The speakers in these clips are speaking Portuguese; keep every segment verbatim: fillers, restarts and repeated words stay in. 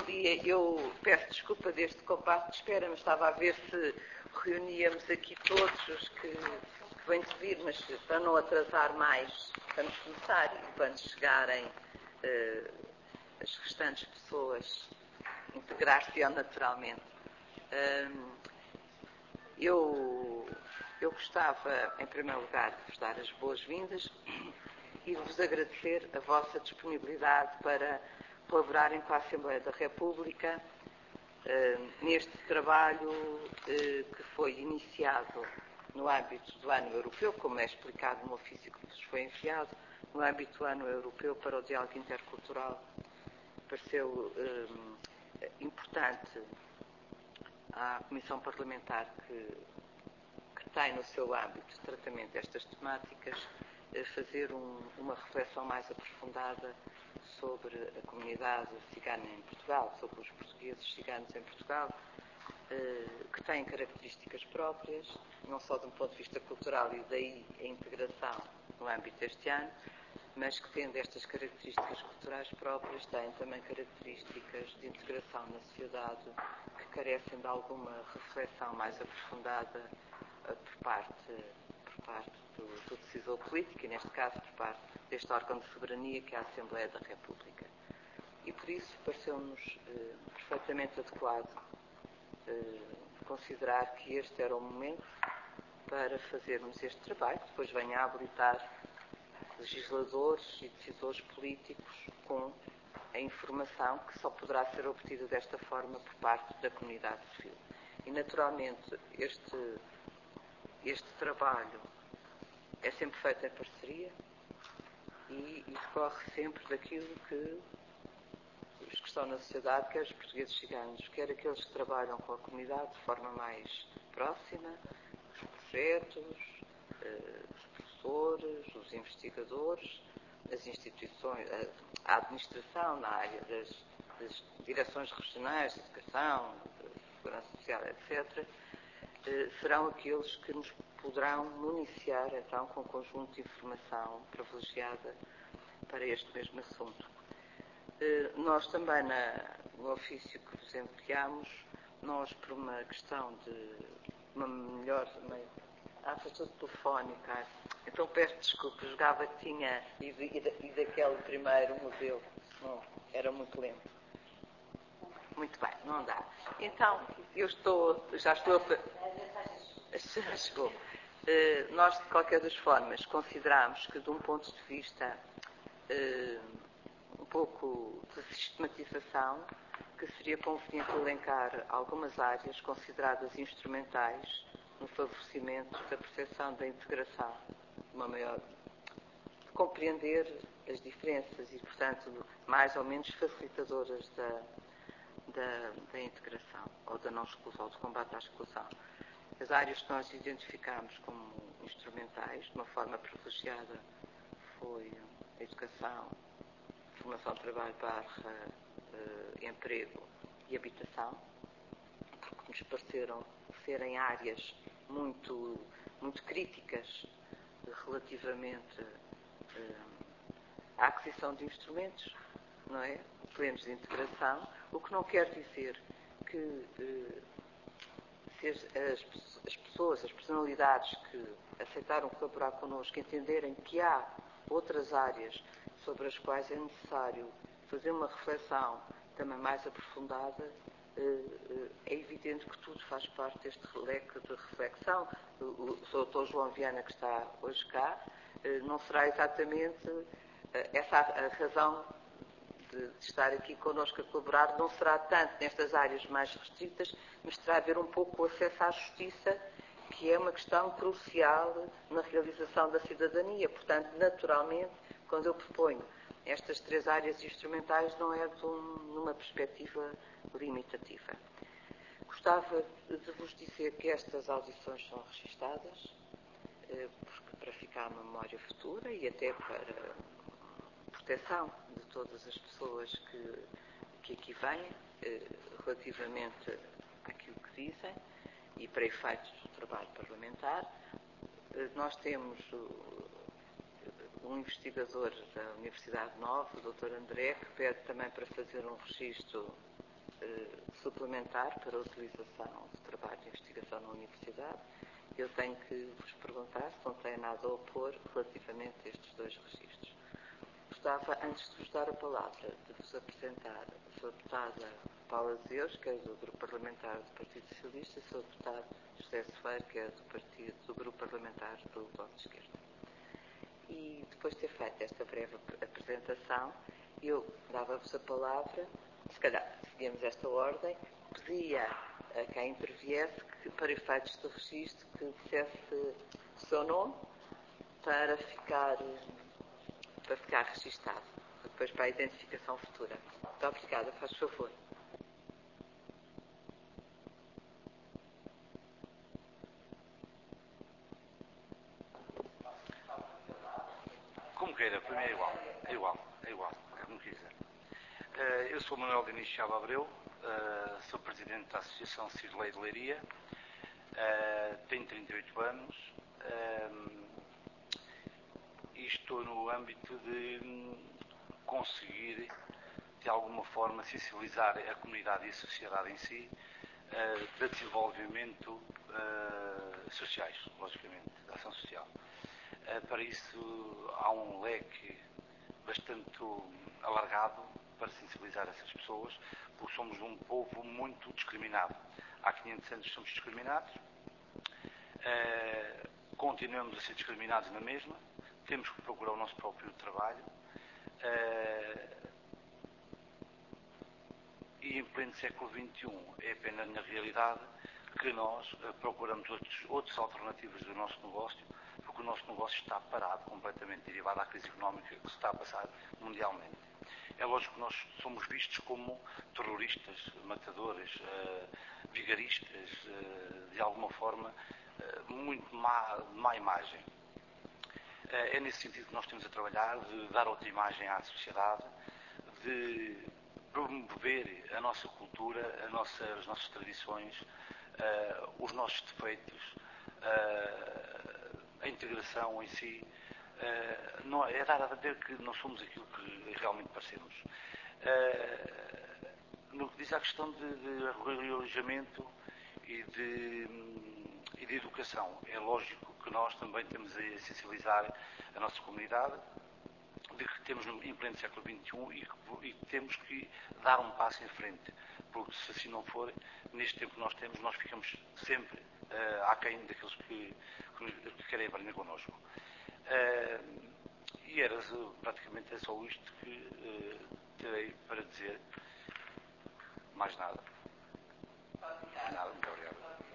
dia. Eu peço desculpa deste compasso de espera, mas estava a ver se reuníamos aqui todos os que, que vêm de vir, mas para não atrasar mais, vamos começar e quando chegarem uh, as restantes pessoas integrar-se-ão naturalmente. Um, eu, eu gostava, em primeiro lugar, de vos dar as boas-vindas e de vos agradecer a vossa disponibilidade para colaborarem com a Assembleia da República uh, neste trabalho uh, que foi iniciado no âmbito do Ano Europeu, como é explicado no ofício que vos foi enviado, no âmbito do Ano Europeu para o Diálogo Intercultural. Pareceu uh, importante à Comissão Parlamentar que, que tem no seu âmbito de tratamento destas temáticas uh, fazer um, uma reflexão mais aprofundada sobre a comunidade cigana em Portugal, sobre os portugueses ciganos em Portugal, uh, que têm características próprias, não só de um ponto de vista cultural e daí a integração no âmbito deste ano, mas que, tendo estas características culturais próprias, têm também características de integração na sociedade que carecem de alguma reflexão mais aprofundada uh, por parte, por parte do, do decisor político, e neste caso por parte deste órgão de soberania que é a Assembleia da República. E por isso pareceu-nos uh, perfeitamente adequado uh, considerar que este era o momento para fazermos este trabalho, que depois venha a habilitar legisladores e decisores políticos com a informação que só poderá ser obtida desta forma por parte da comunidade civil. E, naturalmente, este, este trabalho é sempre feito em parceria e, e decorre sempre daquilo que os que estão na sociedade, quer os portugueses ciganos, quer aqueles que trabalham com a comunidade de forma mais próxima, os projetos, os professores, os investigadores, as instituições, a administração na área das, das direções regionais de educação, de segurança social, etcétera, serão aqueles que nos poderão municiar, então, com um conjunto de informação privilegiada para este mesmo assunto. Nós também, na, no ofício que vos enviamos, nós, por uma questão de uma melhor... Uma, ah, foi tudo telefónico, ah. Então peço desculpa, jogava que tinha e, de, e, de, e daquele primeiro modelo, não, era muito lento. Muito bem, não dá. Então, eu estou, já estou a... Já chegou. Uh, nós, de qualquer das formas, consideramos que, de um ponto de vista uh, um pouco de sistematização, que seria conveniente elencar algumas áreas consideradas instrumentais no favorecimento da percepção da integração, uma maior, de compreender as diferenças e, portanto, mais ou menos facilitadoras da, da, da integração ou da não exclusão, ou do combate à exclusão. As áreas que nós identificamos como instrumentais, de uma forma privilegiada, foi a educação, formação de trabalho barra uh, emprego e habitação, porque nos pareceram serem áreas muito, muito críticas relativamente uh, à aquisição de instrumentos, não é? Plenos de integração, o que não quer dizer que uh, se as, as, as pessoas, as personalidades que aceitaram colaborar connosco entenderem que há outras áreas sobre as quais é necessário fazer uma reflexão também mais aprofundada, é evidente que tudo faz parte deste leque de reflexão. O doutor João Viana, que está hoje cá, não será exatamente essa a razão de estar aqui connosco a colaborar, não será tanto nestas áreas mais restritas, mas terá a ver um pouco com o acesso à justiça, que é uma questão crucial na realização da cidadania. Portanto, naturalmente, quando eu proponho estas três áreas instrumentais, não é de um, numa perspectiva limitativa. Gostava de vos dizer que estas audições são registadas, porque para ficar na memória futura e até para proteção de todas as pessoas que, que aqui vêm, relativamente àquilo que dizem e para efeitos do trabalho parlamentar. Nós temos um investigador da Universidade Nova, o doutor André, que pede também para fazer um registro uh, suplementar para a utilização de trabalho de investigação na Universidade. Eu tenho que vos perguntar se não têm nada a opor relativamente a estes dois registros. Gostava, antes de vos dar a palavra, de vos apresentar a sua deputada Paula Zeus, que é do Grupo Parlamentar do Partido Socialista, e o seu deputado José Sefeiro, que é do, partido, do Grupo Parlamentar do Bloco de Esquerda. E depois de ter feito esta breve apresentação, eu dava-vos a palavra, se calhar seguimos esta ordem, pedia a quem interviesse que, para efeitos de registro, que dissesse o seu nome para ficar, para ficar registado, depois para a identificação futura. Muito obrigada, faz favor. Como queira, para mim é igual, é igual, é igual, é como quiser. Eu sou Manuel Diniz Chava Abreu, sou presidente da Associação Cirlei de Leiria, tenho trinta e oito anos e estou no âmbito de conseguir, de alguma forma, sensibilizar a comunidade e a sociedade em si de desenvolvimento sociais, logicamente, da ação social. Para isso há um leque bastante alargado para sensibilizar essas pessoas, porque somos um povo muito discriminado. Há quinhentos anos somos discriminados, uh, continuamos a ser discriminados na mesma, temos que procurar o nosso próprio trabalho uh, e em pleno século vinte e um é apenas na realidade que nós uh, procuramos outros, outras alternativas do nosso negócio, porque o nosso negócio está parado completamente, derivado da crise económica que se está a passar mundialmente. É lógico que nós somos vistos como terroristas, matadores, uh, vigaristas, uh, de alguma forma, uh, muito má, má imagem. Uh, é nesse sentido que nós temos a trabalhar, de dar outra imagem à sociedade, de promover a nossa cultura, a nossa, as nossas tradições, uh, os nossos defeitos, uh, a integração em si. Uh, não, é dar a ver que não somos aquilo que realmente parecemos. Uh, no que diz à questão de, de realojamento e de, e de educação, é lógico que nós também temos a sensibilizar a nossa comunidade de que temos em pleno século vinte e um e que, e que temos que dar um passo em frente, porque se assim não for, neste tempo que nós temos, nós ficamos sempre uh, aquém daqueles que, que, que querem aprender connosco. Uh, e era praticamente é só isto que uh, terei para dizer. Mais nada. Nada, muito obrigado.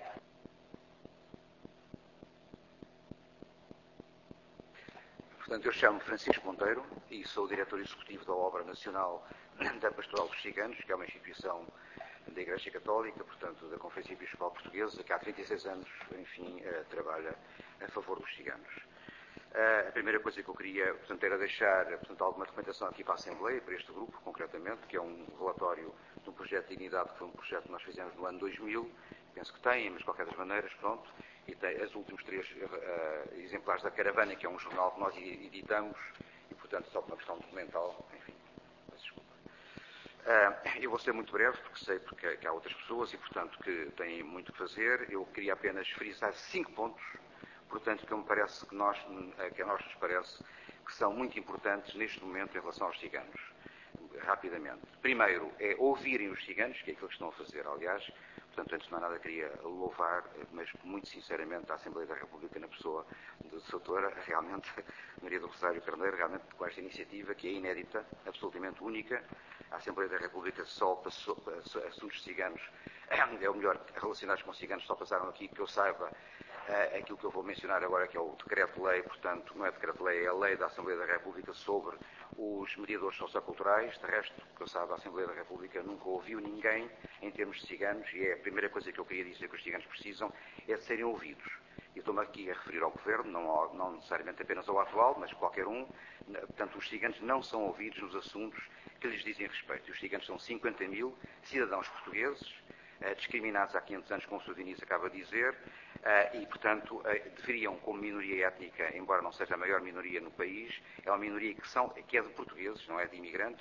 Portanto, eu chamo Francisco Monteiro e sou o diretor executivo da Obra Nacional da Pastoral dos Ciganos, que é uma instituição da Igreja Católica, portanto, da Conferência Episcopal Portuguesa, que há trinta e seis anos, enfim, uh, trabalha a favor dos ciganos. Uh, a primeira coisa que eu queria, portanto, era deixar, portanto, alguma recomendação aqui para a Assembleia, para este grupo, concretamente, que é um relatório de um projeto de dignidade, que foi um projeto que nós fizemos no ano dois mil, penso que tem, mas de qualquer das maneiras, pronto, e tem os últimos três uh, exemplares da Caravana, que é um jornal que nós editamos, e, portanto, só por uma questão documental, enfim, desculpa. Uh, eu vou ser muito breve, porque sei porque, que há outras pessoas e, portanto, que têm muito que fazer. Eu queria apenas frisar cinco pontos, portanto, que me parece que, nós, que a nós nos parece que são muito importantes neste momento em relação aos ciganos. Rapidamente. Primeiro, é ouvirem os ciganos, que é aquilo que estão a fazer, aliás. Portanto, antes de mais nada, queria louvar, mas muito sinceramente, a Assembleia da República, na pessoa da doutora, realmente, Maria do Rosário Carneiro, realmente com esta iniciativa, que é inédita, absolutamente única. A Assembleia da República só passou, assuntos ciganos, é o melhor, relacionados com ciganos, só passaram aqui, que eu saiba, Uh, aquilo que eu vou mencionar agora, que é o decreto-lei, portanto, não é decreto-lei, é a lei da Assembleia da República sobre os mediadores socioculturais. De resto, que eu saiba, a Assembleia da República nunca ouviu ninguém em termos de ciganos, e é a primeira coisa que eu queria dizer que os ciganos precisam, é de serem ouvidos. Eu estou-me aqui a referir ao Governo, não, ao, não necessariamente apenas ao atual, mas qualquer um. Portanto, os ciganos não são ouvidos nos assuntos que lhes dizem respeito. Os ciganos são cinquenta mil cidadãos portugueses, discriminados há quinhentos anos, como o senhor Diniz acaba de dizer, e, portanto, deveriam, como minoria étnica, embora não seja a maior minoria no país, é uma minoria que, são, que é de portugueses, não é de imigrantes,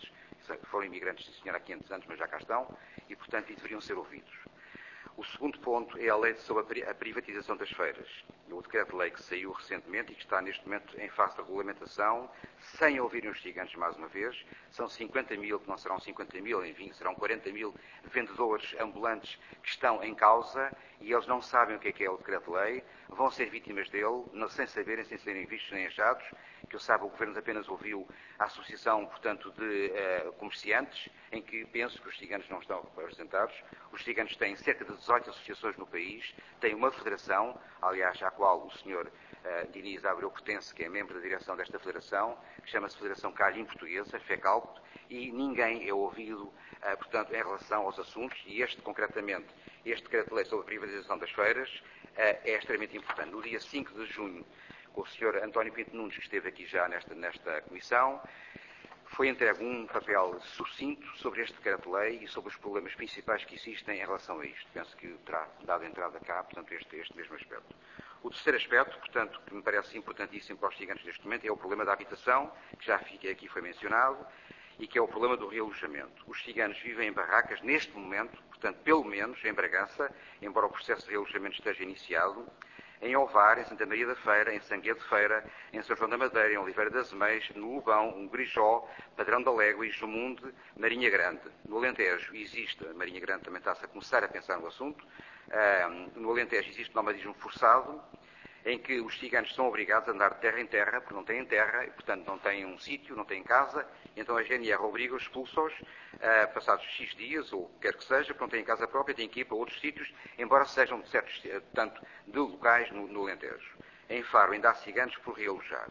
foram imigrantes, sim senhor, há quinhentos anos, mas já cá estão, e, portanto, e deveriam ser ouvidos. O segundo ponto é a lei sobre a privatização das feiras. O decreto-lei que saiu recentemente e que está neste momento em fase de regulamentação, sem ouvirem os gigantes mais uma vez, são cinquenta mil, que não serão cinquenta mil, enfim, serão quarenta mil vendedores ambulantes que estão em causa e eles não sabem o que é que é o decreto-lei, vão ser vítimas dele, não, sem saberem, sem serem vistos nem achados. Que eu saiba, o Governo apenas ouviu a Associação, portanto, de uh, comerciantes, em que penso que os ciganos não estão representados. Os ciganos têm cerca de dezoito associações no país, têm uma federação, aliás, à qual o senhor uh, Diniz Abreu pertence, que é membro da direção desta federação, que chama-se Federação Carlin Portuguesa, FECALPO, e ninguém é ouvido, uh, portanto, em relação aos assuntos, e este, concretamente, este decreto-lei sobre a privatização das feiras, uh, é extremamente importante. No dia cinco de junho, com o senhor António Pinto Nunes, que esteve aqui já nesta, nesta comissão, foi entregue um papel sucinto sobre este decreto-lei e sobre os problemas principais que existem em relação a isto. Penso que terá dado entrada cá, portanto, este, este mesmo aspecto. O terceiro aspecto, portanto, que me parece importantíssimo para os ciganos neste momento, é o problema da habitação, que já aqui foi mencionado, e que é o problema do realojamento. Os ciganos vivem em barracas neste momento, portanto, pelo menos em Bragança, embora o processo de realojamento esteja iniciado, em Ovar, em Santa Maria da Feira, em Sanguê de Feira, em São João da Madeira, em Oliveira das Meias, no Lobão, um Grijó, Padrão da Légua, Ismundo, Marinha Grande. No Alentejo existe, a Marinha Grande também está-se a começar a pensar no assunto, uh, no Alentejo existe nomadismo forçado, em que os ciganos são obrigados a andar de terra em terra, porque não têm terra, e, portanto, não têm um sítio, não têm casa, então a G N R obriga-os, expulsa-os, uh, passados X dias, ou quer que seja, porque não têm casa própria, têm que ir para outros sítios, embora sejam de certos, portanto, de locais no, no Alentejo. Em Faro ainda há ciganos por realojar.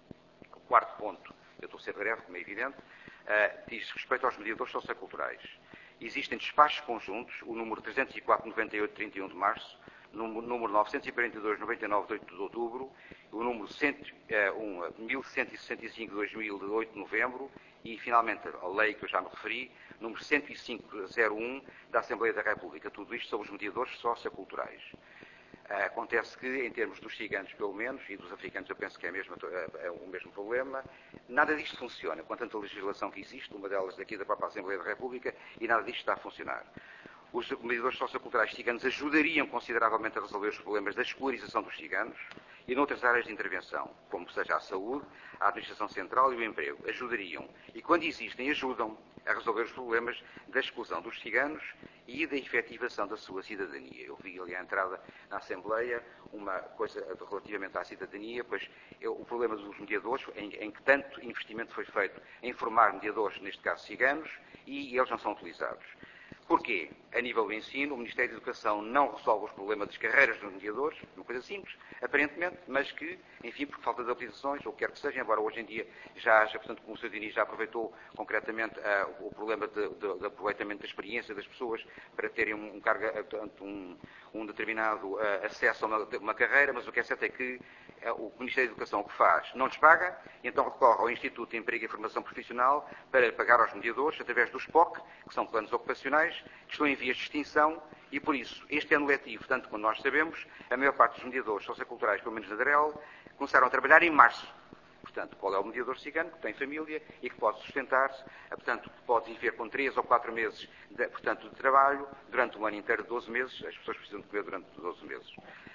O quarto ponto, eu estou a ser breve, como é evidente, uh, diz respeito aos mediadores socioculturais. Existem despachos conjuntos, o número trezentos e quatro, noventa e oito, trinta e um de março, número novecentos e quarenta e dois, noventa e nove, de oito de outubro, o número mil cento e sessenta e cinco, de dois mil, de oito de novembro, e, finalmente, a lei que eu já me referi, número cento e cinco, zero um, da Assembleia da República. Tudo isto são os mediadores socioculturais. Acontece que, em termos dos ciganos, pelo menos, e dos africanos, eu penso que é, mesmo, é o mesmo problema, nada disto funciona, com tanta legislação que existe, uma delas daqui da própria Assembleia da República, e nada disto está a funcionar. Os mediadores socioculturais ciganos ajudariam consideravelmente a resolver os problemas da escolarização dos ciganos e noutras áreas de intervenção, como seja a saúde, a administração central e o emprego. Ajudariam. E quando existem, ajudam a resolver os problemas da exclusão dos ciganos e da efetivação da sua cidadania. Eu vi ali à entrada na Assembleia uma coisa relativamente à cidadania, pois eu, o problema dos mediadores, em, em que tanto investimento foi feito em formar mediadores, neste caso ciganos, e eles não são utilizados. Porquê? A nível do ensino, o Ministério da Educação não resolve os problemas das carreiras dos mediadores, uma coisa simples, aparentemente, mas que, enfim, por falta de aplicações, ou quer que seja, embora hoje em dia já haja, portanto, como o senhor Diniz já aproveitou concretamente uh, o problema de, de, de aproveitamento da experiência das pessoas para terem um, um, carga, portanto, um, um determinado uh, acesso a uma, uma carreira, mas o que é certo é que uh, o Ministério da Educação o que faz não lhes paga, e então recorre ao Instituto de Emprego e Formação Profissional para pagar aos mediadores através dos P O C, que são planos ocupacionais, que estão em vias de extinção, e por isso, este ano letivo, tanto quanto nós sabemos, a maior parte dos mediadores socioculturais, pelo menos na Darel, começaram a trabalhar em março. Portanto, qual é o mediador cigano que tem família e que pode sustentar-se, portanto, que pode viver com três ou quatro meses de, portanto, de trabalho, durante um ano inteiro de doze meses, as pessoas precisam de comer durante doze meses.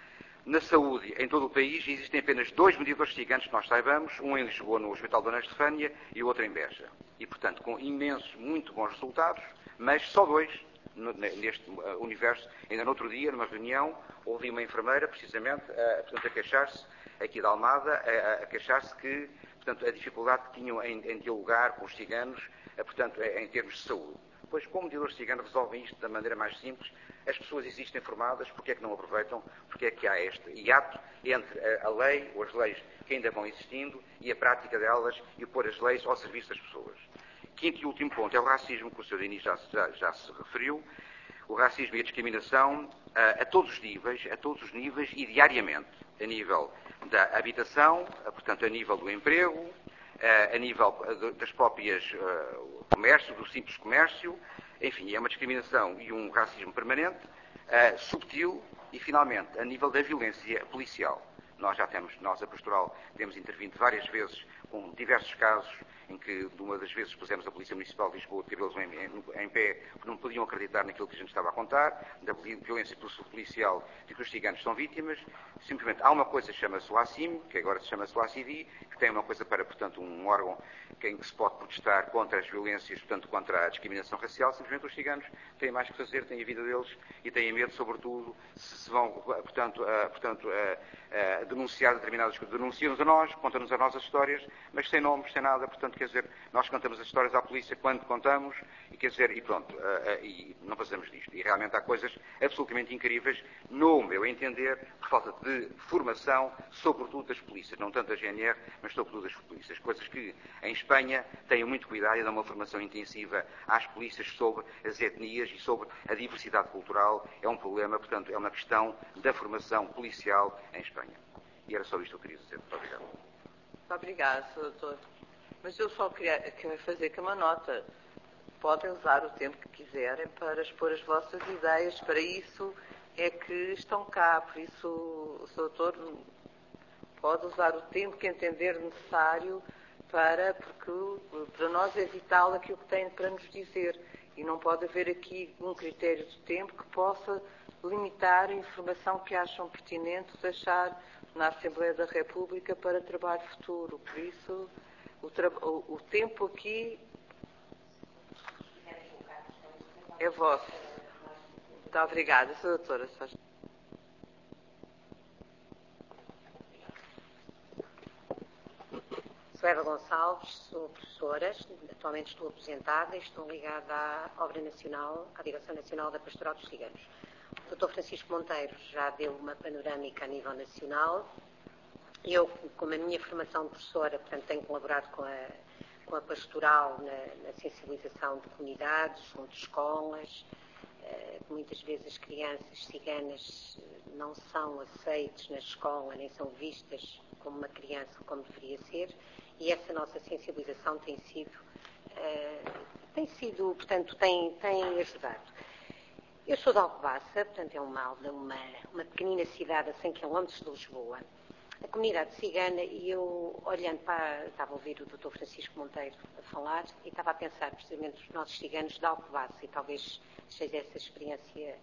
Na saúde, em todo o país, existem apenas dois mediadores ciganos que nós saibamos, um em Lisboa, no Hospital Dona Estefânia, e o outro em Beja. E, portanto, com imensos, muito bons resultados, mas só dois neste universo. Ainda no outro dia, numa reunião, ouvi uma enfermeira, precisamente, a, portanto, a queixar-se, aqui da Almada, a, a queixar-se que, portanto, a dificuldade que tinham em, em dialogar com os ciganos, a, portanto, em termos de saúde. Pois, como mediadores ciganos resolvem isto da maneira mais simples, as pessoas existem formadas, porque é que não aproveitam, porque é que há este hiato entre a, a lei, ou as leis que ainda vão existindo, e a prática delas, e o pôr as leis ao serviço das pessoas. Quinto e último ponto é o racismo, que o senhor Diniz já, já, já se referiu, o racismo e a discriminação a, a todos os níveis, a todos os níveis e diariamente, a nível da habitação, a, portanto, a nível do emprego, a, a nível das próprias uh, comércio, do simples comércio, enfim, é uma discriminação e um racismo permanente, uh, subtil e, finalmente, a nível da violência policial. Nós já temos, nós a Pastoral, temos intervindo várias vezes com diversos casos em que, de uma das vezes, pusemos a Polícia Municipal de Lisboa de cabelos em, em, em pé, porque não podiam acreditar naquilo que a gente estava a contar, da violência policial de que os ciganos são vítimas. Simplesmente há uma coisa que chama-se o A C I M, que agora se chama-se o A C I D, que tem uma coisa para, portanto, um órgão em que se pode protestar contra as violências, portanto, contra a discriminação racial. Simplesmente os ciganos têm mais que fazer, têm a vida deles e têm medo, sobretudo, se, se vão, portanto, a, portanto a, a denunciar determinadas coisas. Denunciam-nos a nós, contam-nos a nós as histórias, mas sem nomes, sem nada. Portanto, quer dizer, nós contamos as histórias à polícia quando contamos e, quer dizer, e pronto, e não fazemos disto. E realmente há coisas absolutamente incríveis, no meu entender, por falta de formação, sobretudo das polícias, não tanto da G N R, mas sobretudo das polícias. Coisas que em Espanha têm muito cuidado e dão uma formação intensiva às polícias sobre as etnias e sobre a diversidade cultural. É um problema, portanto, é uma questão da formação policial em Espanha. E era só isto que eu queria dizer. Muito obrigado. Muito obrigado, senhor doutor. Mas eu só queria, queria fazer aqui uma nota. Podem usar o tempo que quiserem para expor as vossas ideias. Para isso é que estão cá. Por isso, o senhor doutor pode usar o tempo que entender necessário para, porque para nós é vital aquilo que tem para nos dizer. E não pode haver aqui um critério de tempo que possa limitar a informação que acham pertinente deixar na Assembleia da República para trabalho futuro. Por isso, o, o, o tempo aqui é vosso. Muito obrigada, senhora doutora. Sou Eva Gonçalves, sou professora, atualmente estou aposentada e estou ligada à Obra Nacional, à Direção Nacional da Pastoral dos Ciganos. O doutor Francisco Monteiro já deu uma panorâmica a nível nacional. Eu, como a minha formação de professora, portanto, tenho colaborado com a, com a pastoral na, na sensibilização de comunidades, junto de escolas. Uh, muitas vezes as crianças ciganas não são aceitas na escola, nem são vistas como uma criança como deveria ser. E essa nossa sensibilização tem sido, uh, tem sido, portanto, tem, tem ajudado. Eu sou de Alcobaça, portanto é uma, uma, uma pequenina cidade a cem quilómetros de Lisboa. A comunidade cigana, e eu, olhando para, estava a ouvir o doutor Francisco Monteiro a falar, e estava a pensar precisamente nos nossos ciganos de Alcobaça, e talvez seja essa experiência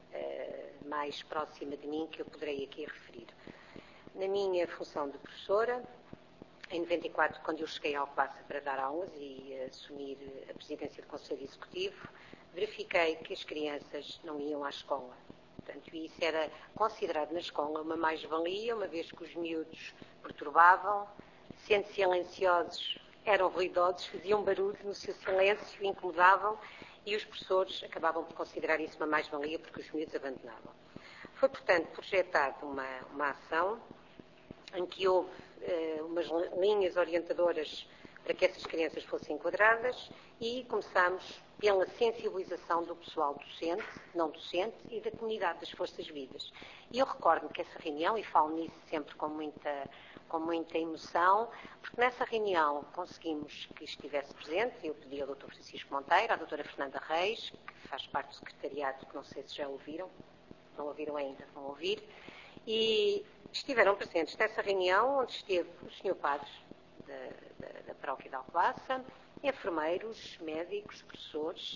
uh, mais próxima de mim que eu poderei aqui referir. Na minha função de professora, em noventa e quatro, quando eu cheguei a Alcobaça para dar aulas e assumir a presidência do Conselho Executivo, verifiquei que as crianças não iam à escola. Portanto, isso era considerado na escola uma mais-valia, uma vez que os miúdos perturbavam, sendo silenciosos, eram ruidosos, faziam barulho no seu silêncio, incomodavam, e os professores acabavam por considerar isso uma mais-valia porque os miúdos abandonavam. Foi, portanto, projetada uma, uma ação em que houve uh, umas linhas orientadoras para que essas crianças fossem enquadradas e começámos pela sensibilização do pessoal docente, não docente e da comunidade das Forças Vivas. E eu recordo que essa reunião, e falo nisso sempre com muita, com muita emoção, porque nessa reunião conseguimos que estivesse presente, eu pedi ao doutor Francisco Monteiro, à doutora Fernanda Reis, que faz parte do secretariado, que não sei se já ouviram, não ouviram ainda, vão ouvir, e estiveram presentes nessa reunião onde esteve o senhor Padre da, da, da paróquia de Alcobaça, enfermeiros, médicos, professores,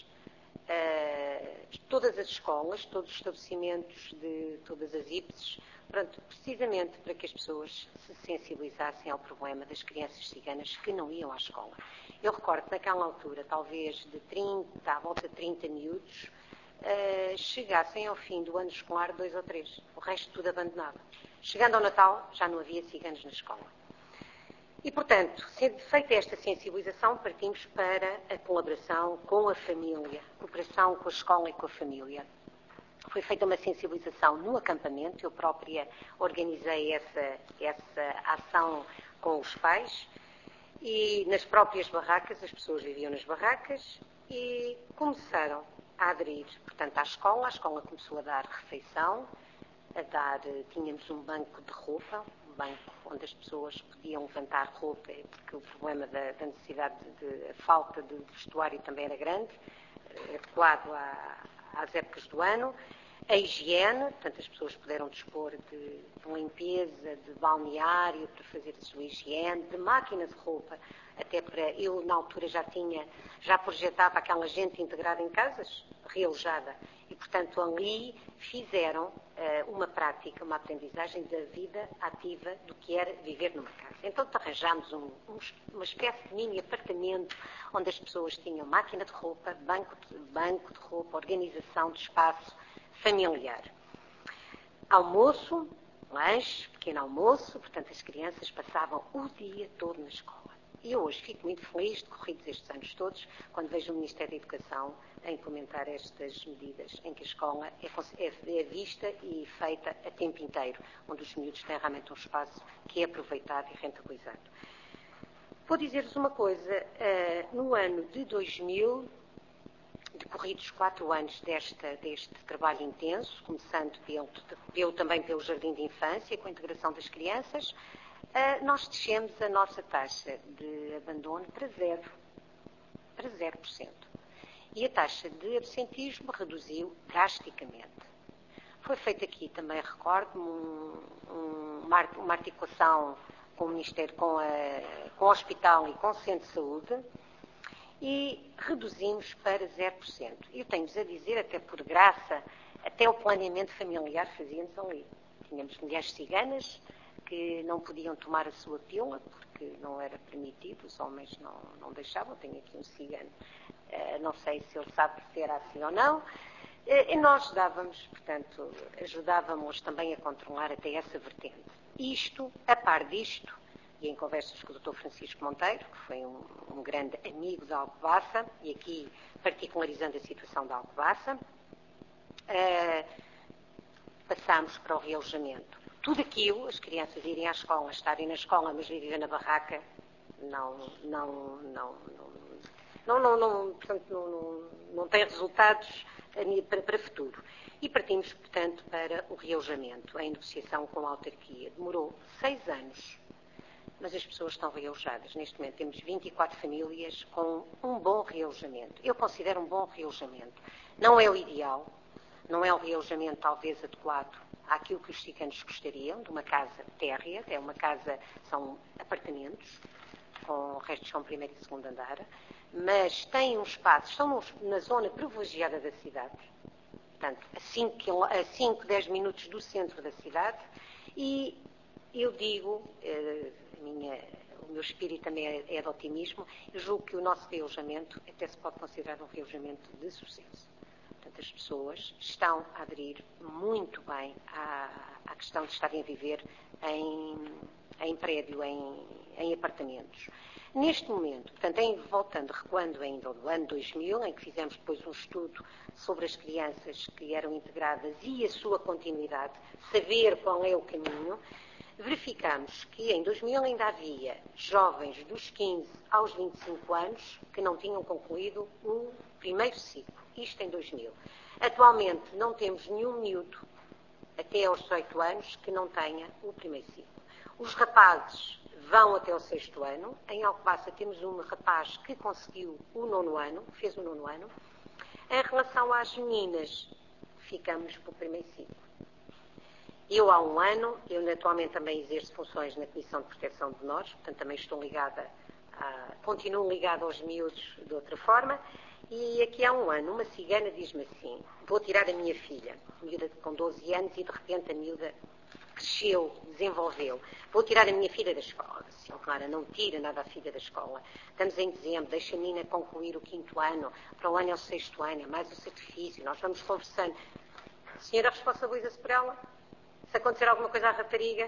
uh, todas as escolas, todos os estabelecimentos de todas as I P S, portanto, precisamente para que as pessoas se sensibilizassem ao problema das crianças ciganas que não iam à escola. Eu recordo que naquela altura, talvez de trinta, à volta de trinta miúdos, uh, chegassem ao fim do ano escolar dois ou três, o resto tudo abandonado. Chegando ao Natal, já não havia ciganos na escola. E, portanto, sendo feita esta sensibilização, partimos para a colaboração com a família, a cooperação com a escola e com a família. Foi feita uma sensibilização no acampamento, eu própria organizei essa, essa ação com os pais, e nas próprias barracas, as pessoas viviam nas barracas, e começaram a aderir, portanto, à escola. A escola começou a dar refeição, a dar, tínhamos um banco de roupa, um banco onde as pessoas podiam levantar roupa, porque o problema da, da necessidade de, a falta de vestuário também era grande, adequado à, às épocas do ano, A higiene, portanto, as pessoas puderam dispor de, de limpeza, de balneário para fazer a sua higiene, de máquina de roupa, até para... Eu, na altura, já tinha, já projetava aquela gente integrada em casas, realojada, e, portanto, ali fizeram uh, uma prática, uma aprendizagem da vida ativa do que era viver numa casa. Então, arranjámos um, um, uma espécie de mini apartamento onde as pessoas tinham máquina de roupa, banco de, banco de roupa, organização de espaço familiar. Almoço, lanche, pequeno almoço, portanto as crianças passavam o dia todo na escola. E eu hoje fico muito feliz, decorridos estes anos todos, quando vejo o Ministério da Educação a implementar estas medidas, em que a escola é, é vista e feita a tempo inteiro, onde os miúdos têm realmente um espaço que é aproveitado e rentabilizado. Vou dizer-vos uma coisa, no ano de dois mil, decorridos quatro anos desta, deste trabalho intenso, começando pelo, pelo, também pelo Jardim de Infância, com a integração das crianças, uh, nós descemos a nossa taxa de abandono para zero, para zero por cento. E a taxa de absentismo reduziu drasticamente. Foi feita aqui, também recordo, um, um, uma, uma articulação com o Ministério, com, a, com o Hospital e com o Centro de Saúde, e reduzimos para zero por cento. Eu tenho-vos a dizer, até por graça, até o planeamento familiar fazíamos ali. Tínhamos mulheres ciganas que não podiam tomar a sua pílula, porque não era permitido, os homens não, não deixavam. Tenho aqui um cigano, uh, não sei se ele sabe se era assim ou não. Uh, e nós dávamos, portanto, ajudávamos também a controlar até essa vertente. Isto, a par disto, e em conversas com o doutor Francisco Monteiro, que foi um, um grande amigo da Alcobaça, e aqui particularizando a situação da Alcobaça, uh, passámos para o realojamento. Tudo aquilo, as crianças irem à escola, estarem na escola, mas viver na barraca, não, não, não, não, não, não, não, portanto, não, não, não tem resultados para, para futuro. E partimos, portanto, para o realojamento, em negociação com a autarquia. Demorou seis anos. Mas as pessoas estão realojadas. Neste momento temos vinte e quatro famílias com um bom realojamento. Eu considero um bom realojamento. Não é o ideal, não é o realojamento talvez adequado àquilo que os ciganos gostariam, de uma casa térrea, é uma casa, são apartamentos, com o resto são primeiro e segundo andar, mas têm um espaço, estão na zona privilegiada da cidade, portanto, a cinco, dez minutos do centro da cidade, e eu digo... Eh, Minha, o meu espírito também é, é de otimismo. Eu julgo que o nosso realojamento até se pode considerar um realojamento de sucesso. Portanto, as pessoas estão a aderir muito bem à, à questão de estarem a viver em, em prédio, em, em apartamentos. Neste momento, portanto, em, voltando, recuando ainda ao ano dois mil, em que fizemos depois um estudo sobre as crianças que eram integradas e a sua continuidade, saber qual é o caminho, verificamos que em dois mil ainda havia jovens dos quinze aos vinte e cinco anos que não tinham concluído o primeiro ciclo. Isto em dois mil. Atualmente não temos nenhum miúdo até aos dezoito anos que não tenha o primeiro ciclo. Os rapazes vão até ao sexto ano. Em Alcobaça temos um rapaz que conseguiu o nono ano, fez o nono ano. Em relação às meninas, ficamos para o primeiro ciclo. Eu, há um ano, eu atualmente também exerço funções na Comissão de Proteção de Menores, portanto também estou ligada, a, continuo ligada aos miúdos de outra forma, e aqui há um ano uma cigana diz-me assim, vou tirar a minha filha, miúda com doze anos, e de repente a miúda cresceu, desenvolveu, vou tirar a minha filha da escola. Senhora Clara, não tira nada a filha da escola. Estamos em dezembro, deixa a menina concluir o quinto ano, para o ano é o sexto ano, é mais o sacrifício, nós vamos conversando. A senhora responsabiliza-se por ela? Se acontecer alguma coisa à rapariga,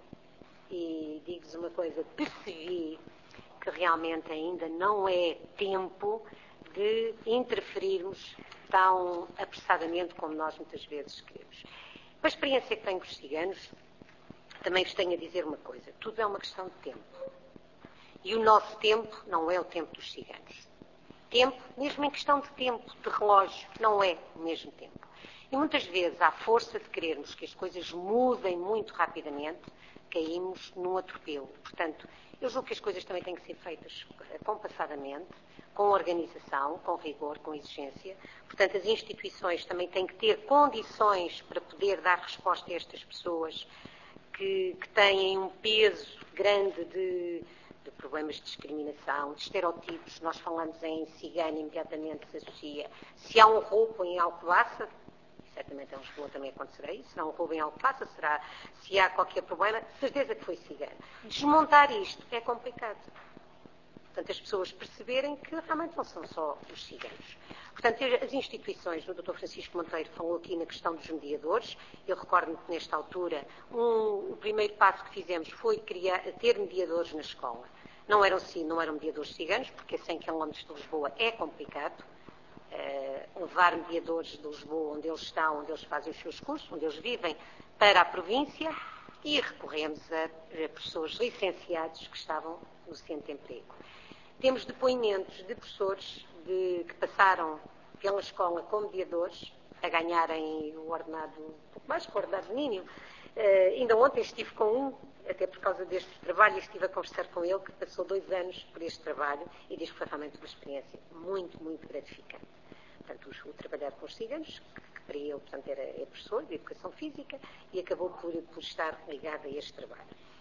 e digo-vos uma coisa, percebi que realmente ainda não é tempo de interferirmos tão apressadamente como nós muitas vezes queremos. Com a experiência que tenho com os ciganos, também vos tenho a dizer uma coisa, tudo é uma questão de tempo. E o nosso tempo não é o tempo dos ciganos. Tempo, mesmo em questão de tempo, de relógio, não é o mesmo tempo. E muitas vezes, à força de querermos que as coisas mudem muito rapidamente, caímos num atropelo. Portanto, Eu julgo que as coisas também têm que ser feitas compassadamente, com organização, com rigor, com exigência. Portanto, as instituições também têm que ter condições para poder dar resposta a estas pessoas que, que têm um peso grande de, de problemas de discriminação, de estereotipos. Nós falamos em cigano, imediatamente se associa. Se há um roubo em Alcobaça, certamente em Lisboa também acontecerá isso, se há um roubo em Alcobaça, será, se há qualquer problema, certeza que foi cigano. Desmontar isto é complicado. Portanto, as pessoas perceberem que realmente não são só os ciganos. Portanto, as instituições, o doutor Francisco Monteiro falou aqui na questão dos mediadores. Eu recordo-me que, nesta altura, um, o primeiro passo que fizemos foi criar, ter mediadores na escola. Não eram, não eram mediadores ciganos, porque a cem quilómetros de Lisboa é complicado. Uh, levar mediadores de Lisboa, onde eles estão, onde eles fazem os seus cursos, onde eles vivem, para a província, e recorremos a, a professores licenciados que estavam no centro de emprego. Temos depoimentos de professores de, que passaram pela escola como mediadores, a ganharem o ordenado, um pouco mais que o ordenado mínimo. Uh, ainda ontem estive com um, até por causa deste trabalho, e estive a conversar com ele, que passou dois anos por este trabalho, e diz que foi realmente uma experiência muito, muito gratificante. Portanto, o, o trabalhar com os ciganos, que, que para ele, portanto, era é professor de Educação Física, e acabou por, por estar ligado a este trabalho.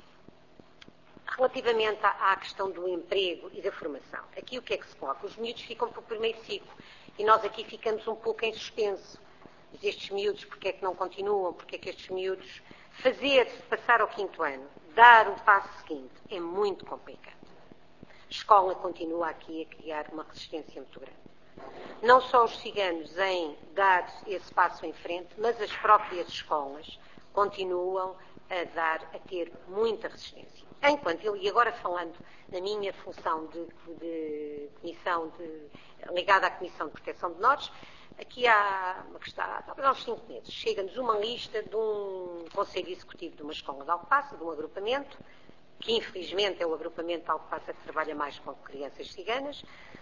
Relativamente à, à questão do emprego e da formação, aqui o que é que se coloca? Os miúdos ficam para o primeiro ciclo, e nós aqui ficamos um pouco em suspenso. Mas estes miúdos, porque é que não continuam? Porque é que estes miúdos fazer, passar ao quinto ano, dar o passo seguinte, é muito complicado. A escola continua aqui a criar uma resistência muito grande. Não só os ciganos em dar esse passo em frente, mas as próprias escolas continuam a dar, a ter muita resistência. Enquanto eu, e agora falando na minha função de, de comissão de, ligada à Comissão de Proteção de Menores, aqui há, que está, há uns cinco meses, chega-nos uma lista de um Conselho Executivo de uma escola de Alcobaça, de um agrupamento, que infelizmente é o agrupamento de Alcobaça que trabalha mais com crianças ciganas,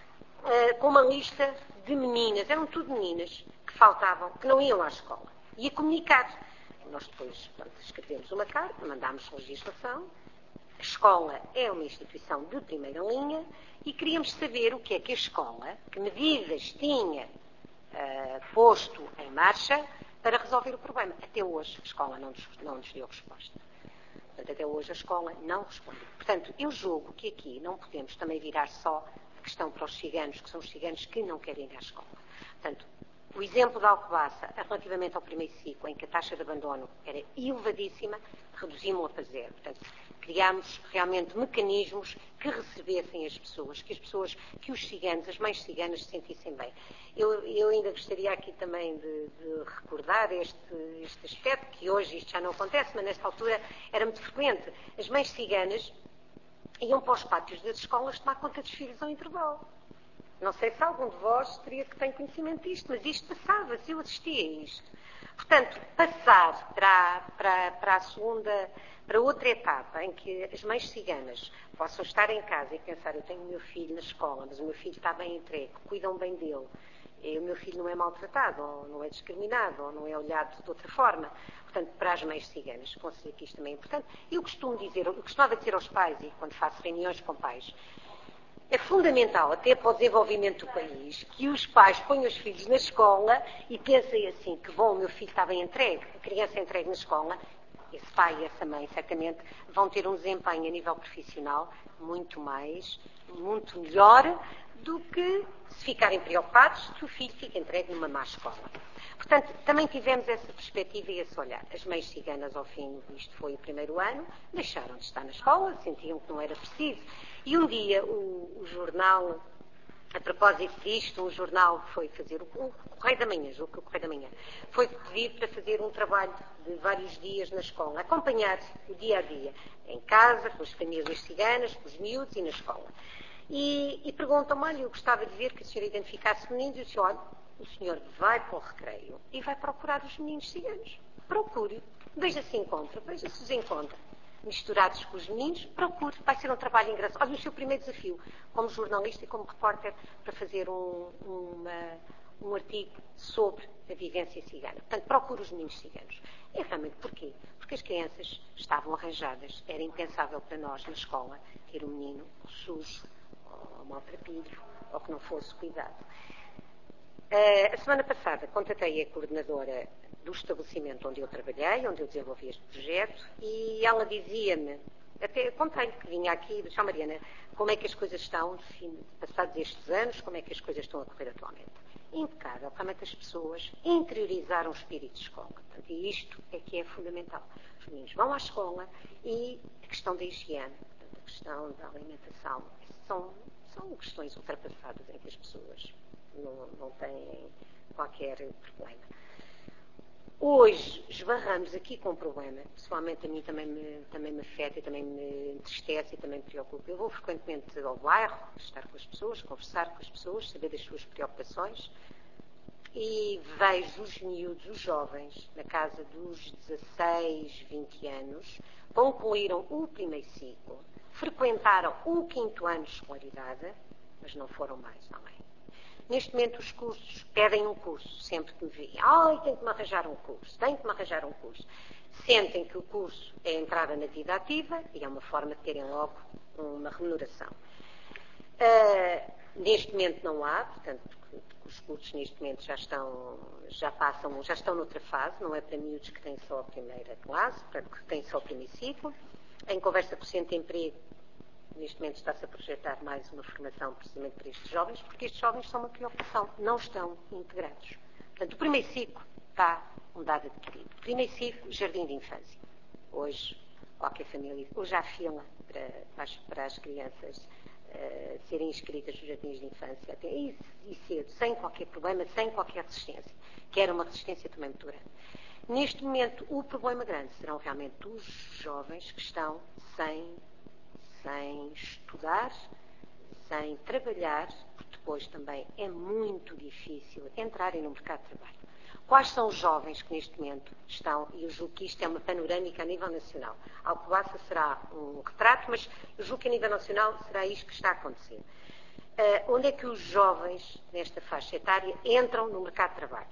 uh, com uma lista de meninas, eram tudo meninas, que faltavam, que não iam à escola, e a comunicar. Nós depois, portanto, escrevemos uma carta, mandámos legislação. A escola é uma instituição de primeira linha e queríamos saber o que é que a escola, que medidas tinha uh, posto em marcha para resolver o problema. Até hoje a escola não nos, não nos deu resposta. Portanto, até hoje a escola não respondeu. Portanto, eu julgo que aqui não podemos também virar só a questão para os ciganos, que são os ciganos que não querem ir à escola. Portanto, o exemplo da Alcobaça, relativamente ao primeiro ciclo, em que a taxa de abandono era elevadíssima, reduzimos-la para zero. Portanto, criámos realmente mecanismos que recebessem as pessoas, que as pessoas, que os ciganos, as mães ciganas se sentissem bem. Eu, eu ainda gostaria aqui também de, de recordar este, este aspecto, que hoje isto já não acontece, mas nesta altura era muito frequente. As mães ciganas iam para os pátios das escolas tomar conta dos filhos ao intervalo. Não sei se algum de vós teria que ter conhecimento disto, mas isto passava-se, eu assistia a isto. Portanto, passar para, para, para a segunda, para outra etapa, em que as mães ciganas possam estar em casa e pensar, eu tenho o meu filho na escola, mas o meu filho está bem entregue, cuidam bem dele, e o meu filho não é maltratado, ou não é discriminado, ou não é olhado de outra forma. Portanto, para as mães ciganas, considero que isto também é importante. Eu costumo dizer, eu costumava dizer aos pais, e quando faço reuniões com pais, é fundamental, até para o desenvolvimento do país, que os pais ponham os filhos na escola e pensem assim, que bom, o meu filho está bem entregue, a criança é entregue na escola, esse pai e essa mãe certamente vão ter um desempenho a nível profissional muito mais, muito melhor do que se ficarem preocupados que o filho fique entregue numa má escola. Portanto, também tivemos essa perspectiva e esse olhar. As mães ciganas, ao fim disto foi o primeiro ano, deixaram de estar na escola, sentiam que não era preciso. E um dia o, o jornal, a propósito disto, o jornal foi fazer, o, o Correio da Manhã, julgo que o Correio da Manhã, foi pedido para fazer um trabalho de vários dias na escola, acompanhar o dia a dia, em casa, com as famílias ciganas, com os miúdos e na escola. E, e perguntam-me, olha, eu gostava de ver que a senhora identificasse meninos, e eu disse, olha, o senhor vai para o recreio e vai procurar os meninos ciganos. Procure, veja se encontra, veja se os encontra. Misturados com os meninos, procure, vai ser um trabalho engraçado. Olha, o seu primeiro desafio, como jornalista e como repórter, para fazer um, uma, um artigo sobre a vivência cigana. Portanto, procure os meninos ciganos. E realmente, porquê? Porque as crianças estavam arranjadas, era impensável para nós na escola ter um menino sujo, ou maltrapilho, ou que não fosse cuidado. Uh, a semana passada contatei a coordenadora do estabelecimento onde eu trabalhei, onde eu desenvolvi este projeto, e ela dizia-me, até contei-lhe que vinha aqui, disse, oh, Mariana, como é que as coisas estão, passados estes anos, como é que as coisas estão a correr atualmente. Impecável, realmente as pessoas interiorizaram o espírito de escola. Portanto, e isto é que é fundamental. Os meninos vão à escola e a questão da higiene, portanto, a questão da alimentação, são, são questões ultrapassadas em que as pessoas não, não têm qualquer problema. Hoje esbarramos aqui com um problema, pessoalmente a mim também me, também me afeta e também me entristece e também me preocupa. Eu vou frequentemente ao bairro, estar com as pessoas, conversar com as pessoas, saber das suas preocupações e vejo os miúdos, os jovens, na casa dos dezasseis, vinte anos, concluíram o primeiro ciclo, frequentaram o quinto ano de escolaridade, mas não foram mais além. Neste momento os cursos pedem um curso, sempre que me veem. Ai, tem que me arranjar um curso, tem que me arranjar um curso. Sentem que o curso é a entrada na vida ativa e é uma forma de terem logo uma remuneração. Uh, neste momento não há, portanto, porque os cursos neste momento já estão, já passam, já estão noutra fase, não é para miúdos que têm só a primeira classe, para que têm só o primeiro ciclo. Em conversa com o Centro de Emprego, neste momento está-se a projetar mais uma formação precisamente para estes jovens, porque estes jovens são uma preocupação, não estão integrados. Portanto, o primeiro ciclo está um dado adquirido. O primeiro ciclo, jardim de infância. Hoje, qualquer família, hoje há fila para, para, as, para as crianças uh, serem inscritas nos jardins de infância, até, e, e cedo, sem qualquer problema, sem qualquer resistência, que era uma resistência também muito grande. Neste momento, o problema grande serão realmente os jovens que estão sem sem estudar, sem trabalhar, porque depois também é muito difícil entrarem no mercado de trabalho. Quais são os jovens que neste momento estão, e eu julgo que isto é uma panorâmica a nível nacional. Alcobaça será um retrato, mas eu julgo que a nível nacional será isto que está a acontecer. Uh, onde é que os jovens, nesta faixa etária, entram no mercado de trabalho?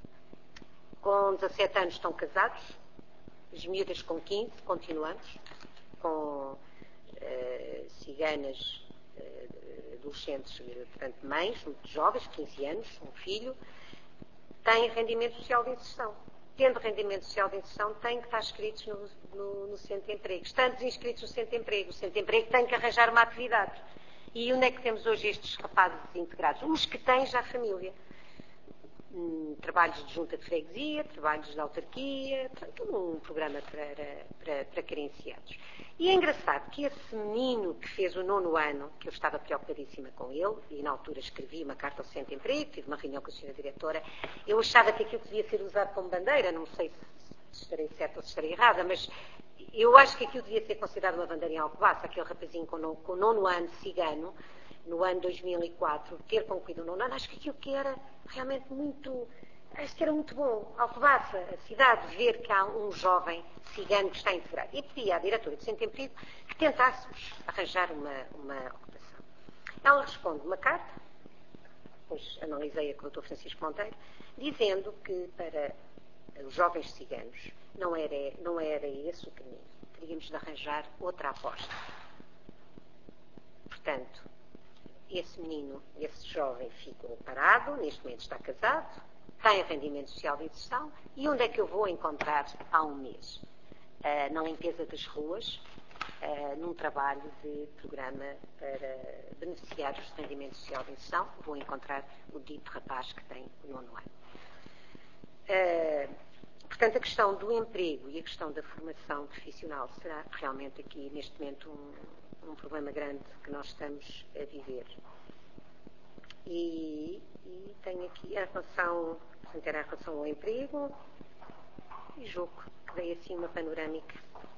Com dezassete anos estão casados, as miúdas com quinze, continuamos, com Uh, ciganas, uh, adolescentes, portanto mães, muito jovens, quinze anos, um filho, têm rendimento social de inserção. Tendo rendimento social de inserção, têm que estar inscritos no, no, no Centro de Emprego. Estando inscritos no Centro de Emprego, o Centro de Emprego tem que arranjar uma atividade. E onde é que temos hoje estes rapazes integrados? Os que têm já família. Hum, trabalhos de junta de freguesia, trabalhos de autarquia, um programa para, para, para carenciados. E é engraçado que esse menino que fez o nono ano, que eu estava preocupadíssima com ele, e na altura escrevi uma carta ao Centro de Emprego, tive uma reunião com a senhora diretora, eu achava que aquilo devia ser usado como bandeira, não sei se estarei certa ou se estarei errada, mas eu acho que aquilo devia ser considerado uma bandeira em Alcobaça, aquele rapazinho com o, com o nono ano cigano, no ano dois mil e quatro, ter concluído o nono ano, acho que aquilo que era realmente muito, acho que era muito bom. Alcobaça, a cidade, ver que há um jovem cigano que está integrado. E pedi à diretora do Centro de Emprego que tentássemos arranjar uma, uma ocupação. Ela responde uma carta, depois analisei-a com o doutor Francisco Monteiro, dizendo que para os jovens ciganos não era, não era esse o caminho. Teríamos de arranjar outra aposta. Portanto, esse menino, esse jovem ficou parado, neste momento está casado, tem rendimento social de inserção, e onde é que eu vou encontrar há um mês? Uh, na limpeza das ruas, uh, num trabalho de programa para beneficiários de rendimento social de inserção, vou encontrar o dito rapaz que tem o nono ano. Uh, portanto, a questão do emprego e a questão da formação profissional será realmente aqui, neste momento, um, um problema grande que nós estamos a viver. E, e tenho aqui a relação, portanto, era a relação ao emprego, e julgo que dei assim uma panorâmica.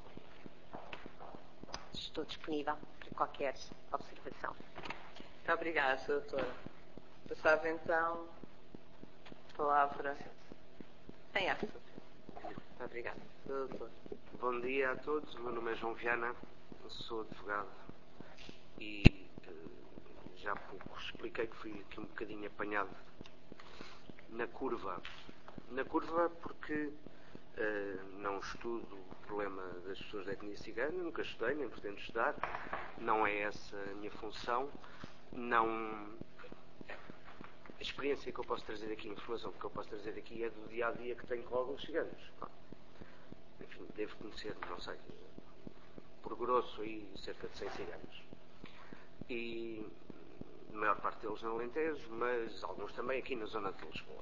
Estou disponível para qualquer observação. Muito obrigada, doutora. Passava então a palavra em ação. Muito obrigada, doutor. Bom dia a todos, o meu nome é João Viana, sou advogado e uh, já há pouco expliquei que fui aqui um bocadinho apanhado na curva. Na curva porque não estudo o problema das pessoas da etnia cigana, nunca estudei, nem pretendo estudar, não é essa a minha função. Não... A experiência que eu posso trazer aqui, a informação que eu posso trazer aqui é do dia-a-dia que tenho com alguns ciganos. Enfim, devo conhecer, não sei, por grosso aí, cerca de cem ciganos. E a maior parte deles no Alentejo, mas alguns também aqui na zona de Lisboa.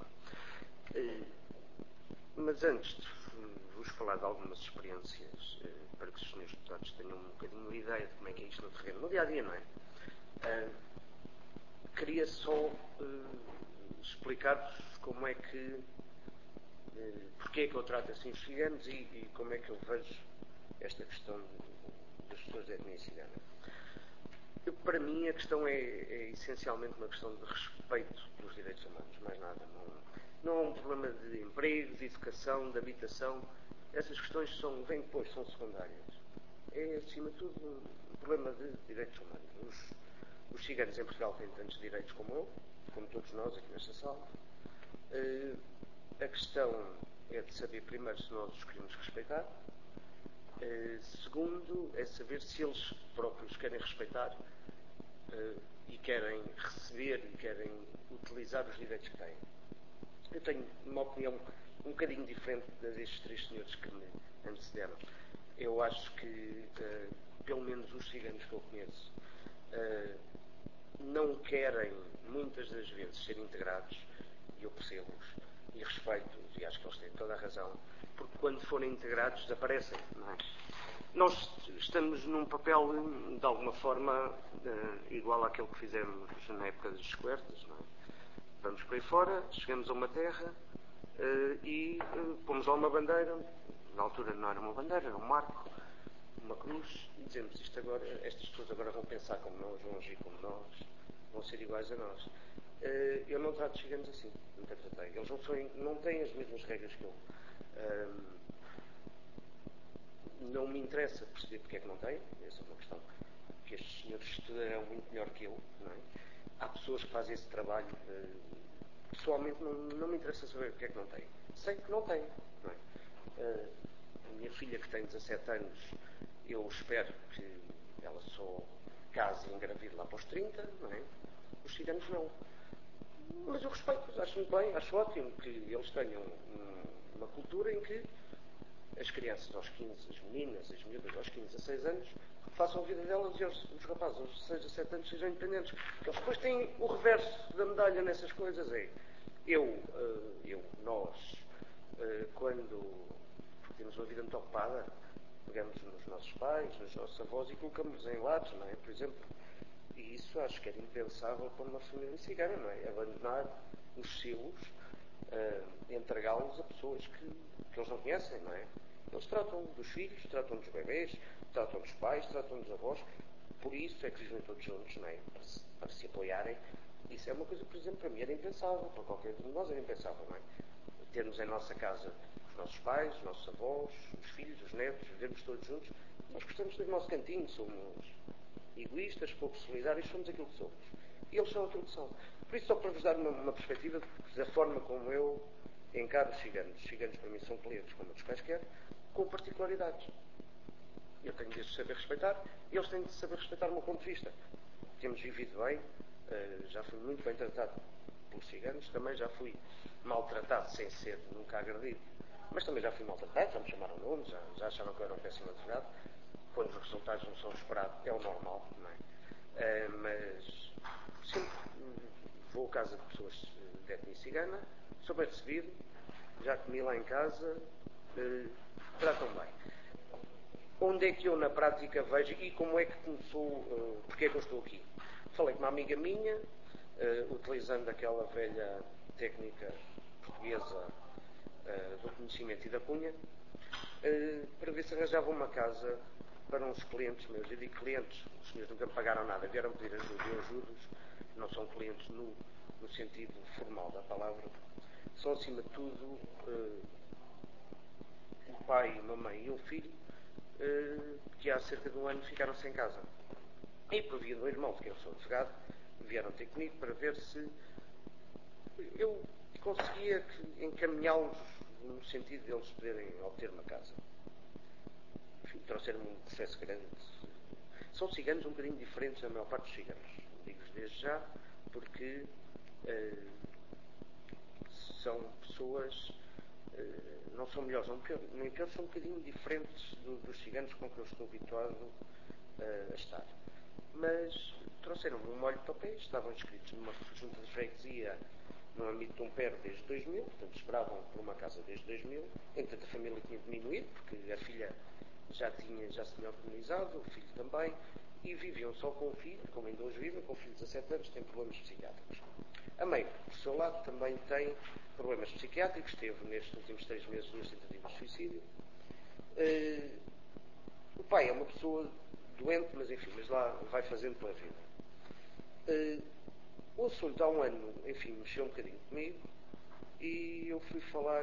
Mas antes de vos falar de algumas experiências, para que os senhores deputados tenham um bocadinho de ideia de como é que é isto no terreno, no dia-a-dia, não é? Queria só uh, explicar-vos como é que, uh, porque é que eu trato assim os ciganos e, e como é que eu vejo esta questão de, das pessoas da etnia cigana. Eu, para mim, a questão é, é essencialmente uma questão de respeito pelos direitos humanos, mais nada. Não, não é um problema de emprego, de educação, de habitação. Essas questões são, vêm depois, são secundárias. É, acima de tudo, um problema de direitos humanos. Os, Os ciganos em Portugal têm tantos direitos como eu, como todos nós aqui nesta sala. Uh, a questão é de saber, primeiro, se nós os queremos respeitar. Uh, segundo, é saber se eles próprios querem respeitar uh, e querem receber e querem utilizar os direitos que têm. Eu tenho uma opinião um bocadinho diferente da destes três senhores que me antecederam. Eu acho que, uh, pelo menos os ciganos que eu conheço, uh, não querem, muitas das vezes, ser integrados, e eu percebo-os, e respeito-os, e acho que eles têm toda a razão, porque quando forem integrados desaparecem, não é? Nós estamos num papel, de alguma forma, uh, igual àquele que fizemos na época das descobertas, não é? Vamos para aí fora, chegamos a uma terra uh, e uh, pomos lá uma bandeira, na altura não era uma bandeira, era um marco, uma cruz, e dizemos isto agora, estas pessoas agora vão pensar como nós, vão agir como nós, vão ser iguais a nós. Uh, eu não trato ciganos assim, nunca tratei. Eles não, são, não têm as mesmas regras que eu. Uh, não me interessa perceber porque é que não têm, essa é uma questão que estes senhores estudarão muito melhor que eu, não é? Há pessoas que fazem esse trabalho, uh, pessoalmente não, não me interessa saber porque é que não têm. Sei que não têm, não é? Uh, a minha filha, que tem dezassete anos, eu espero que ela só case e engravide lá para os trinta, não é? Os ciganos não. Mas eu respeito-os, acho muito bem, acho ótimo que eles tenham um, uma cultura em que as crianças aos quinze, as meninas, as miúdas aos quinze, dezasseis anos, façam a vida delas e os, os rapazes aos dezasseis, dezasete anos sejam independentes. Porque eles depois têm o reverso da medalha nessas coisas. É, eu, uh, eu, nós, uh, quando temos uma vida muito ocupada, pegamos nos nossos pais, nos nossos avós e colocamos em lares, não é? Por exemplo, e isso acho que era impensável para uma família cigana, não é? Abandonar os seus, uh, entregá-los a pessoas que, que eles não conhecem, não é? Eles tratam dos filhos, tratam dos bebês, tratam dos pais, tratam dos avós, por isso é que vivem todos juntos, não é? Para se, para se apoiarem. Isso é uma coisa, por exemplo, para mim era impensável, para qualquer um de nós era impensável, não é? Termos em nossa casa os nossos pais, os nossos avós, os filhos, os netos, vivermos todos juntos. Nós gostamos do nosso cantinho, somos egoístas, pouco solidários, somos aquilo que somos. E eles são aquilo que são. Por isso, só para vos dar uma, uma perspectiva da forma como eu encaro os ciganos. Os ciganos, para mim, são clientes como outros quaisquer, com particularidades. Eu tenho de saber respeitar e eles têm de saber respeitar o meu ponto de vista. Temos vivido bem, uh, já fui muito bem tratado pelos ciganos, também já fui maltratado sem ser nunca agredido, mas também já fui maltratado, já me chamaram nomes, já, já acharam que eu era um péssimo advogado. Quando os resultados não são esperados, é o normal, não é? Uh, mas sempre vou a casa de pessoas de etnia cigana, sou bem recebido, já comi lá em casa, uh, tratam bem. Onde é que eu na prática vejo e como é que começou, uh, porque é que eu estou aqui? Falei com uma amiga minha, uh, utilizando aquela velha técnica portuguesa uh, do conhecimento e da cunha, uh, para ver se arranjava uma casa para uns clientes meus. Eu digo clientes, os senhores nunca me pagaram nada, vieram pedir ajuda, eu ajudo-os, não são clientes no, no sentido formal da palavra, são acima de tudo uh, o pai, uma mãe e um filho, uh, que há cerca de um ano ficaram sem casa. E por via do irmão, de quem eu sou advogado, vieram ter comigo para ver se eu conseguia encaminhá-los no sentido de eles poderem obter uma casa. Enfim, trouxeram um processo grande. São ciganos um bocadinho diferentes da maior parte dos ciganos. Digo-vos desde já, porque uh, são pessoas, uh, não são melhores, não pior, nem piores, são um bocadinho diferentes do, dos ciganos com que eu estou habituado uh, a estar. Mas trouxeram um molho de papéis, estavam inscritos numa junta de freguesia no âmbito de um P E R desde dois mil, portanto esperavam por uma casa desde dois mil. Entretanto, a família tinha diminuído, porque a filha já, tinha, já se tinha organizado, o filho também, e viviam só com o filho, como ainda hoje vivem, com o filho de dezassete anos, tem problemas psiquiátricos. A mãe, por seu lado, também tem problemas psiquiátricos, esteve nestes últimos três meses duas tentativas de suicídio. Uh, o pai é uma pessoa doente, mas enfim, mas lá vai fazendo pela vida. Uh, o assunto há um ano, enfim, mexeu um bocadinho comigo e eu fui falar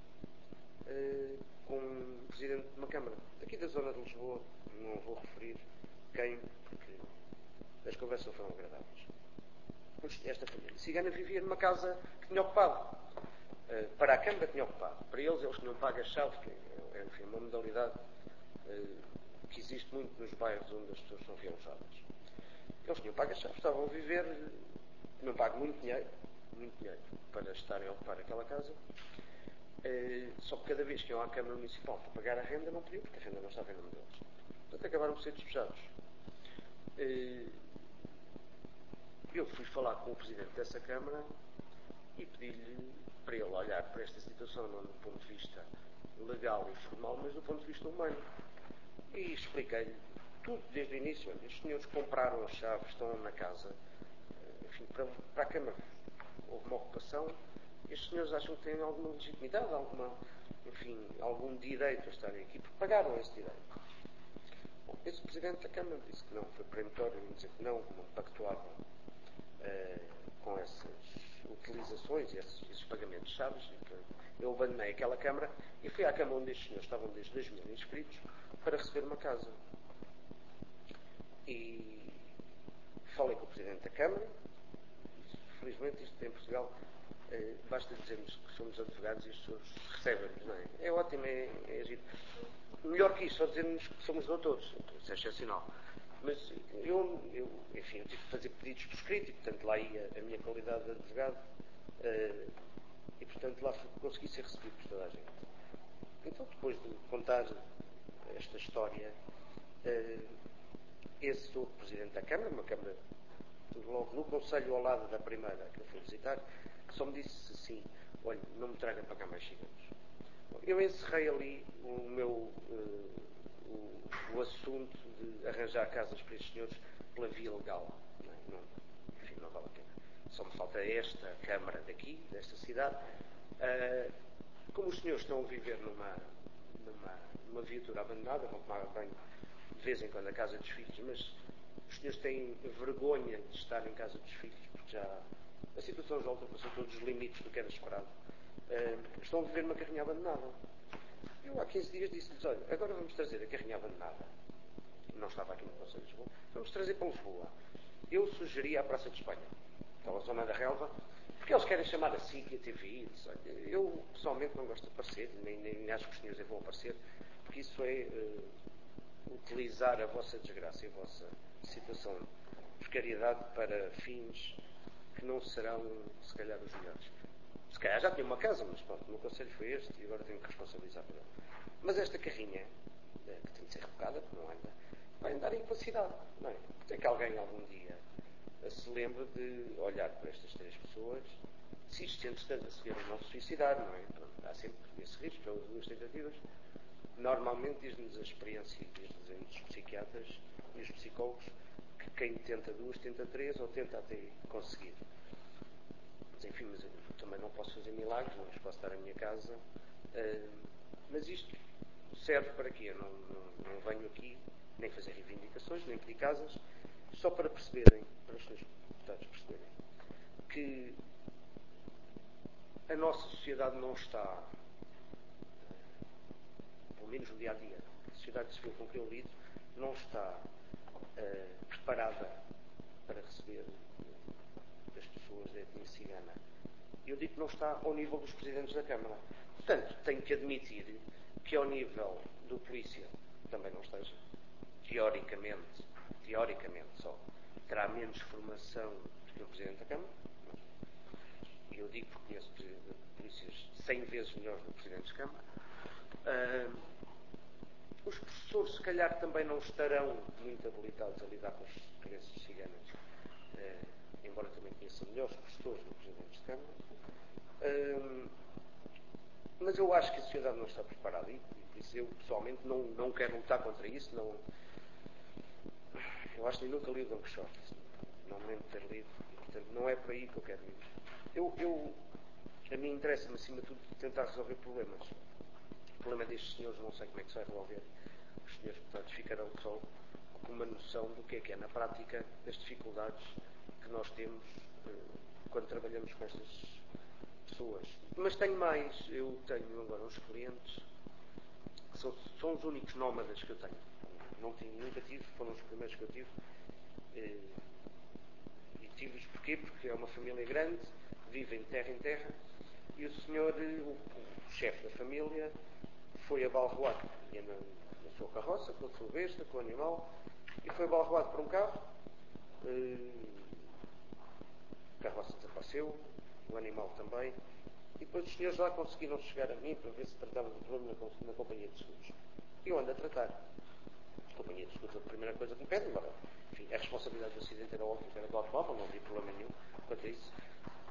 uh, com um presidente de uma Câmara, daqui da zona de Lisboa, não vou referir quem, porque as conversas não foram agradáveis. Esta família cigana vivia numa casa que tinha ocupado. Uh, para a Câmara tinha ocupado. Para eles, eles tinham pago a chave, que é, enfim, uma modalidade uh, que existe muito nos bairros onde as pessoas são realojadas. Eles tinham pago a chave, estavam a viver, tinham pago muito dinheiro, muito dinheiro, para estarem a ocupar aquela casa. Uh, só que cada vez que iam à Câmara Municipal para pagar a renda, não podiam, porque a renda não estava em nome deles. Portanto, acabaram por ser despejados. Uh, eu fui falar com o Presidente dessa Câmara e pedi-lhe para ele olhar para esta situação não do ponto de vista legal e formal, mas do ponto de vista humano. E expliquei-lhe tudo desde o início. Olha, os senhores compraram as chaves, estão na casa, enfim, para, para a Câmara. Houve uma ocupação. Estes senhores acham que têm alguma legitimidade, alguma, enfim, algum direito a estarem aqui, porque pagaram esse direito. Bom, esse Presidente da Câmara disse que não, foi peremptório em dizer que não, que não pactuavam uh, com essas utilizações e esses, esses pagamentos de chaves. E que eu abandonei aquela Câmara e fui à Câmara onde estes senhores estavam desde dois mil inscritos para receber uma casa. E falei com o Presidente da Câmara. Felizmente isto em Portugal eh, basta dizermos que somos advogados e as pessoas recebem-nos, não é? É ótimo, é, é agir. Melhor que isso, só dizermos que somos doutores. Isso é excepcional. Mas eu, eu, enfim, eu tive que fazer pedidos por escrito e, portanto, lá ia a minha qualidade de advogado eh, e, portanto, lá consegui ser recebido por toda a gente. Então, depois de contar esta história, eh, esse outro Presidente da Câmara, uma Câmara logo no Conselho ao lado da primeira que eu fui visitar, só me disse assim: olha, não me traga para cá mais ciganos. Eu encerrei ali o meu uh, o, o assunto de arranjar casas para estes senhores pela via legal. Não, não, enfim, não vale a pena. Só me falta esta Câmara daqui, desta cidade. Uh, como os senhores estão a viver numa, numa, numa viatura abandonada, vão tomar banho de vez em quando a casa dos filhos, mas os senhores têm vergonha de estar em casa dos filhos, porque já a situação já ultrapassou todos os limites do que era esperado. Uh, estão a viver numa carrinha abandonada. Eu há quinze dias disse-lhes: olha, agora vamos trazer a carrinha abandonada. Não estava aqui no Conselho de Lisboa. Vamos trazer para Lisboa. Eu sugeria a Praça de Espanha, aquela zona da relva, porque eles querem chamar a S I C e a T V I. Eu pessoalmente não gosto de aparecer, nem, nem acho que os senhores vão aparecer, porque isso é uh, utilizar a vossa desgraça e a vossa situação de precariedade para fins que não serão, se calhar, os melhores. Se calhar já tinha uma casa, mas pronto, o meu conselho foi este e agora tenho que responsabilizar por ele. Mas esta carrinha, que tem de ser rebocada, que não anda, vai andar em cidade, não é? Tem que alguém algum dia se lembre de olhar para estas três pessoas, se isto entretanto a seguir não se suicidar, não é? Pronto, há sempre esse risco, pelas duas tentativas. Normalmente diz-nos a experiência, diz-nos os psiquiatras e os psicólogos, que quem tenta duas, tenta três ou tenta até conseguir. Mas enfim, mas eu também não posso fazer milagres, não lhes posso dar a minha casa. Uh, mas isto serve para quê? Eu não, não, não venho aqui nem fazer reivindicações, nem pedir casas, só para perceberem, para os senhores deputados perceberem, que a nossa sociedade não está, pelo menos no dia a dia, a sociedade civil com que eu lido, não está uh, preparada para receber as pessoas da etnia cigana. Eu digo que não está ao nível dos presidentes da Câmara. Portanto, tenho que admitir que ao nível do polícia também não esteja. Teoricamente, teoricamente só, terá menos formação do que o presidente da Câmara. E eu digo porque conheço polícias cem vezes melhores do que presidentes de Câmara. Uh, os professores, se calhar, também não estarão muito habilitados a lidar com as crianças ciganas, uh, embora também conheça melhores professores do que presidentes de Câmara. Uh, mas eu acho que a sociedade não está preparada e, e por isso eu, pessoalmente, não, não quero lutar contra isso. Não, eu acho que nunca li o Don Quixote, não me lembro de ter lido, e, portanto, não é por aí que eu quero ir. Eu, eu, a mim interessa-me, acima de tudo, tentar resolver problemas. O problema destes senhores, não sei como é que se vai resolver. Os senhores, portanto, ficarão só com uma noção do que é que é, na prática, das dificuldades que nós temos eh, quando trabalhamos com estas pessoas. Mas tenho mais. Eu tenho agora uns clientes que são, são os únicos nómadas que eu tenho. Não tinha, nunca tive, foram os primeiros que eu tive. Eh, e tive-os porquê? Porque é uma família grande, vivem de terra em terra, e o senhor, o, o chefe da família, foi abalroado, ia na, na sua carroça, com a sua besta, com o animal, e foi abalroado por um carro, uh, a carroça desapareceu, o animal também, e depois os senhores lá conseguiram chegar a mim para ver se tratava do problema na, na companhia de seguros. E eu ando a tratar. A companhia de seguros, a primeira coisa que me pedem, agora, enfim, a responsabilidade do acidente era óbvio, era do automóvel, não havia problema nenhum quanto a isso.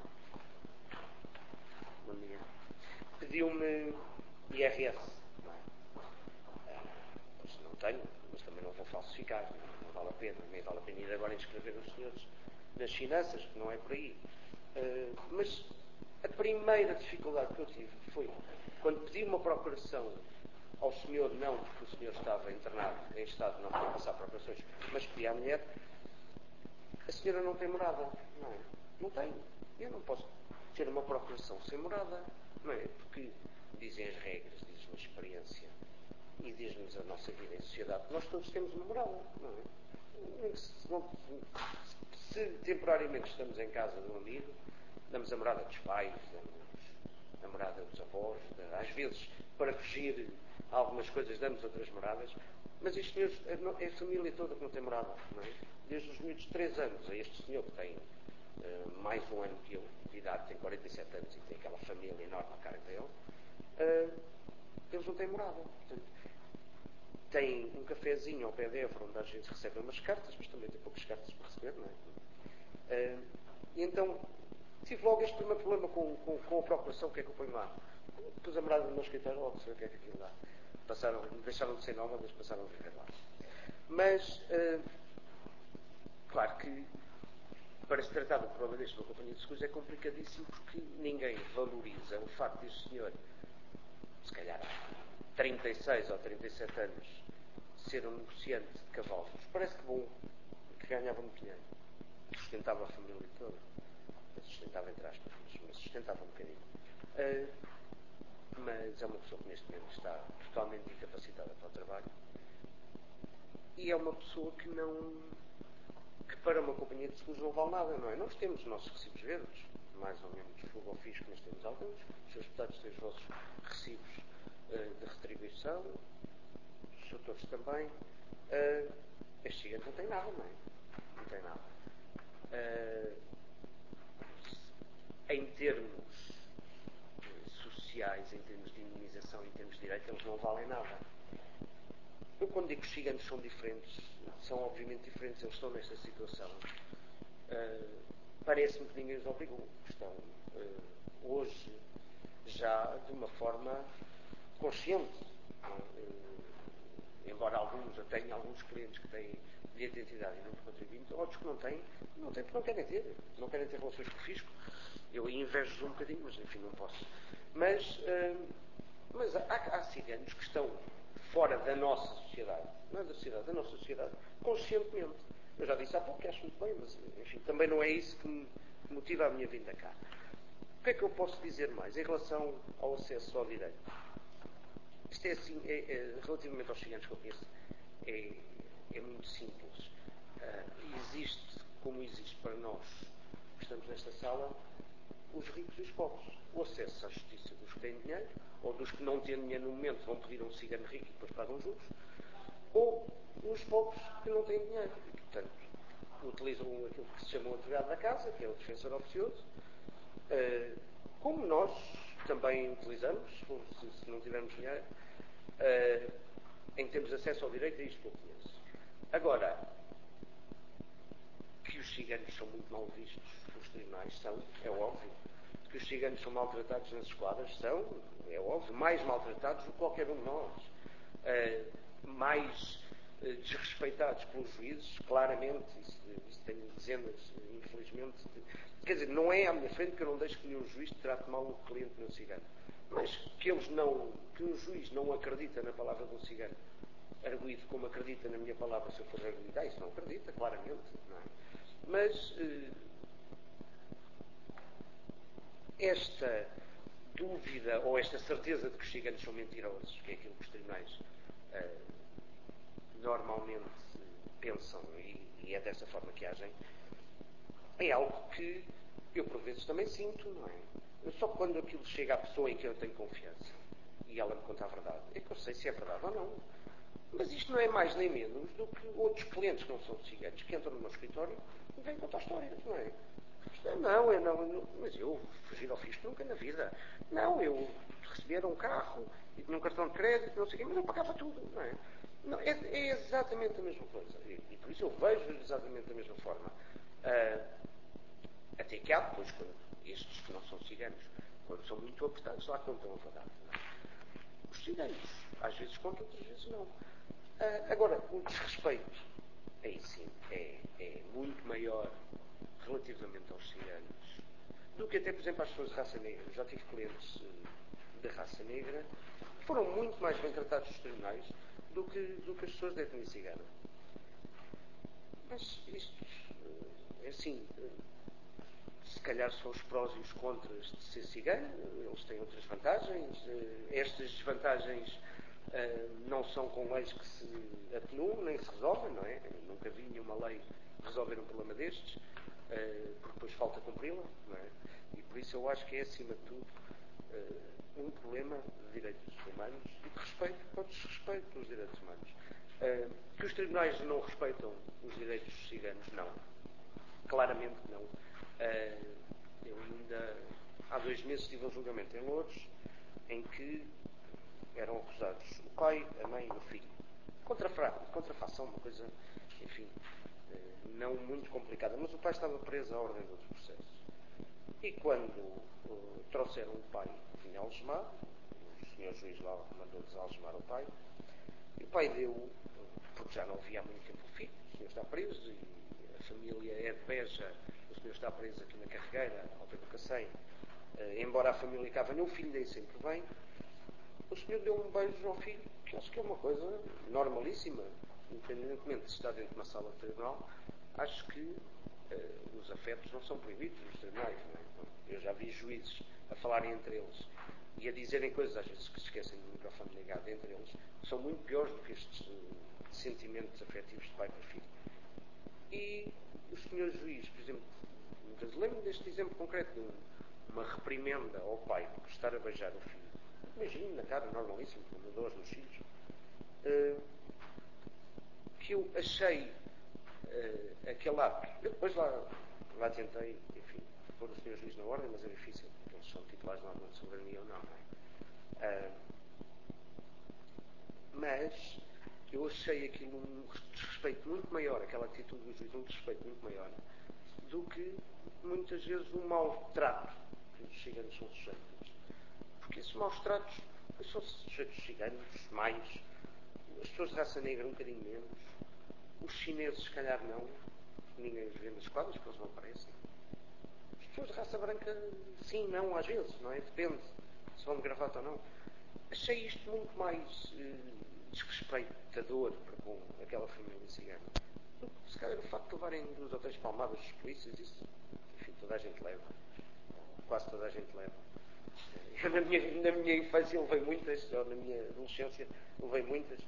Bom dia. Pediu-me I R S. Não é? Ah, pois não tenho, mas também não vou falsificar, não, não vale a pena, nem vale a pena ir agora inscrever os senhores nas finanças, que não é por aí. Uh, mas a primeira dificuldade que eu tive foi quando pedi uma procuração ao senhor, não porque o senhor estava internado em estado, não podia passar procurações, mas pedi à mulher, a senhora não tem morada. Não é? Não tem. Eu não posso ter uma procuração sem morada. Não é? Porque dizem as regras, diz-me a experiência e diz-nos a nossa vida em sociedade que nós todos temos uma morada. Não é? Se, não, se temporariamente estamos em casa de um amigo, damos a morada dos pais, damos a morada dos avós, às vezes, para fugir a algumas coisas, damos outras moradas, mas estes senhores, é a família toda que não tem morada, não é? Desde os miúdos de três anos a este senhor que tem uh, mais um ano que eu, de idade, tem quarenta e sete anos e tem aquela família enorme à carga dele, uh, eles não têm morada. Portanto, tem um cafezinho ao pé de Évora onde a gente recebe umas cartas, mas também tem poucas cartas para receber, não é? Uh, e então, tive logo este primeiro problema com, com, com a procuração, o que é que eu ponho lá? Pus a morada no meu escritório, logo sei o que é que aquilo dá. Passaram, deixaram de ser nómadas, passaram a viver lá. Mas, uh, claro que, para se tratar do problema deste, uma companhia de seguros é complicadíssimo porque ninguém valoriza o facto deste senhor, se calhar há trinta e seis ou trinta e sete anos, ser um negociante de cavalos. Parece que bom, que ganhava muito dinheiro. Sustentava a família toda. Sustentava entre aspas, mas sustentava um bocadinho. Uh, mas é uma pessoa que neste momento está totalmente incapacitada para o trabalho e é uma pessoa que não que para uma companhia de seguros não vale nada, não é? Nós temos os nossos recibos verdes, mais ou menos fogo ao fisco, mas temos alguns, os seus deputados têm os vossos recibos uh, de retribuição, os doutores também. Uh, este gigante não tem nada, não é? Não tem nada. Uh, em termos sociais, em termos de indemnização, em termos de direito, eles não valem nada. Eu, quando digo que os ciganos são diferentes, são obviamente diferentes, eles estão nesta situação. Uh, Parece-me que ninguém os obrigou. Estão uh, hoje já de uma forma consciente. Uh, embora alguns, eu tenho alguns clientes que têm bilhete de identidade e não de contribuinte, outros que não têm, não têm porque não querem ter. Não querem ter relações com o fisco. Eu invejo um bocadinho, mas enfim, não posso. Mas, uh, mas há, há ciganos que estão fora da nossa sociedade, não é da sociedade, da nossa sociedade, conscientemente. Eu já disse há pouco que acho muito bem, mas enfim, também não é isso que me motiva a minha vinda cá. O que é que eu posso dizer mais em relação ao acesso ao direito? Isto é assim, é, é, relativamente aos ciganos que eu conheço, é, é muito simples. Uh, existe, como existe para nós que estamos nesta sala, os ricos e os pobres. O acesso à justiça dos que têm dinheiro, ou dos que não têm dinheiro no momento vão pedir a um cigano rico e depois pagam juros, ou os pobres que não têm dinheiro e, portanto, utilizam aquilo que se chama o advogado da casa, que é o defensor oficioso, uh, como nós também utilizamos, se, se não tivermos dinheiro, uh, em que temos acesso ao direito, é isto que eu conheço. Agora, que os ciganos são muito mal vistos nos tribunais, são, é óbvio. Que os ciganos são maltratados nas esquadras, são, é óbvio, mais maltratados do que qualquer um de nós. Uh, mais uh, desrespeitados pelos juízes, claramente, isso, isso tenho dezenas, infelizmente. De, quer dizer, não é à minha frente que eu não deixo que nenhum juiz trate mal um cliente meu cigano. Mas que eles não, que um juiz não acredita na palavra de um cigano, arguído como acredita na minha palavra se eu for arguído, ah, isso não acredita, claramente, não é? Mas uh, esta dúvida ou esta certeza de que os ciganos são mentirosos, que é aquilo que os tribunais uh, normalmente pensam e, e é dessa forma que agem, é algo que eu por vezes também sinto, não é? Eu só quando aquilo chega à pessoa em que eu tenho confiança e ela me conta a verdade, é que eu sei se é verdade ou não. Mas isto não é mais nem menos do que outros clientes que não são ciganos, que entram no meu escritório e vêm contar histórias, não é? Isto é, não, eu não, não, mas eu fugir ao fisco nunca na vida. Não, eu recebia um carro e tinha um cartão de crédito, não sei o quê, mas eu pagava tudo, não é? Não, é, é exatamente a mesma coisa. E, e por isso eu vejo exatamente da mesma forma. Uh, até que há depois, quando estes que não são ciganos, quando são muito apertados, lá contam a verdade. Não é? Os ciganos, às vezes contam, outras vezes não. Uh, agora, o desrespeito, aí sim, é, é muito maior relativamente aos ciganos do que até, por exemplo, às pessoas de raça negra. Eu já tive clientes uh, de raça negra que foram muito mais bem tratados nos tribunais do que, do que as pessoas de etnia cigana. Mas isto, uh, é assim, uh, se calhar são os prós e os contras de ser cigano, eles têm outras vantagens, uh, estas desvantagens uh, não são com leis que se atenuam, nem se resolvem, não é? Eu nunca vi nenhuma lei resolver um problema destes, uh, porque depois falta cumpri-la, não é? E por isso eu acho que é, acima de tudo, uh, um problema de direitos humanos e de respeito ou desrespeito pelos direitos humanos. Uh, que os tribunais não respeitam os direitos dos ciganos, não. Claramente que não. Uh, eu ainda há dois meses tive um julgamento em Lourdes em que eram acusados o pai, a mãe e o filho. Contrafa contrafação, uma coisa, enfim, uh, não muito complicada, mas o pai estava preso à ordem de outros processos. E quando uh, trouxeram o pai, vinha algemado, o senhor juiz lá mandou desalgemar o pai, e o pai deu, porque já não havia há muito tempo o filho, o senhor está preso e a família é de Beja, o senhor está preso aqui na Carregueira, ao pé do Cacém, uh, embora a família cá venha, o filho daí sempre vem, o senhor deu um beijo ao filho, que acho que é uma coisa normalíssima, independentemente de estar dentro de uma sala de tribunal, acho que uh, os afetos não são proibidos nos tribunais, não é? Eu já vi juízes a falarem entre eles e a dizerem coisas, às vezes, que se esquecem do microfone ligado entre eles, que são muito piores do que estes uh, sentimentos afetivos de pai para filho. E o senhor juiz, por exemplo, lembro deste exemplo concreto de um, uma reprimenda ao pai por estar a beijar o filho. Imagino na cara, normalíssimo, como eu dou aos meus filhos, uh, que eu achei uh, aquele ato. Eu depois lá, lá tentei, enfim, pôr o senhor juiz na ordem, mas é difícil, porque eles são titulares na ordem de soberania ou não, não é? Uh, mas eu achei aquilo um desrespeito muito maior, aquela atitude do juiz, um desrespeito muito maior, do que muitas vezes um mau trato que os ciganos são sujeitos. Porque esses maus tratos são sujeitos ciganos, mais, as pessoas de raça negra um bocadinho menos, os chineses se calhar não, ninguém os vê nas esquadras, porque eles não aparecem. As pessoas de raça branca, sim, não, às vezes, não é? Depende se vão de gravata ou não. Achei isto muito mais eh, desrespeitador para com aquela família cigana. Se calhar o facto de levarem duas ou três palmadas dos polícias, isso, enfim, toda a gente leva. Quase toda a gente leva. Eu, na, minha, na minha infância levei muitas, ou na minha adolescência levei muitas.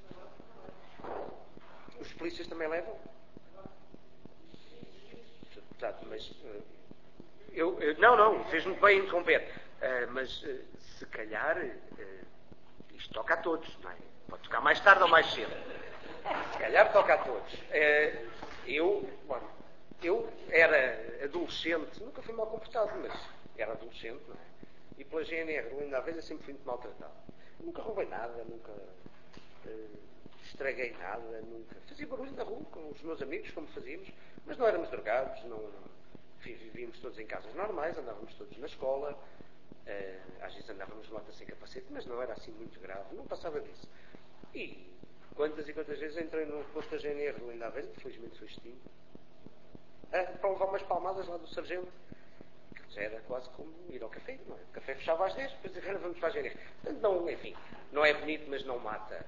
Os polícias também levam? Exato, mas uh, eu, eu, não, não, fez muito bem interromper. Uh, mas, uh, se calhar, uh, isto toca a todos, não é? Pode tocar mais tarde ou mais cedo. Se calhar toca a todos. Uh, eu, bom, eu era adolescente, nunca fui mal comportado, mas era adolescente, não é? E pela G N R, ainda à vez, eu sempre fui muito maltratado. Nunca roubei nada, nunca uh, estraguei nada, nunca. Fazia barulho na rua com os meus amigos, como fazíamos, mas não éramos drogados, não, não vivíamos todos em casas normais, andávamos todos na escola, uh, às vezes andávamos de moto sem capacete, mas não era assim muito grave, não passava disso. E quantas e quantas vezes entrei no posto da G N R de Linda à Velha, que felizmente foi extinto, uh, para levar umas palmadas lá do sargento. Era quase como ir ao café, não é? O café fechava às dez, depois agora vamos para a G N R. Portanto, não, enfim, não é bonito, mas não mata.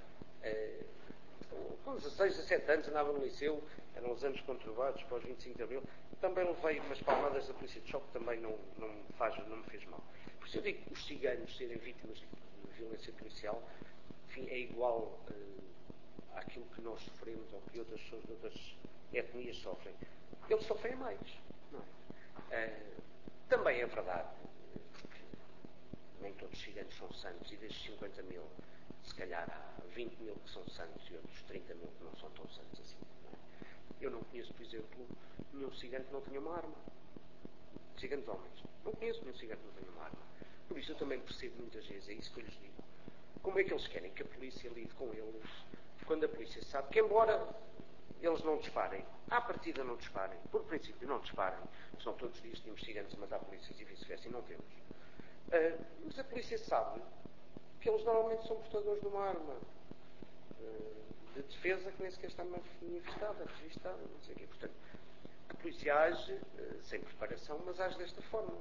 Uh, com dezasseis, dezessete anos, andava no liceu, eram os anos conturbados, pós vinte e cinco de Abril, também levei umas palmadas da polícia de choque, também não, não, me faz, não me fez mal. Por isso eu digo que os ciganos serem vítimas de violência policial, enfim, é igual uh, àquilo que nós sofremos ou que outras pessoas de outras etnias sofrem. Eles sofrem mais, não é? Uh, Também é verdade, porque nem todos os ciganos são santos, e destes cinquenta mil, se calhar há vinte mil que são santos e outros trinta mil que não são tão santos assim. Não é? Eu não conheço, por exemplo, nenhum cigano que não tenha uma arma. Ciganos homens. Não conheço nenhum cigano que não tenha uma arma. Por isso eu também percebo muitas vezes, é isso que eu lhes digo. Como é que eles querem que a polícia lide com eles, quando a polícia sabe que, embora eles não disparem, à partida não disparem, por princípio não disparem, senão todos os dias tínhamos ciganos a matar polícias e vice-versa, e não temos. Uh, mas a polícia sabe que eles normalmente são portadores de uma arma uh, de defesa que nem sequer está manifestada, registada, não sei o quê. Portanto, a polícia age uh, sem preparação, mas age desta forma.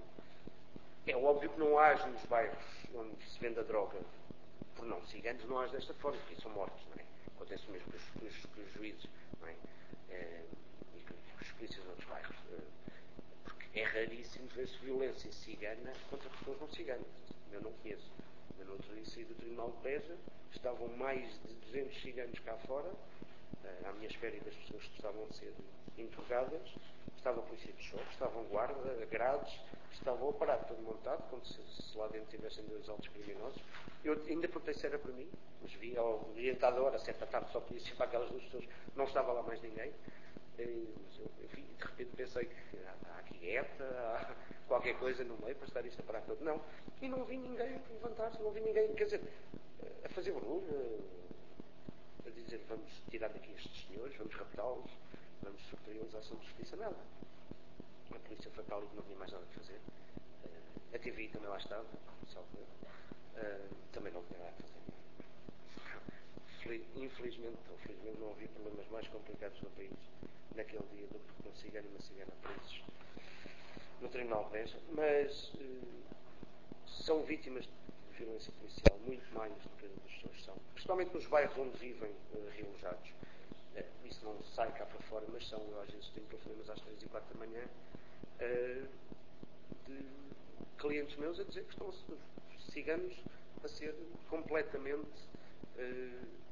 É óbvio que não age nos bairros onde se vende a droga por não ciganos, não age desta forma, porque são mortos, não é? Acontece o mesmo com os, com os, com os juízes, não é? É, e com, com os polícias de outros bairros. Porque é raríssimo ver-se violência cigana contra pessoas não ciganas. Eu não conheço. Eu no outro dia saí do Tribunal de Beja, estavam mais de duzentos ciganos cá fora, à minha espera das pessoas que estavam a ser interrogadas, estava a polícia de choque, estavam guarda, grades, estavam a parar todo montado, como se, se lá dentro tivessem dois altos criminosos. Eu ainda perguntei se era para mim, mas vi ao orientador, hora, sete da tarde, só podia ser para aquelas duas pessoas, não estava lá mais ninguém. E, mas eu, enfim, de repente pensei que há, há aqui ETA, há qualquer coisa no meio para estar isto a parar todo. Não. E não vi ninguém levantar-se, não vi ninguém, quer dizer, a fazer barulho, a dizer vamos tirar daqui estes senhores, vamos raptá-los, vamos subtraí-los à ação de justiça, nada. A polícia foi para ali que não tinha mais nada a fazer. A T V I também lá estava, salvo uh, também não tinha nada a fazer. Infelizmente, ou felizmente, não havia problemas mais complicados no país naquele dia do que um cigano e uma cigana presos no Tribunal de Beja, mas uh, são vítimas de violência policial, muito mais do que as pessoas são. Principalmente nos bairros onde vivem uh, realojados. Uh, isso não sai cá para fora, mas são, eu às vezes tenho telefonemas às três e quatro da manhã uh, de clientes meus a dizer que estão os ciganos a ser completamente uh,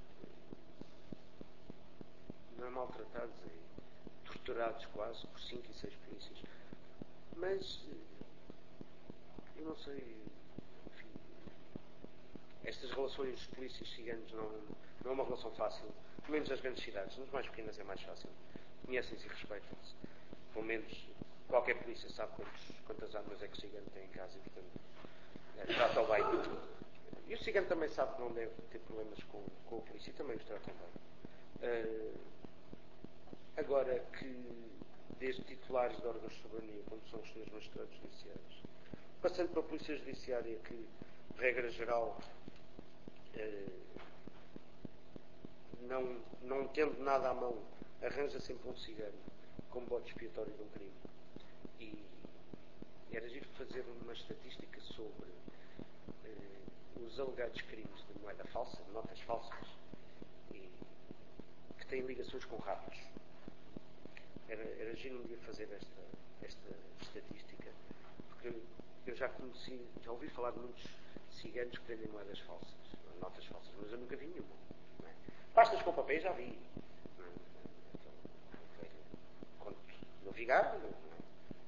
não é maltratados e torturados quase por cinco e seis polícias. Mas eu não sei, enfim, estas relações polícias ciganos não, não é uma relação fácil, pelo menos nas grandes cidades. Nas mais pequenas é mais fácil, conhecem-se e respeitam-se. Pelo menos qualquer polícia sabe quantos, quantas armas é que o cigano tem em casa e, portanto, é, trata-o bem. E o cigano também sabe que não deve ter problemas com, com a polícia e também os trata bem. Uh, agora que, desde titulares de órgãos de soberania, como são os senhores magistrados judiciários, passando para a polícia judiciária que, regra geral, uh, não, não tendo nada à mão, arranja sempre um cigano como bode expiatório de um crime. E era giro fazer uma estatística sobre uh, os alegados crimes de moeda falsa, de notas falsas, e que têm ligações com raptos. Era, era giro um dia fazer esta, esta estatística, porque eu já conheci, já ouvi falar de muitos ciganos que vendem moedas falsas, notas falsas, mas eu nunca vi nenhuma. Não é? Pastas com papéis já vi. Não é? Então, no Vigário, não é?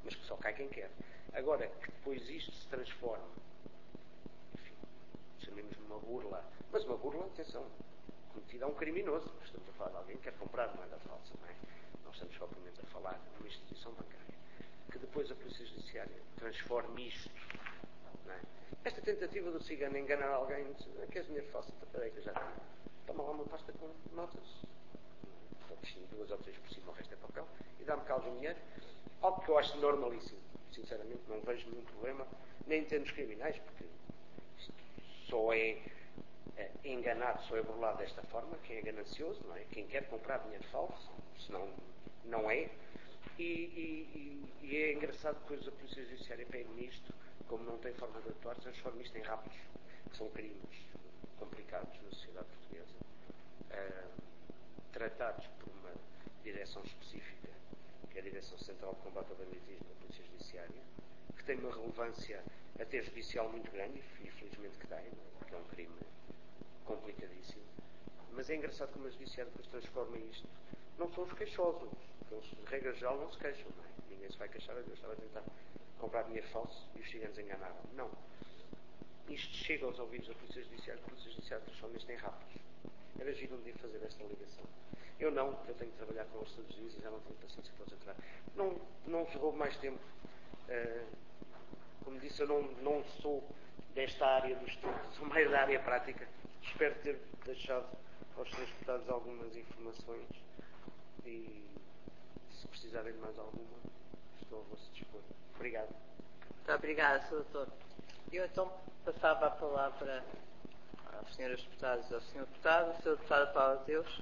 mas que só cai quem quer. Agora, que depois isto se transforme, enfim, chamemos numa burla, mas uma burla, atenção, cometida a um criminoso. Estamos a falar de alguém que quer comprar moeda falsa, não é? Não estamos propriamente a falar de uma instituição bancária. Que depois a Polícia Judiciária transforme isto, não é? Esta tentativa do cigano enganar alguém, diz, ah, queres dinheiro falso? Então, peraí que eu já tenho. Toma lá uma pasta com notas, duas ou três por cima, o resto é papel, e dá-me cá algum dinheiro. Algo que eu acho normalíssimo. Sinceramente, não vejo nenhum problema, nem em termos criminais, porque isto só é, é enganado, só é burlado desta forma, quem é ganancioso, não é? Quem quer comprar dinheiro falso, senão não é. E, e, e é engraçado que depois a Polícia Judiciária pega nisto, como não tem forma de atuar, transforma isto em raptos, que são crimes complicados na sociedade portuguesa, uh, tratados por uma direção específica, que é a Direção Central de Combate ao Banditismo da Polícia Judiciária, que tem uma relevância até judicial muito grande, e felizmente que tem, porque é um crime complicadíssimo. Mas é engraçado como a Judiciária depois transforma isto. Não são os queixosos, eles, de regra geral, não se queixam, não é? Ninguém se vai queixar, eu estava a tentar comprar dinheiro falso e os ciganos enganaram. Não. Isto chega aos ouvidos da Polícia Judiciária, a Polícia Judiciária transforma isto em raptos. Era giro um dia fazer esta ligação. Eu não, porque eu tenho que trabalhar com eles todos os dias e já não tenho paciência para os entrar. Não, não vos roubo mais tempo. Uh, como disse, eu não, não sou desta área do estudo, sou mais da área prática. Espero ter deixado aos senhores deputados algumas informações e, se precisarem de mais alguma, estou a vosso dispor. Obrigado. Muito obrigada, senhor Doutor. Eu então passava a palavra às senhoras deputadas e ao senhor Deputado. O senhor Deputado Paulo Deus.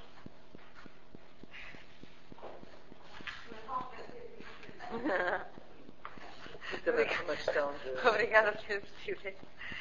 Também é uma questão de... Obrigada, senhor Presidente.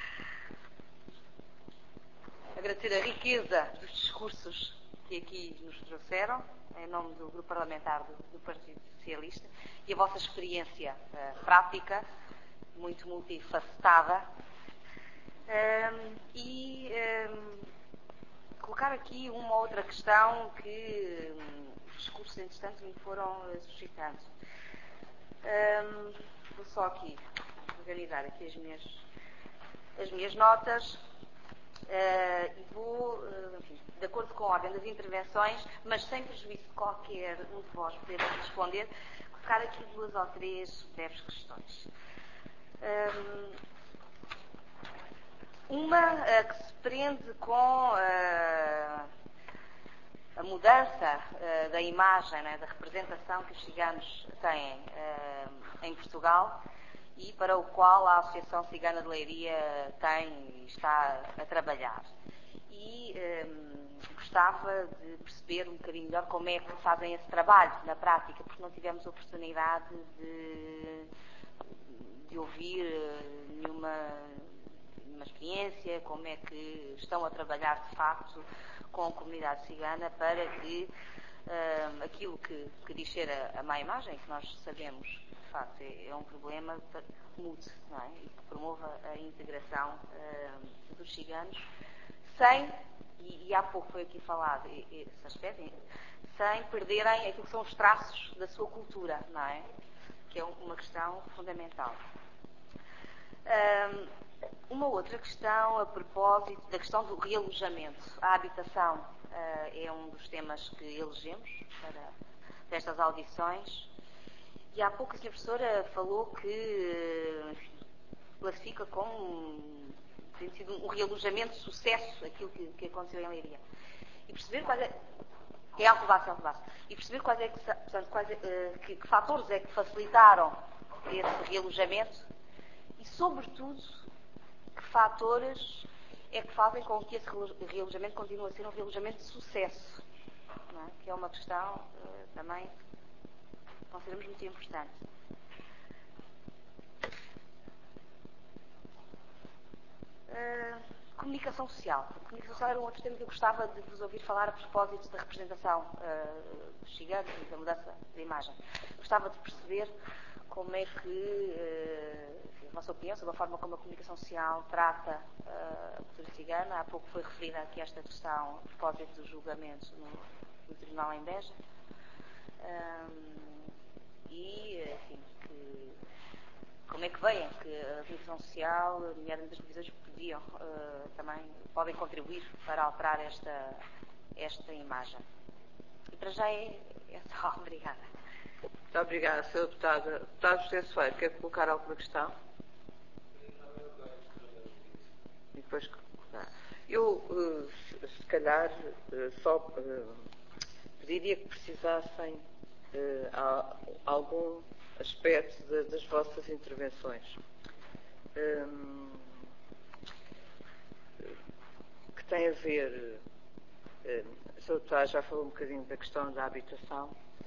Agradecer a riqueza dos discursos que aqui nos trouxeram, em nome do Grupo Parlamentar do, do Partido Socialista, e a vossa experiência uh, prática, muito multifacetada, um, e um, colocar aqui uma outra questão que um, os discursos, entretanto, me foram uh, suscitando. Um, vou só aqui organizar aqui as minhas, as minhas notas. Uh, e vou, uh, enfim, de acordo com a ordem das intervenções, mas sem prejuízo de qualquer um de vós poder responder, colocar aqui duas ou três breves questões. Um, uma uh, que se prende com uh, a mudança uh, da imagem, né, da representação que os ciganos têm uh, em Portugal, e para o qual a Associação Cigana de Leiria tem e está a trabalhar. E hum, gostava de perceber um bocadinho melhor como é que fazem esse trabalho na prática, porque não tivemos oportunidade de, de ouvir nenhuma, nenhuma experiência, como é que estão a trabalhar de facto com a comunidade cigana para que hum, aquilo que, que diz ser a, a má imagem, que nós sabemos de facto é, é um problema, mude, não é? E que promova a integração uh, dos ciganos sem, e, e há pouco foi aqui falado esse aspecto, sem perderem aquilo que são os traços da sua cultura, não é? Que é uma questão fundamental. Um, uma outra questão a propósito da questão do realojamento. A habitação uh, é um dos temas que elegemos para estas audições. E há pouco a senhora professora falou que, enfim, classifica como tem sido um realojamento de sucesso aquilo que, que aconteceu em Leiria. E perceber quais é, é alto baixo, alto baixo. E perceber quais é que, portanto, quais é, que, que fatores é que facilitaram esse realojamento e, sobretudo, que fatores é que fazem com que esse realojamento continue a ser um realojamento de sucesso, não é? Que é uma questão uh, também consideramos muito importante. Uh, comunicação social. A comunicação social era um outro tema que eu gostava de vos ouvir falar a propósito da representação uh, dos ciganos e da mudança de imagem. Gostava de perceber como é que, uh, enfim, a vossa opinião sobre a forma como a comunicação social trata uh, a cultura cigana. Há pouco foi referida aqui esta questão a propósito dos julgamentos no, no Tribunal em Beja. Um, e, enfim, que que, como é que veem que a comunicação social, nomeadamente as televisões, podiam, uh, também podem contribuir para alterar esta, esta imagem. E para já é, é só. Obrigada. Muito obrigada, senhora Deputada. Deputado José Soeiro, quer colocar alguma questão? E depois, eu, se, se calhar, só pediria que precisassem algum aspecto de, das vossas intervenções. Que tem a ver, a senhora Deputada já falou um bocadinho da questão da habitação.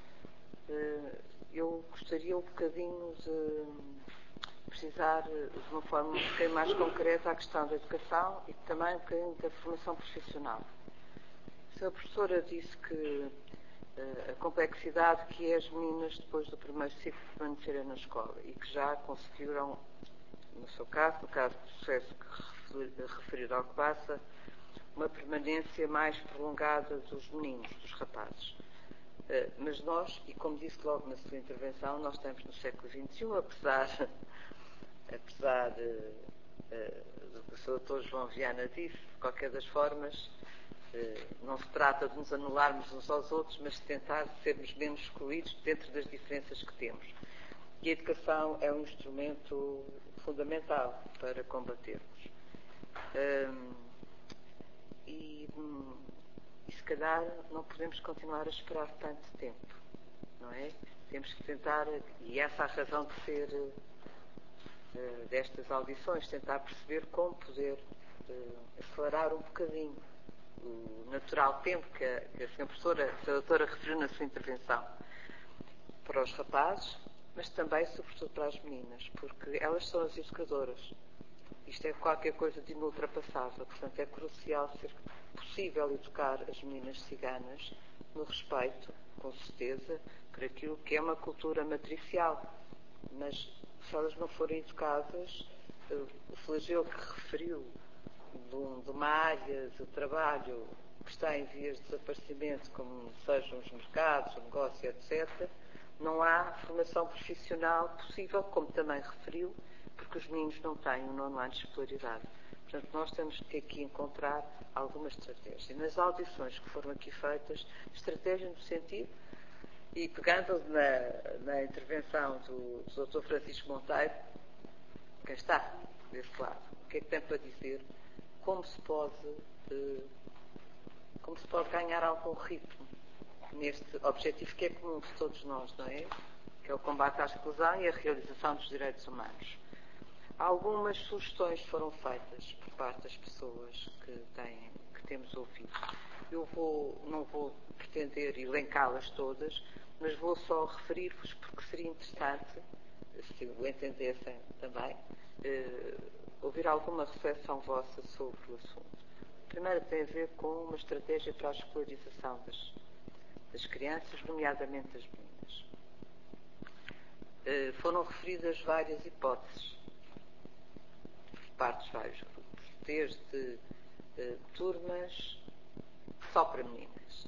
Eu gostaria um bocadinho de precisar de uma forma um bocadinho mais concreta a questão da educação e também um bocadinho da formação profissional. A senhora professora disse que uh, a complexidade que é as meninas depois do primeiro ciclo permanecerem na escola e que já conseguiram, no seu caso, no caso do sucesso que referido ao que passa, uma permanência mais prolongada dos meninos, dos rapazes. Uh, mas nós, e como disse logo na sua intervenção, nós estamos no século vinte e um, apesar, apesar uh, uh, do que o senhor doutor João Viana disse, de qualquer das formas, uh, não se trata de nos anularmos uns aos outros, mas de tentar sermos menos excluídos dentro das diferenças que temos. E a educação é um instrumento fundamental para combatermos. Um, e... Um, E se calhar não podemos continuar a esperar tanto tempo, não é? Temos que tentar, e essa é a razão de ser uh, destas audições, tentar perceber como poder uh, acelerar um bocadinho o natural tempo que a, que a senhora professora, a senhora doutora referiu na sua intervenção para os rapazes, mas também, sobretudo, para as meninas, porque elas são as educadoras. Isto é qualquer coisa de inultrapassável, portanto é crucial ser possível educar as meninas ciganas no respeito, com certeza, por aquilo que é uma cultura matricial. Mas se elas não forem educadas, o flagelo que referiu de uma área de trabalho que está em vias de desaparecimento, como sejam os mercados, o negócio, etcétera, não há formação profissional possível, como também referiu, porque os meninos não têm um nono ano de escolaridade. Portanto, nós temos que aqui encontrar alguma estratégia. E nas audições que foram aqui feitas, estratégia no sentido, e pegando na, na intervenção do, do doutor Francisco Monteiro, quem está desse lado, o que é que tem para dizer, como se pode, eh, como se pode ganhar algum ritmo neste objetivo que é comum de todos nós, não é? Que é o combate à exclusão e a realização dos direitos humanos. Algumas sugestões foram feitas por parte das pessoas que, têm, que temos ouvido. Eu vou, não vou pretender elencá-las todas, mas vou só referir-vos, porque seria interessante, se o entendessem também, eh, ouvir alguma reflexão vossa sobre o assunto. A primeira tem a ver com uma estratégia para a escolarização das, das crianças, nomeadamente das meninas. Eh, foram referidas várias hipóteses parte dos vários grupos, desde uh, turmas só para meninas,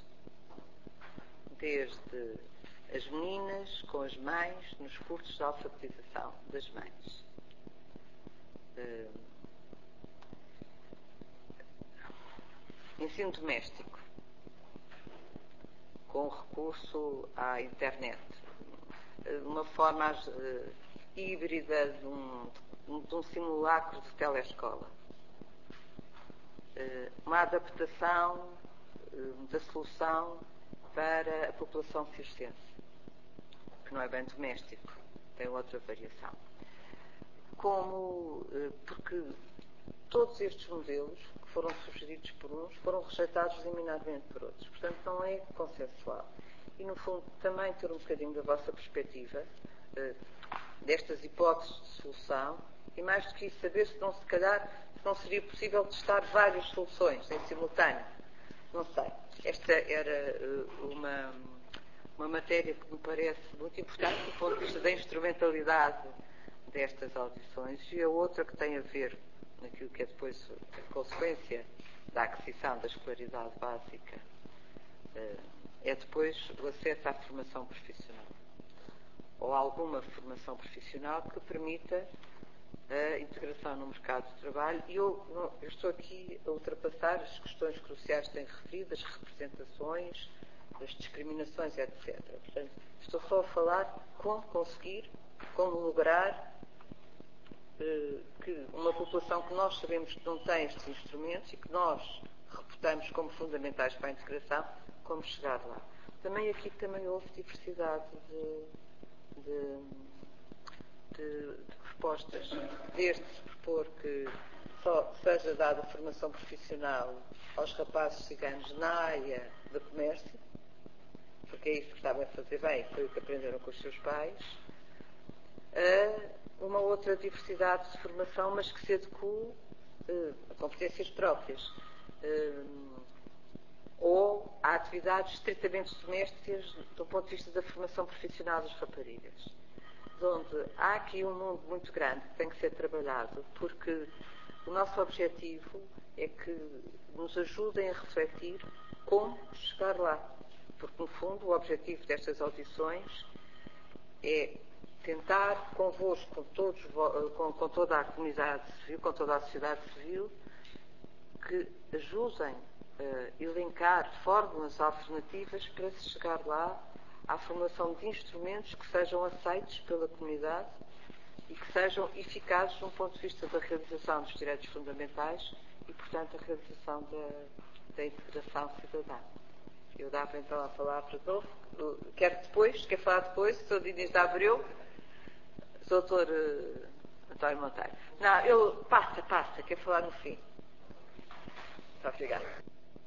desde as meninas com as mães nos cursos de alfabetização das mães, uh, ensino doméstico com recurso à internet, uh, uma forma uh, híbrida de um de um simulacro de telescola, uma adaptação da solução para a população circense, que não é bem doméstico, tem outra variação. Como, porque todos estes modelos que foram sugeridos por uns foram rejeitados eliminadamente por outros, portanto não é consensual. E no fundo também ter um bocadinho da vossa perspectiva destas hipóteses de solução. E mais do que isso, saber se não, se calhar, se não seria possível testar várias soluções em simultâneo. Não sei. Esta era uh, uma, uma matéria que me parece muito importante do ponto de vista da instrumentalidade destas audições, e a outra que tem a ver naquilo que é depois a consequência da aquisição da escolaridade básica, uh, é depois o acesso à formação profissional. ou alguma formação profissional que permita a integração no mercado de trabalho. E eu, não, eu estou aqui a ultrapassar as questões cruciais que têm referido, as representações, as discriminações, etcétera. Portanto, estou só a falar como conseguir, como lograr eh, que uma população que nós sabemos que não tem estes instrumentos e que nós reputamos como fundamentais para a integração, como chegar lá. Também aqui também houve diversidade de, de, de, de propostas, desde se propor que só seja dada formação profissional aos rapazes ciganos na área do comércio, porque é isso que sabem fazer bem, foi o que aprenderam com os seus pais. Uh, uma outra diversidade de formação, mas que se adequa uh, a competências próprias. Uh, ou a atividades estritamente domésticas do ponto de vista da formação profissional das raparigas. Onde há aqui um mundo muito grande que tem que ser trabalhado, porque o nosso objetivo é que nos ajudem a refletir como chegar lá. Porque, no fundo, o objetivo destas audições é tentar convosco, com, todos, com, com toda a comunidade civil, com toda a sociedade civil, que ajudem a elencar fórmulas alternativas para se chegar lá à formação de instrumentos que sejam aceitos pela comunidade e que sejam eficazes de um ponto de vista da realização dos direitos fundamentais e, portanto, a realização da, da integração cidadã. Eu dava então a palavra de novo. Quer depois, quer falar depois, doutor Inês de Abreu, doutor uh, António Monteiro. Não, eu, passa, passa, quer falar no fim. Muito obrigada.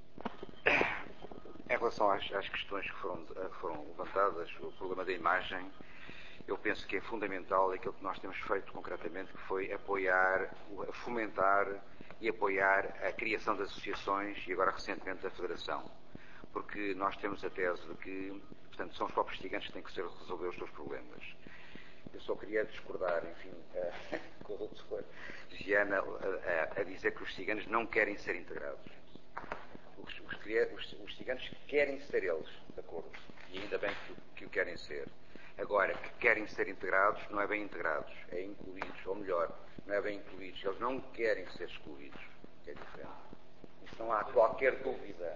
Em relação às, às questões que foram, que foram levantadas, o problema da imagem, eu penso que é fundamental aquilo que nós temos feito concretamente, que foi apoiar, fomentar e apoiar a criação de associações e agora recentemente da Federação. Porque nós temos a tese de que, portanto, são os próprios ciganos que têm que ser resolver os seus problemas. Eu só queria discordar, enfim, uh, com o doutor Viana, uh, a dizer que os ciganos não querem ser integrados. Os, os, os, os ciganos querem ser eles, de acordo, e ainda bem que, que o querem ser. Agora, que querem ser integrados, não é bem integrados, é incluídos, ou melhor, não é bem incluídos, eles não querem ser excluídos, que é diferente. Isso não há qualquer dúvida.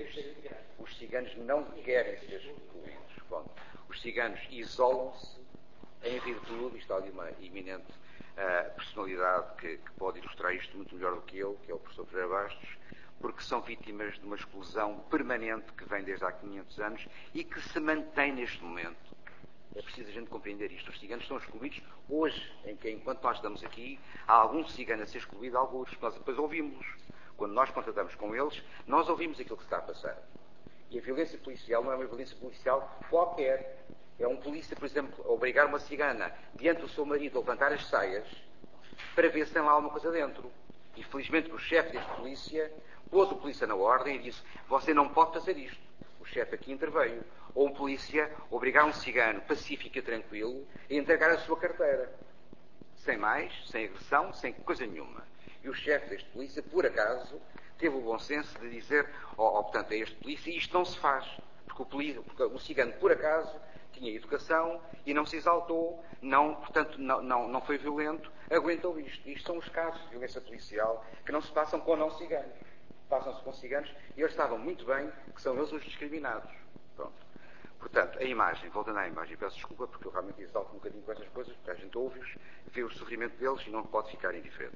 Os, os ciganos não querem ser excluídos. Bom, os ciganos isolam-se em virtude, está ali uma iminente uh, personalidade que, que pode ilustrar isto muito melhor do que eu, que é o professor Pereira Bastos, porque são vítimas de uma exclusão permanente que vem desde há quinhentos anos e que se mantém neste momento. É preciso a gente compreender isto. Os ciganos são excluídos hoje, em que, enquanto nós estamos aqui, há algum cigano a ser excluído, alguns. Nós depois ouvimos. Quando nós contatamos com eles, nós ouvimos aquilo que está a passar. E a violência policial não é uma violência policial qualquer. É um polícia, por exemplo, obrigar uma cigana diante do seu marido a levantar as saias para ver se tem lá alguma coisa dentro. E felizmente o chefe deste polícia pôs o polícia na ordem e disse: você não pode fazer isto. O chefe aqui interveio. Ou um polícia obrigar um cigano pacífico e tranquilo a entregar a sua carteira. Sem mais, sem agressão, sem coisa nenhuma. E o chefe deste polícia, por acaso, teve o bom senso de dizer, oh, oh, portanto, a este polícia, isto não se faz. Porque o, polícia, porque o cigano, por acaso, tinha educação e não se exaltou, não, portanto, não, não, não foi violento, aguentou isto. Isto são os casos de violência policial que não se passam com não-ciganos. Passam-se com ciganos e eles estavam muito bem que são eles os discriminados. Pronto. Portanto, a imagem, voltando à imagem, peço desculpa porque eu realmente exalto um bocadinho com estas coisas, porque a gente ouve-os, vê o sofrimento deles e não pode ficar indiferente.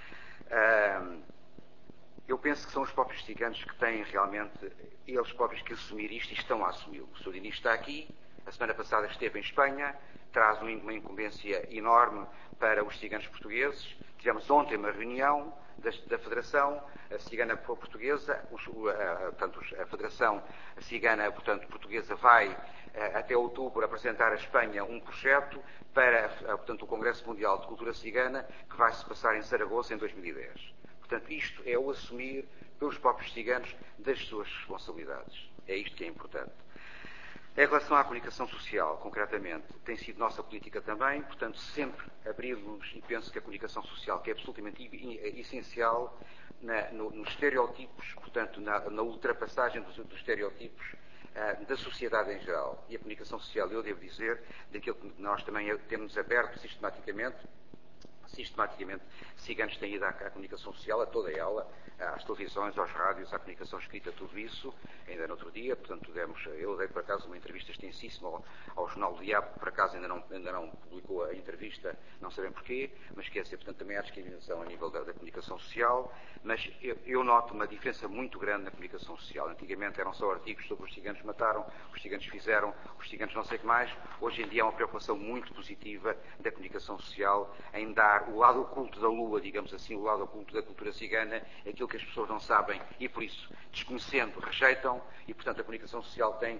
Uh, eu penso que são os próprios ciganos que têm realmente, eles próprios que assumir isto e estão a assumi-lo. O senhor Diniz está aqui, a semana passada esteve em Espanha, traz uma incumbência enorme para os ciganos portugueses. Tivemos ontem uma reunião da, da Federação a Cigana Portuguesa, os, a, a, portanto, a Federação Cigana portanto, Portuguesa vai a, até outubro apresentar à Espanha um projeto para a, portanto, o Congresso Mundial de Cultura Cigana que vai se passar em Saragoça em dois mil e dez. Portanto, isto é o assumir pelos próprios ciganos das suas responsabilidades. É isto que é importante. Em relação à comunicação social, concretamente, tem sido nossa política também, portanto, sempre abrirmos, e penso que a comunicação social, que é absolutamente essencial na, no, nos estereótipos, portanto, na, na ultrapassagem dos, dos estereótipos uh, da sociedade em geral. E a comunicação social, eu devo dizer, daquilo que nós também temos aberto sistematicamente, sistematicamente, ciganos têm ido à, à comunicação social, a toda ela, às televisões, aos rádios, à comunicação escrita, tudo isso, ainda no outro dia, portanto, demos, eu dei por acaso uma entrevista extensíssima ao, ao Jornal do Diabo, que por acaso ainda não, ainda não publicou a entrevista, não sabem porquê, mas quer dizer, portanto, também há discriminação a nível da, da comunicação social, mas eu, eu noto uma diferença muito grande na comunicação social. Antigamente eram só artigos sobre os ciganos mataram, os ciganos fizeram, os ciganos não sei o que mais. Hoje em dia há uma preocupação muito positiva da comunicação social em dar o lado oculto da lua, digamos assim, o lado oculto da cultura cigana, aquilo que as pessoas não sabem e, por isso, desconhecendo, rejeitam, e, portanto, a comunicação social tem,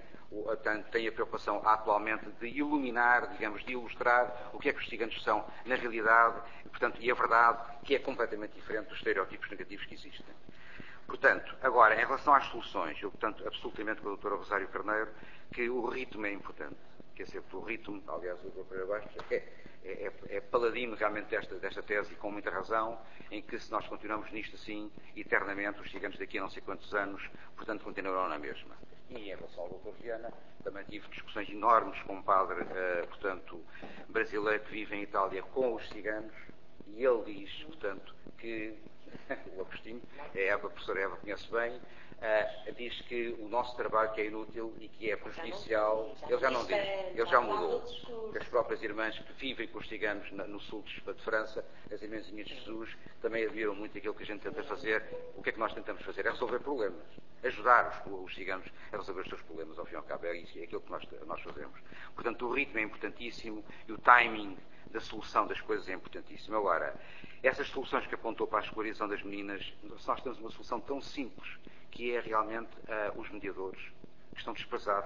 tem a preocupação atualmente de iluminar, digamos, de ilustrar o que é que os ciganos são na realidade, e, portanto, e a verdade, que é completamente diferente dos estereótipos negativos que existem. Portanto, agora, em relação às soluções, eu, portanto, absolutamente com a doutora Rosário Carneiro, que o ritmo é importante. Quer dizer, o ritmo, aliás, o doutor Pereira Bastos é, é, é paladino realmente desta, desta tese, e com muita razão, em que se nós continuamos nisto assim, eternamente, os ciganos daqui a não sei quantos anos, portanto, continuarão na mesma. E em relação ao doutor Viana, também tive discussões enormes com um padre, uh, portanto, brasileiro que vive em Itália com os ciganos, e ele diz, portanto, que o Agostinho, a Eva, a professora Eva conhece bem, uh, diz que o nosso trabalho que é inútil e que é prejudicial, ele já não diz, ele já mudou. As próprias irmãs que vivem com os ciganos no sul de França, as irmãzinhas de Jesus, também admiram muito aquilo que a gente tenta fazer. O que é que nós tentamos fazer? É resolver problemas, ajudar os, os ciganos a resolver os seus problemas, ao fim e ao cabo, é isso, é aquilo que nós, nós fazemos. Portanto, o ritmo é importantíssimo e o timing da solução das coisas é importantíssimo. Agora, essas soluções que apontou para a escolarização das meninas, nós temos uma solução tão simples, que é realmente uh, os mediadores, que estão desprezados.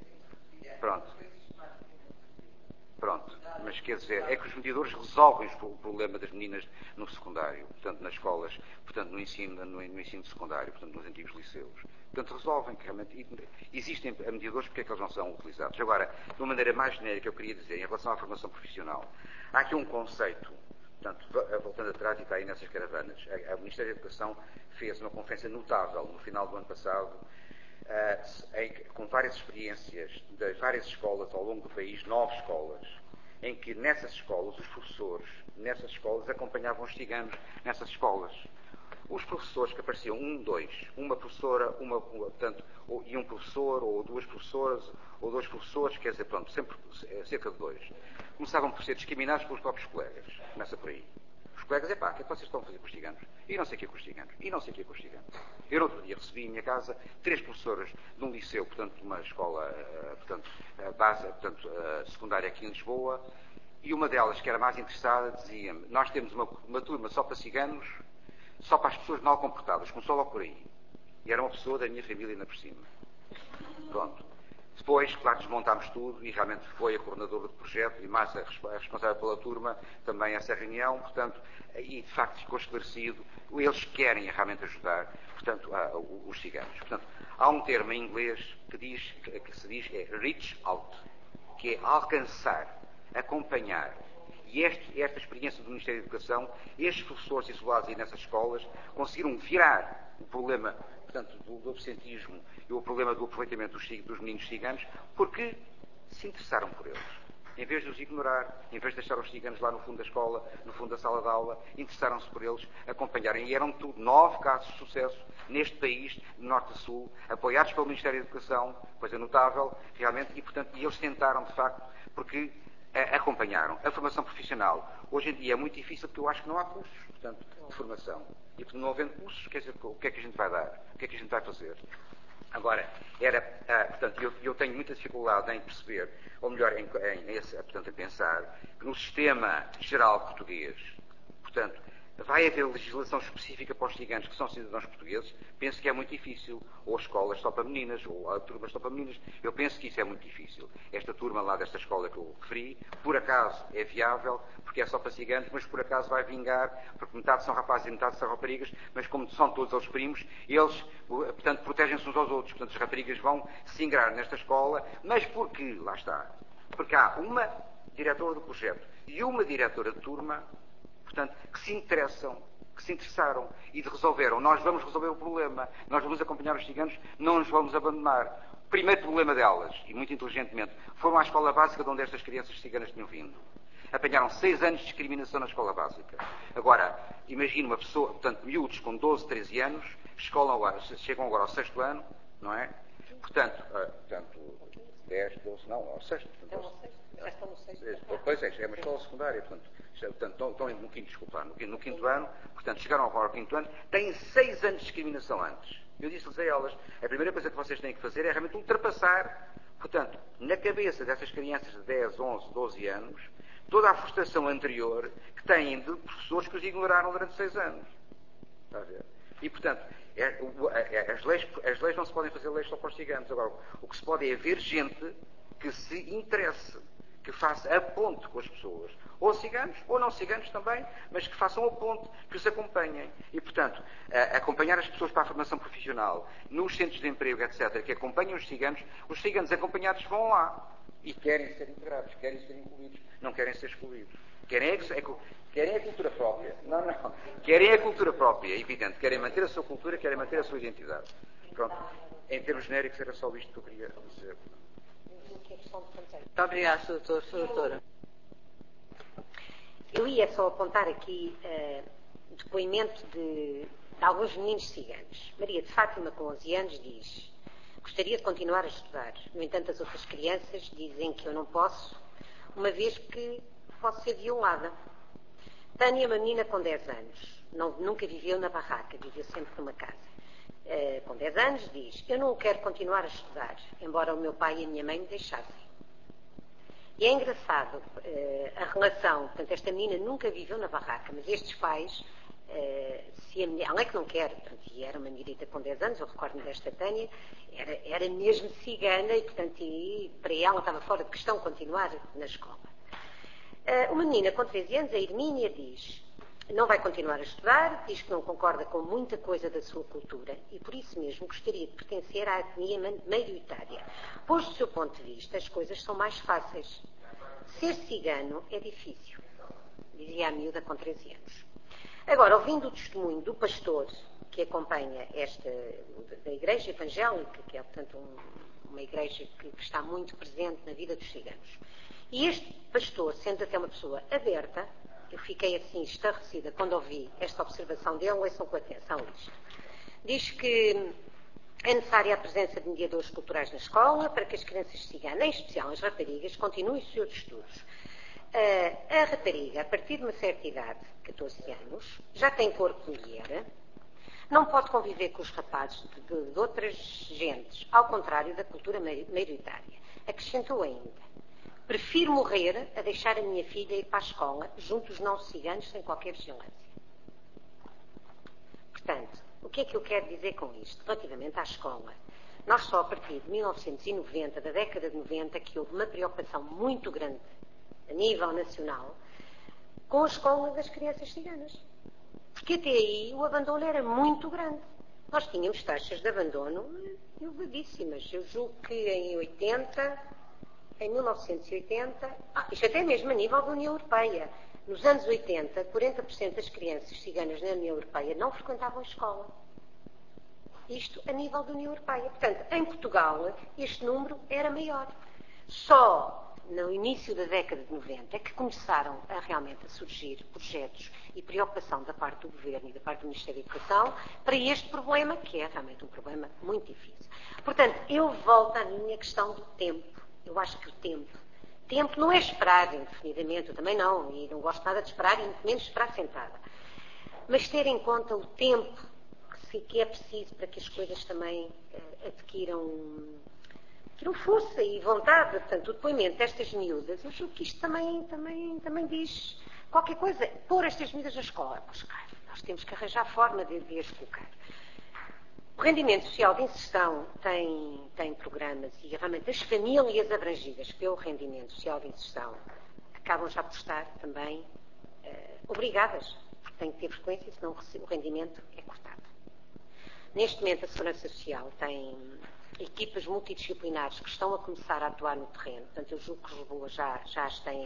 Pronto. Pronto. Mas quer dizer, é que os mediadores resolvem o problema das meninas no secundário, portanto, nas escolas, portanto, no ensino, no, no ensino secundário, portanto, nos antigos liceus. Portanto, resolvem, que realmente existem mediadores, porque é que eles não são utilizados. Agora, de uma maneira mais genérica, eu queria dizer, em relação à formação profissional, há aqui um conceito. Portanto, voltando atrás, e está aí nessas caravanas, o Ministério da Educação fez uma conferência notável no final do ano passado, uh, em, com várias experiências de várias escolas ao longo do país, nove escolas, em que nessas escolas, os professores, nessas escolas, acompanhavam os ciganos nessas escolas. Os professores que apareciam, um, dois, uma professora, uma, portanto, ou, e um professor, ou duas professoras, ou dois professores, quer dizer, pronto, sempre cerca de dois, começavam por ser discriminados pelos próprios colegas. Começa por aí. Os colegas, epá, o que é que vocês estão a fazer com os ciganos? E não sei o que é com os ciganos. E não sei o que é com os ciganos. Eu, no outro dia, recebi em minha casa três professoras de um liceu, portanto, de uma escola, uh, portanto, uh, base, portanto, uh, secundária aqui em Lisboa, e uma delas, que era mais interessada, dizia-me, nós temos uma, uma turma só para ciganos, só para as pessoas mal comportadas, começou logo por aí. E era uma pessoa da minha família ainda por cima. Pronto. Depois, claro, desmontámos tudo e realmente foi a coordenadora do projeto e mais a responsável pela turma também essa reunião, portanto, e de facto ficou esclarecido, eles querem realmente ajudar, portanto, a, a, os ciganos. Portanto, há um termo em inglês que, diz, que se diz é reach out, que é alcançar, acompanhar. E este, esta experiência do Ministério da Educação, estes professores isolados aí nessas escolas, conseguiram virar o problema, portanto, do, do absentismo e o problema do aproveitamento dos, dos meninos ciganos, porque se interessaram por eles. Em vez de os ignorar, em vez de deixar os ciganos lá no fundo da escola, no fundo da sala de aula, interessaram-se por eles, acompanharem. E eram tudo nove casos de sucesso neste país, de norte a sul, apoiados pelo Ministério da Educação, coisa notável, realmente, e, portanto, e eles tentaram, de facto, porque acompanharam. A formação profissional, hoje em dia é muito difícil porque eu acho que não há cursos, portanto, de formação. E não havendo cursos, quer dizer, o que é que a gente vai dar? O que é que a gente vai fazer? Agora, era, ah, portanto, eu, eu tenho muita dificuldade em perceber, ou melhor, em, em, portanto, a pensar, que no sistema geral português, portanto, vai haver legislação específica para os ciganos que são cidadãos portugueses? Penso que é muito difícil. Ou escolas só para meninas, ou a turmas só para meninas. Eu penso que isso é muito difícil. Esta turma lá desta escola que eu referi, por acaso é viável, porque é só para ciganos, mas por acaso vai vingar, porque metade são rapazes e metade são raparigas, mas como são todos eles primos, eles, portanto, protegem-se uns aos outros. Portanto, as raparigas vão se ingrar nesta escola, mas porque, lá está, porque há uma diretora do projeto e uma diretora de turma, portanto, que se interessam, que se interessaram e de resolveram. Nós vamos resolver o problema, nós vamos acompanhar os ciganos, não nos vamos abandonar. primeiro problema delas, e muito inteligentemente, foram à escola básica de onde estas crianças ciganas tinham vindo. Apanharam seis anos de discriminação na escola básica. Agora, imagine uma pessoa, portanto, miúdos com doze, treze anos, escolam agora, chegam agora ao sexto ano, não é? Portanto, uh, portanto dez, doze, não, ao sexto. Então, ao sexto? Já estão no sexto? Pois é, é uma escola secundária, portanto, portanto estão, estão no quinto, desculpa, no quinto, no quinto ano, portanto, chegaram agora ao quinto ano, têm seis anos de discriminação antes. Eu disse-lhes a elas, a primeira coisa que vocês têm que fazer é realmente ultrapassar, portanto, na cabeça dessas crianças de dez, onze, doze anos, toda a frustração anterior que têm de professores que os ignoraram durante seis anos. Está a ver? E, portanto, é, é, as, leis, as leis não se podem fazer leis só para os ciganos. Agora, o que se pode é haver gente que se interesse, que faça a ponte com as pessoas, ou ciganos, ou não ciganos também, mas que façam a ponte, que os acompanhem. E, portanto, a, acompanhar as pessoas para a formação profissional, nos centros de emprego, etcétera, que acompanham os ciganos, os ciganos acompanhados vão lá e querem ser integrados, querem ser incluídos, não querem ser excluídos. Querem a, é, querem a cultura própria. Não, não. Querem a cultura própria, é evidente. Querem manter a sua cultura, querem manter a sua identidade. Pronto. Em termos genéricos, era só isto que eu queria dizer. Muito obrigada, doutor. doutora. Eu ia só apontar aqui uh, depoimento de, de alguns meninos ciganos. Maria de Fátima, com onze anos, diz: gostaria de continuar a estudar. No entanto, as outras crianças dizem que eu não posso, uma vez que posso ser violada. Tânia, uma menina com dez anos, não, nunca viveu na barraca, viveu sempre numa casa. Uh, com dez anos, diz: eu não quero continuar a estudar, embora o meu pai e a minha mãe me deixassem. E é engraçado uh, a relação, portanto, esta menina nunca viveu na barraca, mas estes pais, uh, se a menina, ela é que não quer, portanto, e era uma menina com dez anos, eu recordo-me desta Tânia, era, era mesmo cigana e, portanto, e, para ela estava fora de questão continuar na escola. Uh, uma menina com treze anos, a Hermínia, diz: não vai continuar a estudar, diz que não concorda com muita coisa da sua cultura e, por isso mesmo, gostaria de pertencer à etnia maioritária. Pois, do seu ponto de vista, as coisas são mais fáceis. Ser cigano é difícil, dizia a miúda com treze anos. Agora, ouvindo o testemunho do pastor que acompanha esta, da Igreja Evangélica, que é, portanto, um, uma igreja que, que está muito presente na vida dos ciganos, e este pastor, sendo até uma pessoa aberta, eu fiquei assim estarrecida quando ouvi esta observação dele, ouçam com atenção isto. Diz que é necessária a presença de mediadores culturais na escola para que as crianças ciganas, em especial as raparigas, continuem os seus estudos. A rapariga, a partir de uma certa idade, catorze anos, já tem corpo de mulher, não pode conviver com os rapazes de, de, de outras gentes, ao contrário da cultura maioritária. Acrescentou ainda: prefiro morrer a deixar a minha filha ir para a escola junto dos não ciganos sem qualquer vigilância. Portanto, o que é que eu quero dizer com isto? Relativamente à escola, nós só a partir de mil novecentos e noventa, da década de noventa, que houve uma preocupação muito grande a nível nacional com a escola das crianças ciganas. Porque até aí o abandono era muito grande. Nós tínhamos taxas de abandono elevadíssimas. Eu julgo que em oitenta... Em mil novecentos e oitenta, ah, isto até mesmo a nível da União Europeia, nos anos oitenta, quarenta por cento das crianças ciganas na União Europeia não frequentavam a escola. Isto a nível da União Europeia. Portanto, em Portugal, este número era maior. Só no início da década de noventa é que começaram a realmente a surgir projetos e preocupação da parte do Governo e da parte do Ministério da Educação para este problema, que é realmente um problema muito difícil. Portanto, eu volto à minha questão do tempo. Eu acho que o tempo, tempo não é esperar indefinidamente, eu também não, e não gosto nada de esperar, e muito menos esperar sentada. Mas ter em conta o tempo que, que é preciso para que as coisas também uh, adquiram, adquiram força e vontade. Portanto, o depoimento destas miúdas, eu julgo que isto também, também, também diz qualquer coisa. Pôr estas miúdas na escola, pois claro, nós temos que arranjar forma de, de as colocar. O rendimento social de inserção tem, tem programas e realmente as famílias abrangidas pelo rendimento social de inserção acabam já por estar também uh, obrigadas, porque têm que ter frequência, senão o rendimento é cortado. Neste momento a Segurança Social tem equipas multidisciplinares que estão a começar a atuar no terreno, portanto eu julgo que Lisboa já, já as tem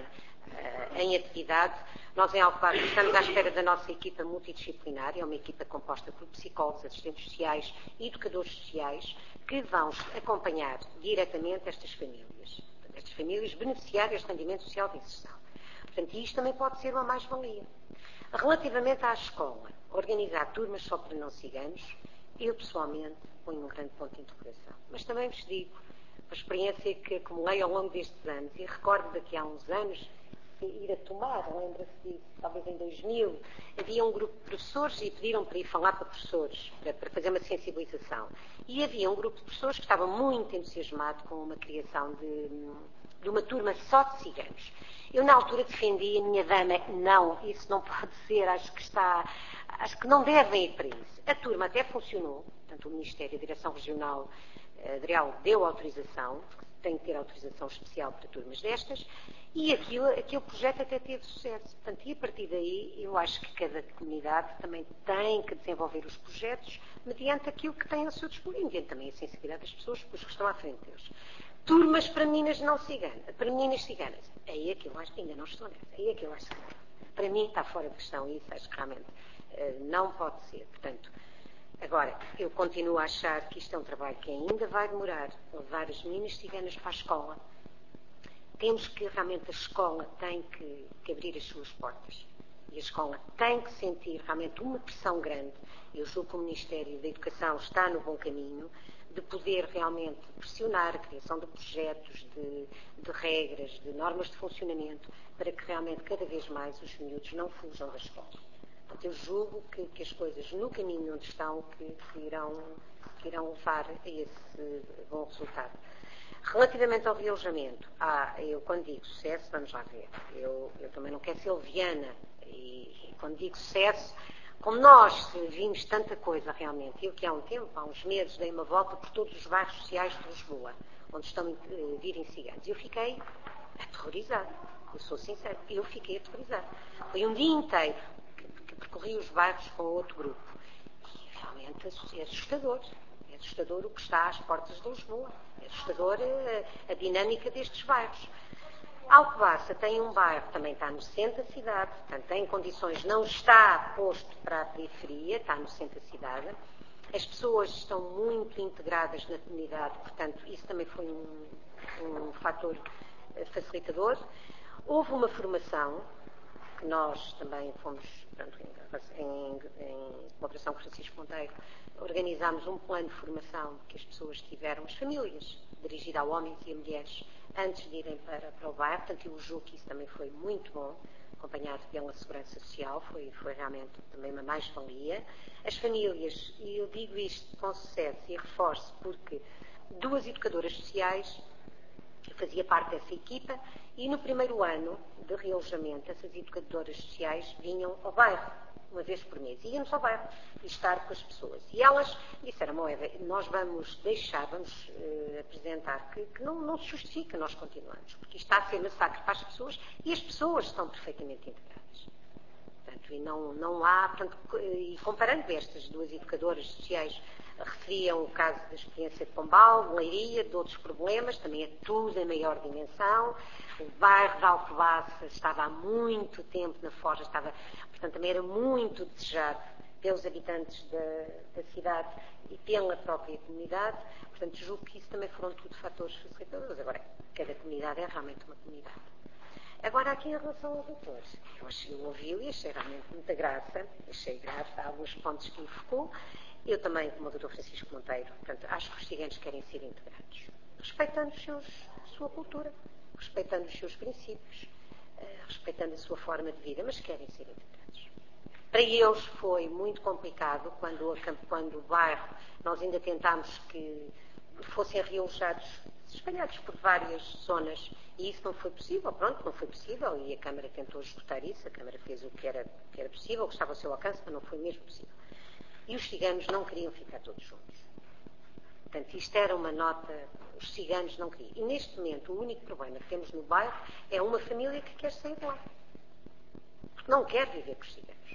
uh, em atividade. Nós, em Alcobaça, estamos à espera da nossa equipa multidisciplinar, é uma equipa composta por psicólogos, assistentes sociais e educadores sociais, que vão acompanhar diretamente estas famílias, estas famílias beneficiárias de rendimento social de inserção. Portanto, isto também pode ser uma mais-valia. Relativamente à escola, organizar turmas só para não ciganos, eu pessoalmente ponho um grande ponto de interrogação. Mas também vos digo, a experiência que acumulei ao longo destes anos, e recordo daqui a uns anos, ir a tomar, lembra-se disso, talvez em dois mil, havia um grupo de professores e pediram para ir falar para professores, para, para fazer uma sensibilização. E havia um grupo de professores que estava muito entusiasmado com uma criação de, de uma turma só de ciganos. Eu, na altura, defendi a minha dama, não, isso não pode ser, acho que está, acho que não devem ir para isso. A turma até funcionou, portanto, o Ministério, a Direção Regional uh, Real deu autorização, tem que ter autorização especial para turmas destas, e aquilo, aquele projeto até teve sucesso. Portanto, e a partir daí, eu acho que cada comunidade também tem que desenvolver os projetos mediante aquilo que tem ao seu dispor, e mediante também a sensibilidade das pessoas depois que estão à frente deles. Turmas para meninas não ciganas, para meninas ciganas. Aí é que eu acho que ainda não estou nessa. Aí é que eu acho que para mim está fora de questão e isso acho que realmente uh, não pode ser. Portanto, agora, eu continuo a achar que isto é um trabalho que ainda vai demorar levar as meninas ciganas para a escola. Temos que, realmente, a escola tem que, que abrir as suas portas. E a escola tem que sentir realmente uma pressão grande. Eu julgo que o Ministério da Educação está no bom caminho de poder realmente pressionar a criação de projetos, de, de regras, de normas de funcionamento, para que realmente cada vez mais os miúdos não fujam da escola. Portanto, eu julgo que, que as coisas no caminho onde estão que, que, irão, que irão levar a esse bom resultado. Relativamente ao realojamento, ah, eu quando digo sucesso, vamos lá ver, eu, eu também não quero ser leviana, e, e quando digo sucesso, como nós vimos tanta coisa realmente, eu que há um tempo, há uns meses, dei uma volta por todos os bairros sociais de Lisboa, onde estão a virem ciganos, e eu fiquei aterrorizada, eu sou sincera, eu fiquei aterrorizada. Foi um dia inteiro que, que percorri os bairros com outro grupo, e realmente é assustador, é assustador o que está às portas de Lisboa, é assustador a, a dinâmica destes bairros. Alcobaça tem um bairro, também está no centro da cidade, portanto tem condições, não está posto para a periferia, está no centro da cidade. As pessoas estão muito integradas na comunidade, portanto isso também foi um, um fator facilitador. Houve uma formação, que nós também fomos, portanto, em, em, em colaboração com Francisco Monteiro, organizámos um plano de formação que as pessoas tiveram, as famílias, dirigido a homens e a mulheres, antes de irem para, para o bairro. Portanto, eu julgo que isso também foi muito bom, acompanhado pela Segurança Social, foi, foi realmente também uma mais-valia. As famílias, e eu digo isto com sucesso e reforço, porque duas educadoras sociais, eu fazia parte dessa equipa, e no primeiro ano de realojamento, essas educadoras sociais vinham ao bairro, uma vez por mês, e íamos ao bairro e estar com as pessoas. E elas disseram, Moeda, nós vamos deixar, vamos uh, apresentar que, que não, não se justifica nós continuamos, porque isto está a ser massacre para as pessoas e as pessoas estão perfeitamente integradas. Portanto, e não, não há, portanto, e comparando estas duas educadoras sociais, referiam o caso da experiência de Pombal, de Leiria, de outros problemas, também é tudo em maior dimensão. O bairro de Alcobaça estava há muito tempo na Forja, estava, portanto, também era muito desejado pelos habitantes da, da cidade e pela própria comunidade. Portanto, julgo que isso também foram tudo fatores facilitadores. Agora, cada comunidade é realmente uma comunidade. Agora, aqui em relação aos autores, eu, achei, eu ouvi-o e achei realmente muita graça, achei graça, há alguns pontos que enfocou. Eu também, como o doutor Francisco Monteiro, portanto, acho que os ciganos querem ser integrados, respeitando os seus, a sua cultura, respeitando os seus princípios, uh, respeitando a sua forma de vida, mas querem ser integrados. Para eles foi muito complicado quando, quando o bairro, nós ainda tentámos que fossem realojados, espalhados por várias zonas, e isso não foi possível, pronto, não foi possível, e a Câmara tentou esgotar isso, a Câmara fez o que era, que era possível, o que estava ao seu alcance, mas não foi mesmo possível. E os ciganos não queriam ficar todos juntos. Portanto, isto era uma nota, os ciganos não queriam. E neste momento, o único problema que temos no bairro é uma família que quer sair de lá. Porque não quer viver com os ciganos.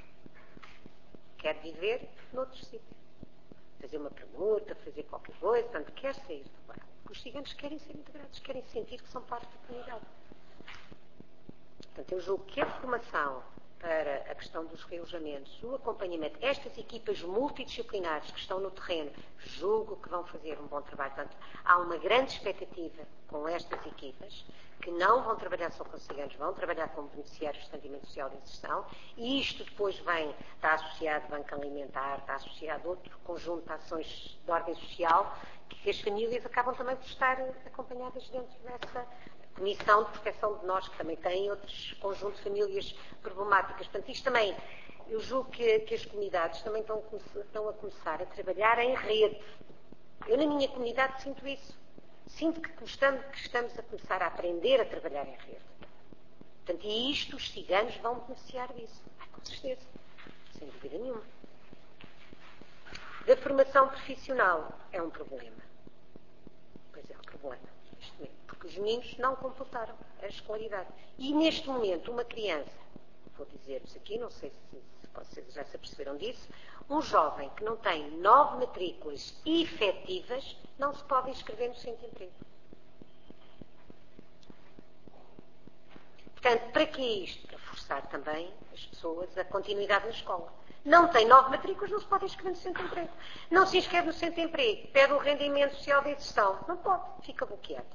Quer viver noutro sítio. Fazer uma permuta, fazer qualquer coisa, portanto, quer sair do bairro. Porque os ciganos querem ser integrados, querem sentir que são parte da comunidade. Portanto, eu julgo que a formação para a questão dos realojamentos, o acompanhamento, estas equipas multidisciplinares que estão no terreno, julgo que vão fazer um bom trabalho. Portanto, há uma grande expectativa com estas equipas, que não vão trabalhar só com ciganos, vão trabalhar com beneficiários de rendimento social de inserção, e isto depois vem, está associado a banco alimentar, está associado a outro conjunto de ações de ordem social, que as famílias acabam também por estar acompanhadas dentro dessa Comissão de Proteção de Menores, que também tem outros conjuntos de famílias problemáticas. Portanto, isto também, eu julgo que, que as comunidades também estão, estão a começar a trabalhar em rede. Eu, na minha comunidade, sinto isso. Sinto que estamos, que estamos a começar a aprender a trabalhar em rede. Portanto, e isto, os ciganos vão beneficiar disso. Ah, com certeza. Sem dúvida nenhuma. Da formação profissional é um problema. Pois é, um problema. Neste momento. Porque os meninos não completaram a escolaridade. E, neste momento, uma criança, vou dizer-vos aqui, não sei se, se vocês já se aperceberam disso, um jovem que não tem nove matrículas efetivas não se pode inscrever no centro de emprego. Portanto, para que isto? Para forçar também as pessoas a continuidade na escola. Não tem nove matrículas, não se pode inscrever no centro de emprego. Não se inscreve no centro de emprego, pede o rendimento social de inserção. Não pode, fica bloqueado.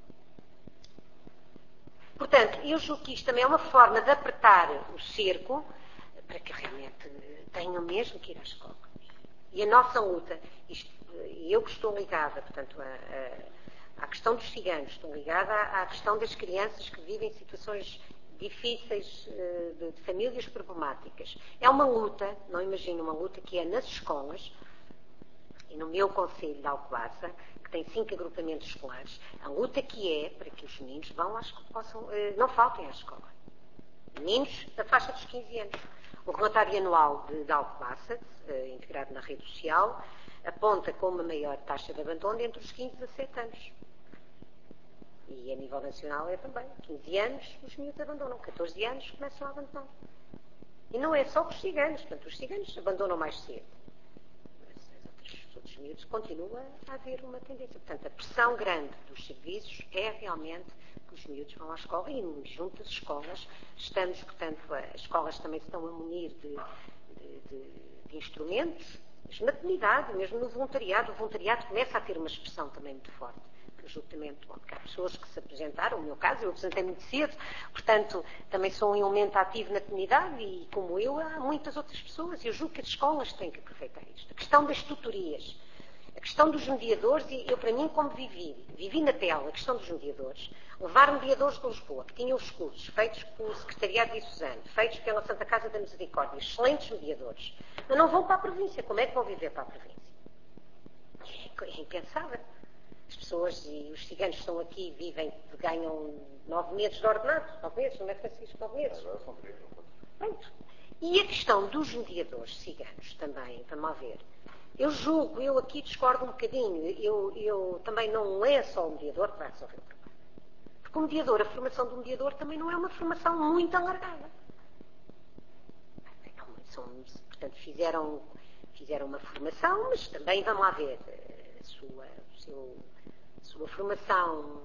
Portanto, eu julgo que isto também é uma forma de apertar o cerco para que realmente tenham mesmo que ir à escola. E a nossa luta, isto, eu que estou ligada, portanto, a, a, à questão dos ciganos, estou ligada à, à questão das crianças que vivem situações difíceis, de, de famílias problemáticas. É uma luta, não imagino uma luta que é nas escolas, e no meu concelho de Alcobaça, que tem cinco agrupamentos escolares, a luta que é para que os meninos vão às, possam, não faltem à escola. Meninos da faixa dos quinze anos. O relatório anual de, de Alcobaça, integrado na rede social, aponta com uma maior taxa de abandono entre os quinze e dezassete anos. E a nível nacional é também. quinze anos, os miúdos abandonam. catorze anos, começam a abandonar. E não é só com os ciganos. Portanto, os ciganos abandonam mais cedo. Mas os outros miúdos continua a haver uma tendência. Portanto, a pressão grande dos serviços é realmente que os miúdos vão à escola e junto às escolas estamos, portanto, as escolas também se estão a munir de, de, de, de instrumentos, mesmo na comunidade, mesmo no voluntariado. O voluntariado começa a ter uma expressão também muito forte. Juntamente, bom, porque há pessoas que se apresentaram, no meu caso, eu apresentei muito cedo, portanto, também sou um elemento ativo na comunidade e, como eu, há muitas outras pessoas, e eu julgo que as escolas têm que aproveitar isto. A questão das tutorias, a questão dos mediadores, e eu, para mim, como vivi, vivi na pele a questão dos mediadores, levar mediadores de Lisboa, que tinham os cursos feitos pelo Secretariado Diocesano, feitos pela Santa Casa da Misericórdia, excelentes mediadores, mas não vão para a província. Como é que vão viver para a província? É impensável. As pessoas e os ciganos que estão aqui vivem, ganham nove meses de ordenado. Nove meses, não é Francisco? Nove meses. Pronto. E a questão dos mediadores ciganos também, vamos lá ver. Eu julgo, eu aqui discordo um bocadinho. Eu, eu também não é só o mediador que vai resolver o problema. Porque o mediador, a formação do mediador também não é uma formação muito alargada. São, portanto, fizeram, fizeram uma formação, mas também, vamos lá ver, a sua, o seu... sua formação,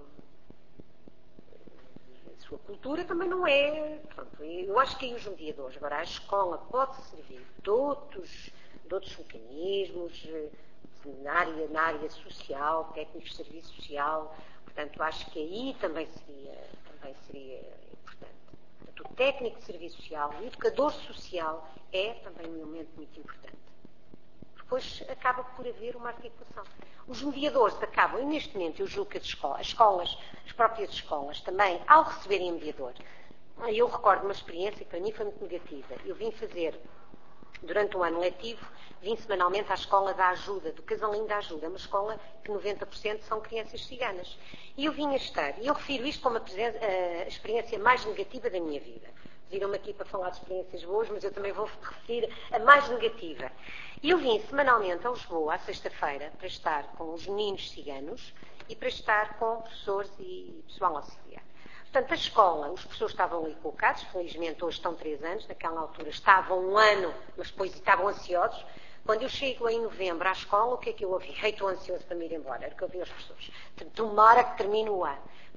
a sua cultura também não é. Pronto, eu acho que aí os mediadores, agora a escola pode servir de outros, de outros mecanismos, na área, na área social, técnicos de serviço social, portanto acho que aí também seria, também seria importante. Portanto, o técnico de serviço social, o educador social é também um elemento muito importante. Depois acaba por haver uma articulação. Os mediadores acabam, e neste momento eu julgo que as escolas, as escolas, as próprias escolas também, ao receberem mediador, eu recordo uma experiência que para mim foi muito negativa. Eu vim fazer, durante um ano letivo, vim semanalmente à escola da ajuda, do Casalinho da Ajuda, uma escola que noventa por cento são crianças ciganas. E eu vim a estar, e eu refiro isto como a, a experiência mais negativa da minha vida. Viram-me aqui para falar de experiências boas, mas eu também vou referir a mais negativa. E eu vim semanalmente a Lisboa, à sexta-feira, para estar com os meninos ciganos e para estar com professores e pessoal auxiliar. Portanto, a escola, os professores estavam ali colocados, felizmente hoje estão três anos, naquela altura estavam um ano, mas depois estavam ansiosos. Quando eu chego em novembro à escola, o que é que eu ouvi? Ei, estou ansioso para me ir embora, era o que eu ouvi aos professores. Tomara que termine o ano.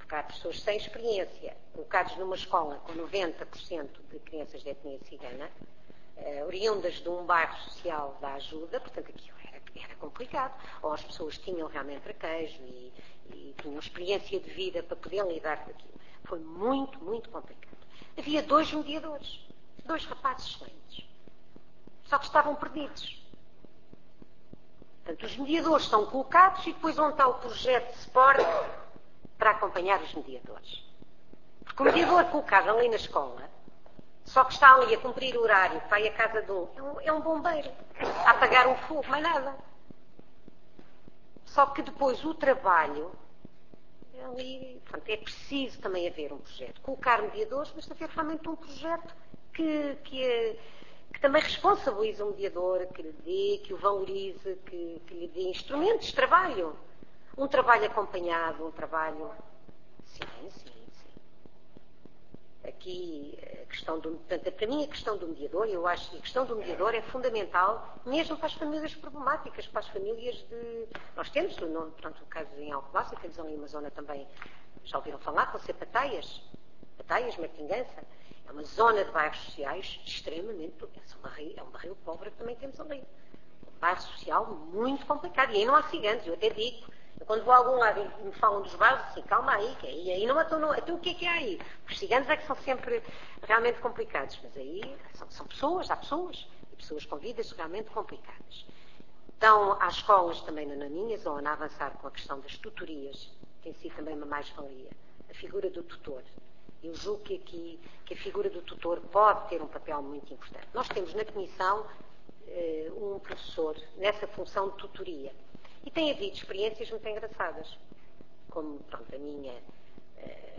porque há pessoas sem experiência, colocados numa escola com noventa por cento de crianças de etnia cigana, uh, oriundas de um bairro social da ajuda, portanto aquilo era, era complicado, ou as pessoas tinham realmente traquejo e, e tinham experiência de vida para poderem lidar com aquilo. Foi muito, muito complicado. Havia dois mediadores, dois rapazes excelentes, só que estavam perdidos. Portanto, os mediadores são colocados e depois onde está o projeto de suporte para acompanhar os mediadores. Porque o mediador colocado ali na escola, só que está ali a cumprir o horário, vai à casa de um, é um, é um bombeiro, a apagar um fogo, mais nada. Só que depois o trabalho, ali, portanto, é preciso também haver um projeto. Colocar mediadores, mas haver realmente um projeto que, que, é, que também responsabilize o mediador, que lhe dê, que o valorize, que, que lhe dê instrumentos de trabalho. Um trabalho acompanhado, um trabalho... Sim, sim, sim. Aqui, a questão do... Portanto, para mim, a questão do mediador, eu acho que a questão do mediador é fundamental, mesmo para as famílias problemáticas, para as famílias de... Nós temos, no, pronto, o caso em Alcobaça, temos ali uma zona também, já ouviram falar, com ser Pataias, Pataias, Martingança. É uma zona de bairros sociais extremamente... É um barril, é um barril pobre que também temos ali. Um bairro social muito complicado. E aí não há ciganos, eu até digo. Quando vou a algum lado e me falam dos bairros, assim, calma aí, que aí, aí não há, não, então o que é que há aí? Os ciganos é que são sempre realmente complicados, mas aí são, são pessoas, há pessoas, e pessoas com vidas realmente complicadas. Então, há escolas também na minha zona a avançar com a questão das tutorias, que em si também uma mais-valia, a figura do tutor. Eu julgo que aqui, que a figura do tutor pode ter um papel muito importante. Nós temos na comissão eh, um professor nessa função de tutoria. E tem havido experiências muito engraçadas, como, pronto, a minha, uh,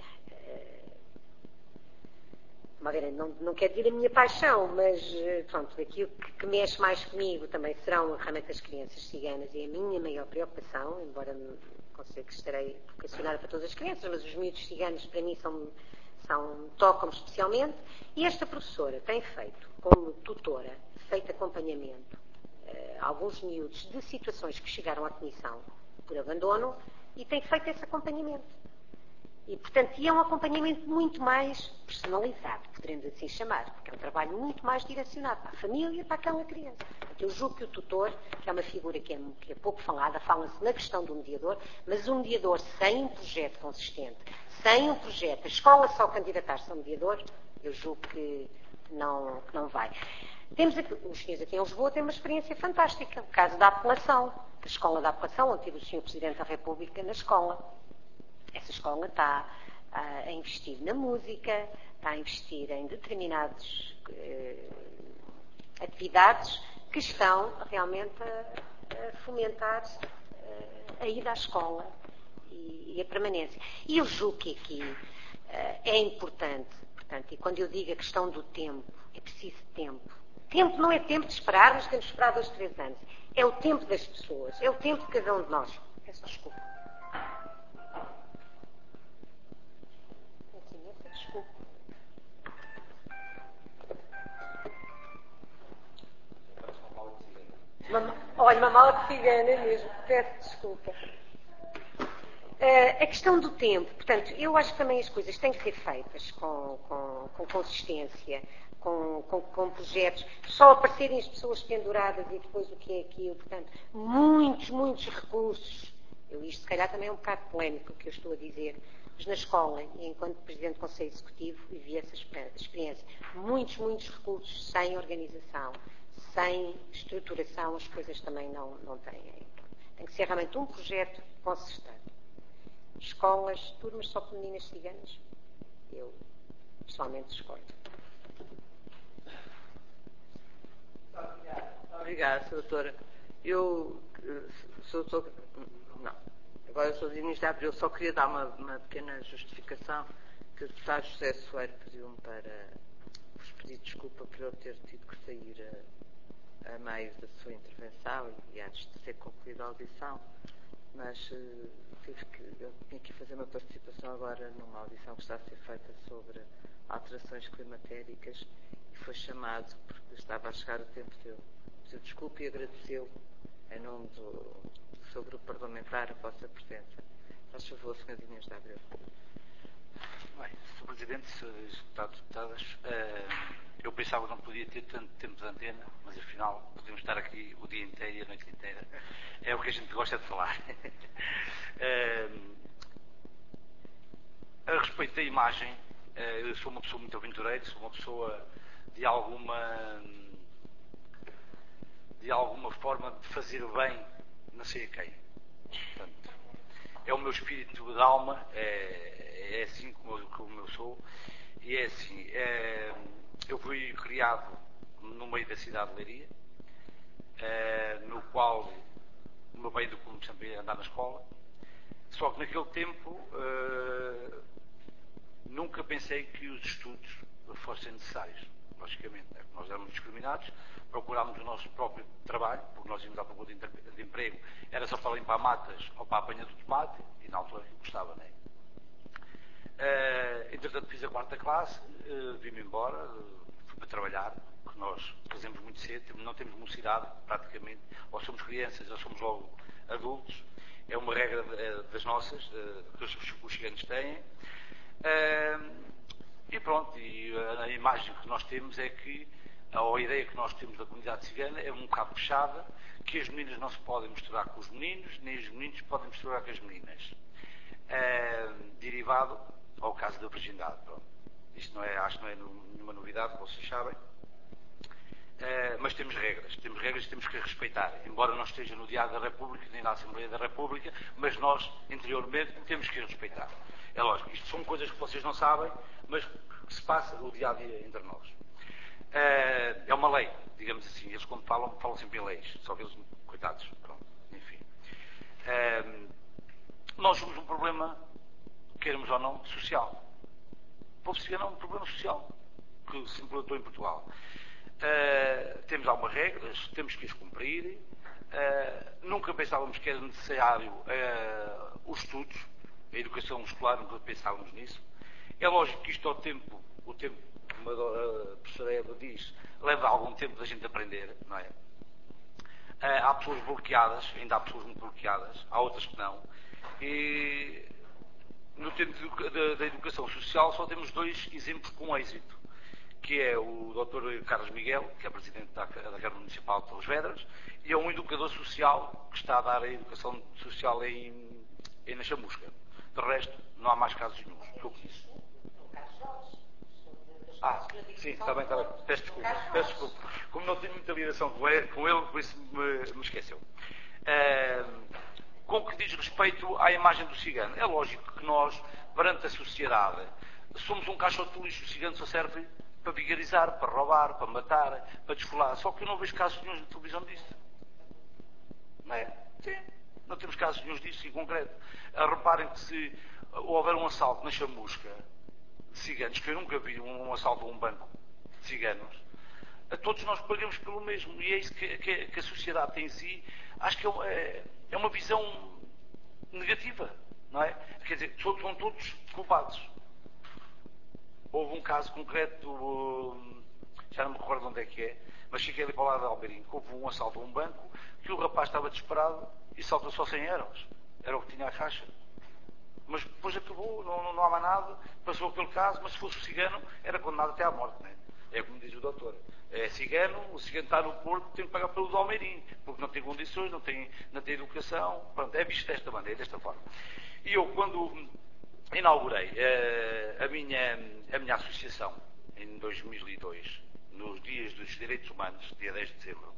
uh, ver, não, não quero dizer a minha paixão, mas, uh, pronto, aquilo que, que mexe mais comigo também serão realmente as crianças ciganas e a minha maior preocupação, embora não consiga que estarei vocacionada para todas as crianças, mas os miúdos ciganos para mim são, são, tocam-me especialmente, e esta professora tem feito, como tutora, feito acompanhamento, alguns miúdos de situações que chegaram à comissão por abandono e tem feito esse acompanhamento. E, portanto, é um acompanhamento muito mais personalizado, poderemos assim chamar, porque é um trabalho muito mais direcionado para a família e para aquela criança. Eu julgo que o tutor, que é uma figura que é, que é pouco falada, fala-se na questão do mediador, mas um mediador sem um projeto consistente, sem um projeto, a escola só candidatar-se a um mediador, eu julgo que não, que não vai. Temos aqui, os senhores aqui em Lisboa têm uma experiência fantástica, o caso da apelação, a escola da apelação, onde teve o senhor Presidente da República na escola. Essa escola está a investir na música, está a investir em determinadas eh, atividades que estão realmente a, a fomentar eh, a ida à escola e, e a permanência. E eu julgo que aqui eh, é importante, portanto, e quando eu digo a questão do tempo, é preciso tempo. Tempo não é tempo de esperar, mas temos de esperar dois, três anos. É o tempo das pessoas, é o tempo de cada um de nós. Peço desculpa. Peço imensa desculpa. Uma, olha, uma mala de cigana mesmo. Peço desculpa. Uh, a questão do tempo, portanto, eu acho que também as coisas têm que ser feitas com, com, com consistência, com, com, com projetos, só aparecerem as pessoas penduradas e depois o que é aquilo, portanto, muitos, muitos recursos. Eu, isto se calhar também é um bocado polémico o que eu estou a dizer, mas na escola, e enquanto Presidente do Conselho Executivo, vivi essa experiência, muitos, muitos recursos sem organização, sem estruturação, as coisas também não, não têm. Tem que ser realmente um projeto consistente. Escolas, turmas só para meninas ciganas, eu pessoalmente discordo. Obrigada, doutora. Eu, sou, sou, não, agora eu sou de Inês de Abril, só queria dar uma, uma pequena justificação que o deputado José Soeiro pediu-me para vos pedir desculpa por eu ter tido que sair a, a meio da sua intervenção e antes de ter concluído a audição, mas uh, tive que, eu tinha que fazer uma participação agora numa audição que está a ser feita sobre alterações climatéricas e foi chamado porque estava a chegar o tempo de eu pedir desculpa e agradeceu em nome do, do seu grupo parlamentar a vossa presença. Faz favor, senhor Inês de Abreu. Bem, senhor Presidente, senhores deputados e deputadas, uh, eu pensava que não podia ter tanto tempo de antena, mas afinal podemos estar aqui o dia inteiro e a noite inteira. É o que a gente gosta de falar. uh, a respeito da imagem, uh, eu sou uma pessoa muito aventureira, sou uma pessoa de alguma, de alguma forma de fazer bem, não sei a quem. Portanto, é o meu espírito de alma, é, é assim como eu, como eu sou, e é assim, é, eu fui criado no meio da cidade de Leiria, é, no qual o meu pai educou-me sempre a andar na escola, só que naquele tempo é, nunca pensei que os estudos fossem necessários, logicamente, é, nós éramos discriminados, procurámos o nosso próprio trabalho, porque nós íamos à procura de, de emprego, era só para limpar matas ou para a apanha do tomate, e na altura eu gostava, não é? Uh, entretanto fiz a quarta classe, uh, vim-me embora, uh, fui para trabalhar, porque nós casamos muito cedo, não temos mocidade praticamente, ou somos crianças ou somos logo adultos, é uma regra uh, das nossas, uh, que os, os ciganos têm. Uh, e pronto, e a, a imagem que nós temos é que, ou a ideia que nós temos da comunidade cigana é um bocado fechada, que as meninas não se podem misturar com os meninos, nem os meninos podem misturar com as meninas. Uh, derivado ao caso da virgindade. Pronto. Isto não é, acho que não é nenhuma novidade, vocês sabem. Uh, mas temos regras, temos regras que temos que respeitar. Embora não esteja no Diário da República, nem na Assembleia da República, mas nós, interiormente, temos que respeitar. É lógico, isto são coisas que vocês não sabem, mas que se passa o dia a dia entre nós. Uh, é uma lei, digamos assim. Eles, quando falam, falam sempre em leis. Só que eles, coitados, pronto, enfim. Uh, nós somos um problema, queremos ou não, social. O povo cigano é um problema social que se implantou em Portugal. Uh, temos algumas regras, temos que as cumprir. Uh, nunca pensávamos que era necessário uh, os estudos, a educação escolar, nunca pensávamos nisso. É lógico que isto ao tempo, o tempo, como a professora Eva diz, leva algum tempo da gente aprender, não é? Uh, há pessoas bloqueadas, ainda há pessoas muito bloqueadas, há outras que não. E no tempo da educação social só temos dois exemplos com êxito, que é o doutor Carlos Miguel, que é presidente da Câmara Municipal de Torres Vedras, e é um educador social que está a dar a educação social em, em na Chamusca. De resto, não há mais casos nenhum, que eu conheço. Ah, sim, está bem, está bem. Peço desculpa, peço desculpa. Como não tenho muita ligação com ele, com ele por isso me, me esqueceu. Uh, com o que diz respeito à imagem do cigano, é lógico que nós, perante a sociedade, somos um caixote de lixo. O cigano só serve para vigarizar, para roubar, para matar, para desfolar. Só que eu não vejo casos nenhum na televisão disso. Não é? Sim. Não temos casos nenhum disso em concreto. Ah, reparem que se houver um assalto na Chamusca de ciganos, que eu nunca vi um, um assalto a um banco de ciganos, a todos nós pagamos pelo mesmo. E é isso que, que, que a sociedade tem em si. Acho que é, é uma visão negativa, não é? Quer dizer, são todos culpados. Houve um caso concreto, já não me recordo onde é que é, mas fiquei ali para o lado de Albeirinho, que houve um assalto a um banco, que o rapaz estava desesperado e saltou só cem euros. Era o que tinha a caixa. Mas depois acabou, não, não há mais nada, passou aquele caso, mas se fosse o cigano, era condenado até à morte, não é? É como diz o doutor. É cigano, o cigano está no Porto, tem que pagar pelo do Almeirim, porque não tem condições, não tem, não tem educação, pronto, é visto desta maneira, desta forma. E eu, quando inaugurei uh, a, minha, a minha associação, em dois mil e dois, nos dias dos direitos humanos, dia dez de dezembro,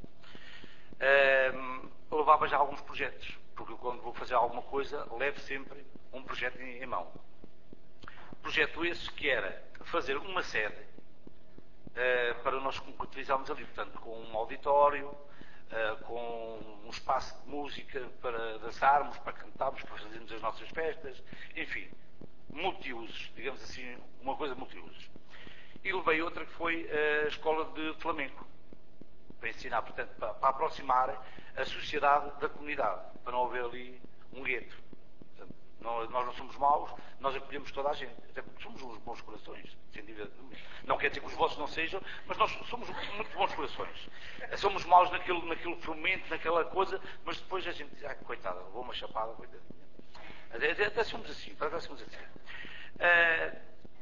uh, levava já alguns projetos, porque quando vou fazer alguma coisa, levo sempre um projeto em, em mão. Projeto esse que era fazer uma sede Uh, para nós concretizarmos ali, portanto, com um auditório, uh, com um espaço de música para dançarmos, para cantarmos, para fazermos as nossas festas, enfim, multiusos, digamos assim, uma coisa multiusos. E levei outra que foi a escola de flamenco, para ensinar, portanto, para, para aproximar a sociedade da comunidade, para não haver ali um gueto. Portanto, nós, nós não somos maus, nós acolhemos toda a gente, até porque somos uns bons corações, sem dúvida. Não quer dizer que os vossos não sejam, mas nós somos muito bons corações. Somos maus naquele, naquele fermento, naquela coisa, mas depois a gente diz, ah, coitada, vou uma chapada, coitadinha. Até, até, até somos assim, até somos assim. Uh,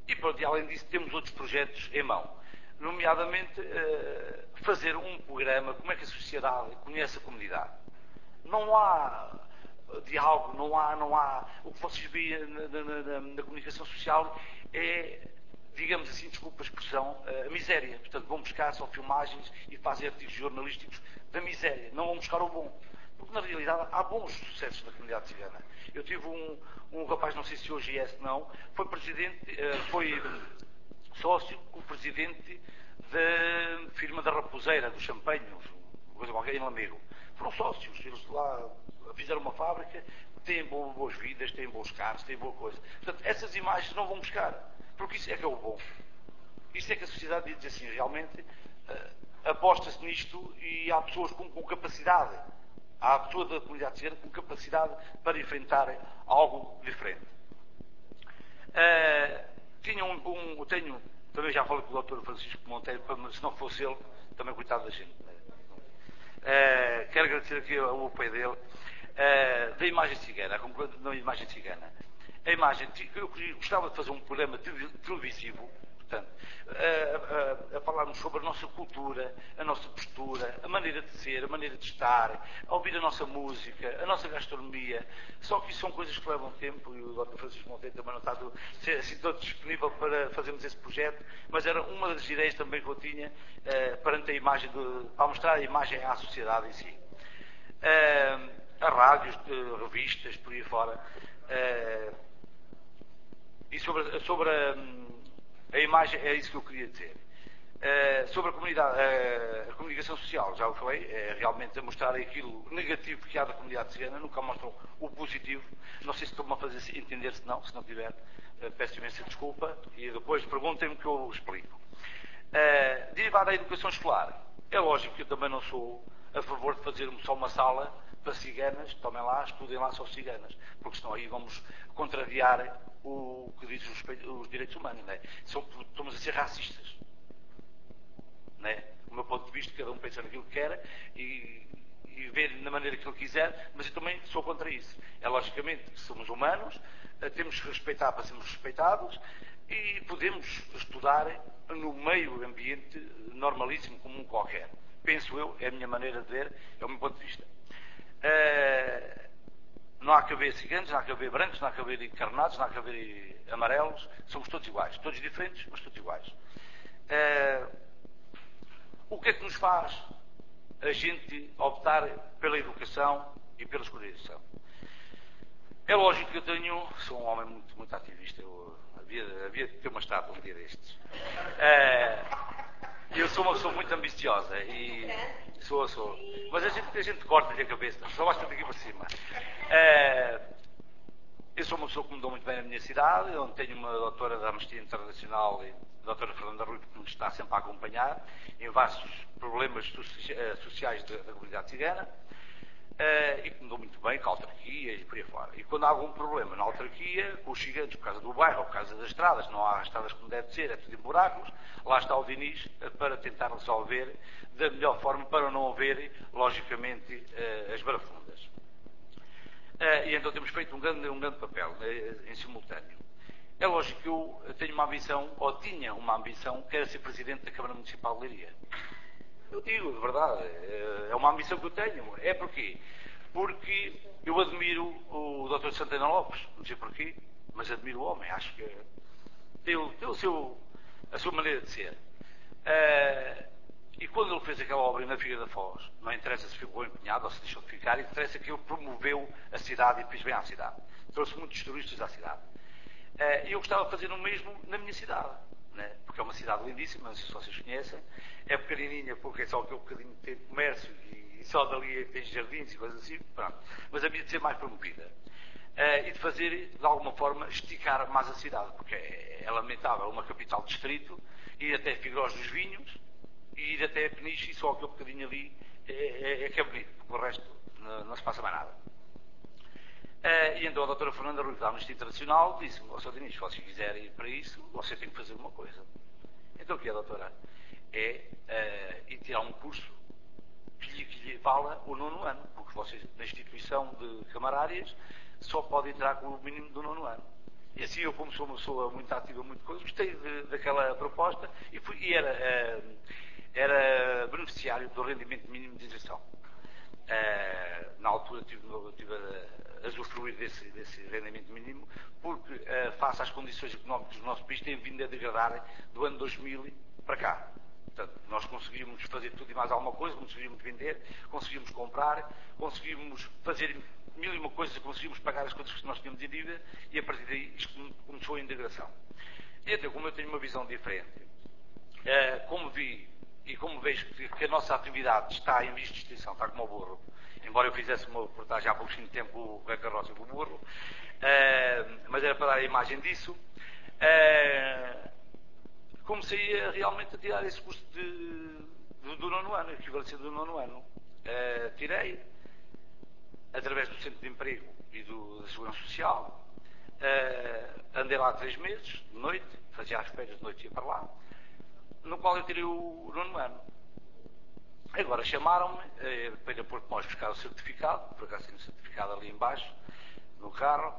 E, pronto, e além disso, temos outros projetos em mão, nomeadamente uh, fazer um programa, como é que a sociedade conhece a comunidade. Não há diálogo, não há, não há... O que vocês veem na, na, na, na comunicação social é, digamos assim, desculpa a expressão, a miséria. Portanto, vão buscar só filmagens e fazem artigos jornalísticos da miséria. Não vão buscar o bom. Porque, na realidade, há bons sucessos na comunidade cigana. Eu tive um, um rapaz, não sei se hoje é, se não, foi presidente, foi sócio com o presidente da firma da Raposeira, do Champanhe, coisa qualquer, em Lamego. Foram sócios, eles lá fizeram uma fábrica, têm boas vidas, têm bons carros, têm boa coisa. Portanto, essas imagens não vão buscar, porque isso é que é o bom. Isso é que a sociedade diz assim, realmente, uh, aposta-se nisto e há pessoas com, com capacidade, há pessoas da comunidade cigana com capacidade para enfrentar algo diferente. Uh, tinha um, um, tenho, também já falei com o doutor Francisco Monteiro, se não fosse ele, também coitado da gente. Uh, quero agradecer aqui o apoio dele, uh, da imagem cigana, da imagem cigana. A imagem, eu gostava de fazer um programa televisivo, portanto, a, a, a falarmos sobre a nossa cultura, a nossa postura, a maneira de ser, a maneira de estar, a ouvir a nossa música, a nossa gastronomia. Só que isso são coisas que levam tempo e o doutor Francisco Monteiro também não está do, assim, todo disponível para fazermos esse projeto, mas era uma das ideias também que eu tinha uh, perante a imagem, de, para mostrar a imagem à sociedade em si. Uh, a rádios, uh, revistas, por aí fora. Uh, e sobre, sobre a, a imagem, é isso que eu queria dizer. Uh, sobre a comunidade, uh, a comunicação social, já o falei, é realmente a mostrar aquilo negativo que há da comunidade cigana, nunca mostram o positivo. Não sei se estou-me a fazer entender, se não, se não tiver, uh, peço imensa desculpa e depois perguntem-me que eu explico. Uh, derivado da educação escolar, é lógico que eu também não sou a favor de fazer só uma sala para ciganas, tomem lá, estudem lá só ciganas, porque senão aí vamos contrariar o que diz os, os direitos humanos, não é? Estamos a ser racistas. Não é? Do meu ponto de vista, cada um pensa naquilo que quer e, e vê na maneira que ele quiser, mas eu também sou contra isso. É logicamente que somos humanos, temos que respeitar para sermos respeitados e podemos estudar no meio ambiente normalíssimo, comum qualquer. Penso eu, é a minha maneira de ver, é o meu ponto de vista. Uh, não há que haver ciganos, não há que haver brancos, não há que haver encarnados, não há que haver amarelos, somos todos iguais, todos diferentes, mas todos iguais. Uh, o que é que nos faz a gente optar pela educação e pela escolarização? É lógico que eu tenho, sou um homem muito, muito ativista, eu havia, havia de ter uma estátua um dia destes. Uh, eu sou uma pessoa muito ambiciosa e sou, sou. Mas a gente, a gente corta-lhe a cabeça, só basta daqui para cima. Uh, eu sou uma pessoa que me dou muito bem na minha cidade, onde tenho uma doutora da Amnistia Internacional, e a doutora Fernanda Rui, que me está sempre a acompanhar em vários problemas sociais da, da comunidade cigana, uh, e que me dou muito bem com a autarquia e por aí fora. E quando há algum problema na autarquia, com os ciganos, por causa do bairro, ou por causa das estradas, não há estradas como deve ser, é tudo em buracos, lá está o Diniz para tentar resolver da melhor forma, para não haver, logicamente, uh, as barafundas. Uh, e então temos feito um grande, um grande papel uh, em simultâneo. É lógico que eu tenho uma ambição, ou tinha uma ambição, que era ser Presidente da Câmara Municipal de Leiria. Eu digo, de verdade, é uma ambição que eu tenho. É porquê? Porque eu admiro o doutor Santana Lopes, não sei porquê, mas admiro o homem, acho que tem, tem o seu, a sua maneira de ser. Uh, e quando ele fez aquela obra na Figueira da Foz, não interessa se ficou empenhado ou se deixou de ficar, interessa que ele promoveu a cidade e fez bem à cidade. Trouxe muitos turistas à cidade. E uh, eu gostava de fazer o mesmo na minha cidade, né? Porque é uma cidade lindíssima, não sei se vocês conhecem. É pequenininha porque é só aquele bocadinho que tem comércio e, e só dali tem jardins e coisas assim, pronto. Mas havia de ser mais promovida. Uh, e de fazer, de alguma forma, esticar mais a cidade, porque é, é lamentável uma capital distrito, ir até Figueirós dos Vinhos, e ir até Peniche e só aquele bocadinho ali é, é, é que é bonito, porque o resto não, não se passa mais nada. Uh, e então a doutora Fernanda Rui, da Amnistia Internacional, disse-me, ó senhor Diniz, se você quiser ir para isso, você tem que fazer uma coisa. Então o que é, doutora? É uh, ir tirar um curso que lhe, que lhe vala o nono ano, porque vocês, na instituição de camarárias, só pode entrar com o mínimo do nono ano. E assim eu, como sou uma pessoa muito ativa, muito coisa, gostei de, daquela proposta e, fui, e era, uh, era beneficiário do rendimento mínimo de isenção. Uh, na altura tive, tive a, a usufruir desse, desse rendimento mínimo, porque uh, face às condições económicas do nosso país têm vindo a degradar do ano dois mil para cá. Portanto, nós conseguimos fazer tudo e mais alguma coisa, conseguimos vender, conseguimos comprar, conseguimos fazer mil e uma coisas, conseguimos pagar as coisas que nós tínhamos em dívida e a partir daí isto começou a integração. E até como eu tenho uma visão diferente, uh, como vi e como vejo que, que a nossa atividade está em vias de extinção, está como o burro, embora eu fizesse uma reportagem há pouquinho tempo com a carroça e com o burro, uh, mas era para dar a imagem disso, uh, comecei a, realmente a tirar esse custo de, do, do nono ano, equivalência do nono ano. Uh, tirei, através do Centro de Emprego e do, da Segurança Social, uh, andei lá três meses, de noite, fazia as férias de noite e ia para lá, no qual eu tirei o nono ano. Agora chamaram-me uh, para ir a Porto Mós buscar o certificado, por acaso tenho o certificado ali embaixo, no carro,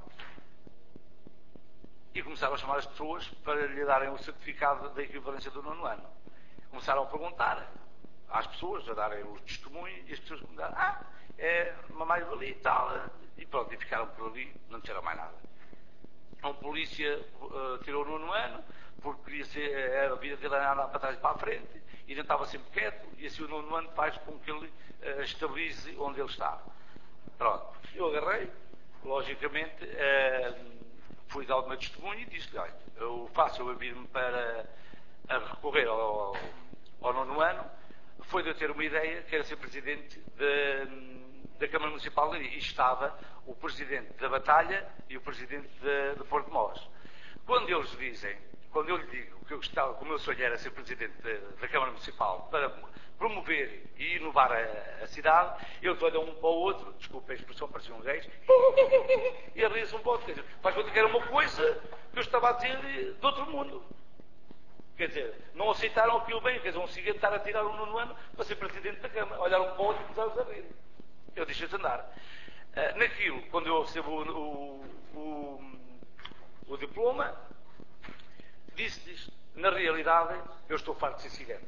e começaram a chamar as pessoas para lhe darem o certificado da equivalência do nono ano. Começaram a perguntar às pessoas, a darem os testemunhos, e as pessoas começaram, ah, é uma mais-valia e tal, e pronto, e ficaram por ali, não disseram mais nada. Um polícia uh, tirou o nono ano, porque queria ser, era a vida dele era andar para trás e para a frente, e ele estava sempre quieto, e assim o nono ano faz com que ele uh, estabilize onde ele está. Pronto, eu agarrei, logicamente, uh, fui dar o meu testemunho e disse-lhe, olha, o fácil a vir-me para a recorrer ao, ao nono ano foi de eu ter uma ideia que era ser presidente de, da Câmara Municipal de Leiria, e estava o presidente da Batalha e o presidente de, de Porto Mós. Quando eles dizem, quando eu lhe digo que eu gostava, como eu sonho era ser presidente de, da Câmara Municipal para promover e inovar a, a cidade, eles olham um para o outro, desculpa a expressão, pareciam uns gays, e arrisam um pouco, quer dizer, faz conta que era uma coisa que eu estava a dizer de outro mundo. Quer dizer, não aceitaram aquilo bem, quer dizer, um seguinte estar a tirar um nono ano para ser presidente da Câmara, olharam um para o outro e começaram a rir. Eu deixei-os andar. Uh, naquilo, quando eu recebo o, o, o, o diploma, disse-lhes, na realidade, eu estou farto de ser cigano.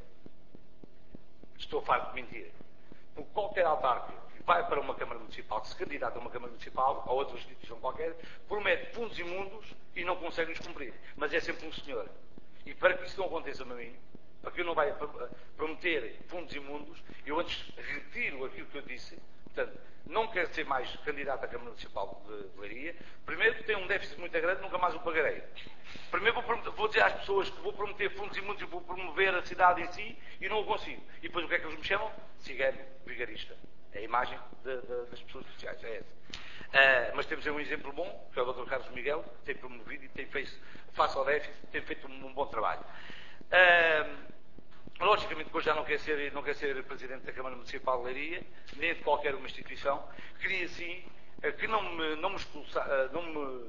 Estou farto de mentir. Porque qualquer autarca que vai para uma Câmara Municipal, que se candidata a uma Câmara Municipal, ou outra instituição qualquer, promete fundos imundos e não consegue os cumprir. Mas é sempre um senhor. E para que isso não aconteça a mim, para que eu não vá prometer fundos imundos, eu antes retiro aquilo que eu disse. Portanto, não quero ser mais candidato à Câmara Municipal de Leiria. Primeiro, porque tenho um déficit muito grande, nunca mais o pagarei. Primeiro, vou, vou dizer às pessoas que vou prometer fundos imundos e vou promover a cidade em si e não o consigo. E depois o que é que eles me chamam? Cigano, vigarista. É a imagem de, de, das pessoas sociais, é essa. Uh, mas temos aí um exemplo bom, que é o doutor Carlos Miguel, que tem promovido e tem feito, face ao déficit, tem feito um, um bom trabalho. Uh, logicamente, depois já não quer ser, não quer ser presidente da Câmara Municipal de Leiria, nem de qualquer uma instituição. Queria, sim, uh, que não me, não me, expulsa, uh, não me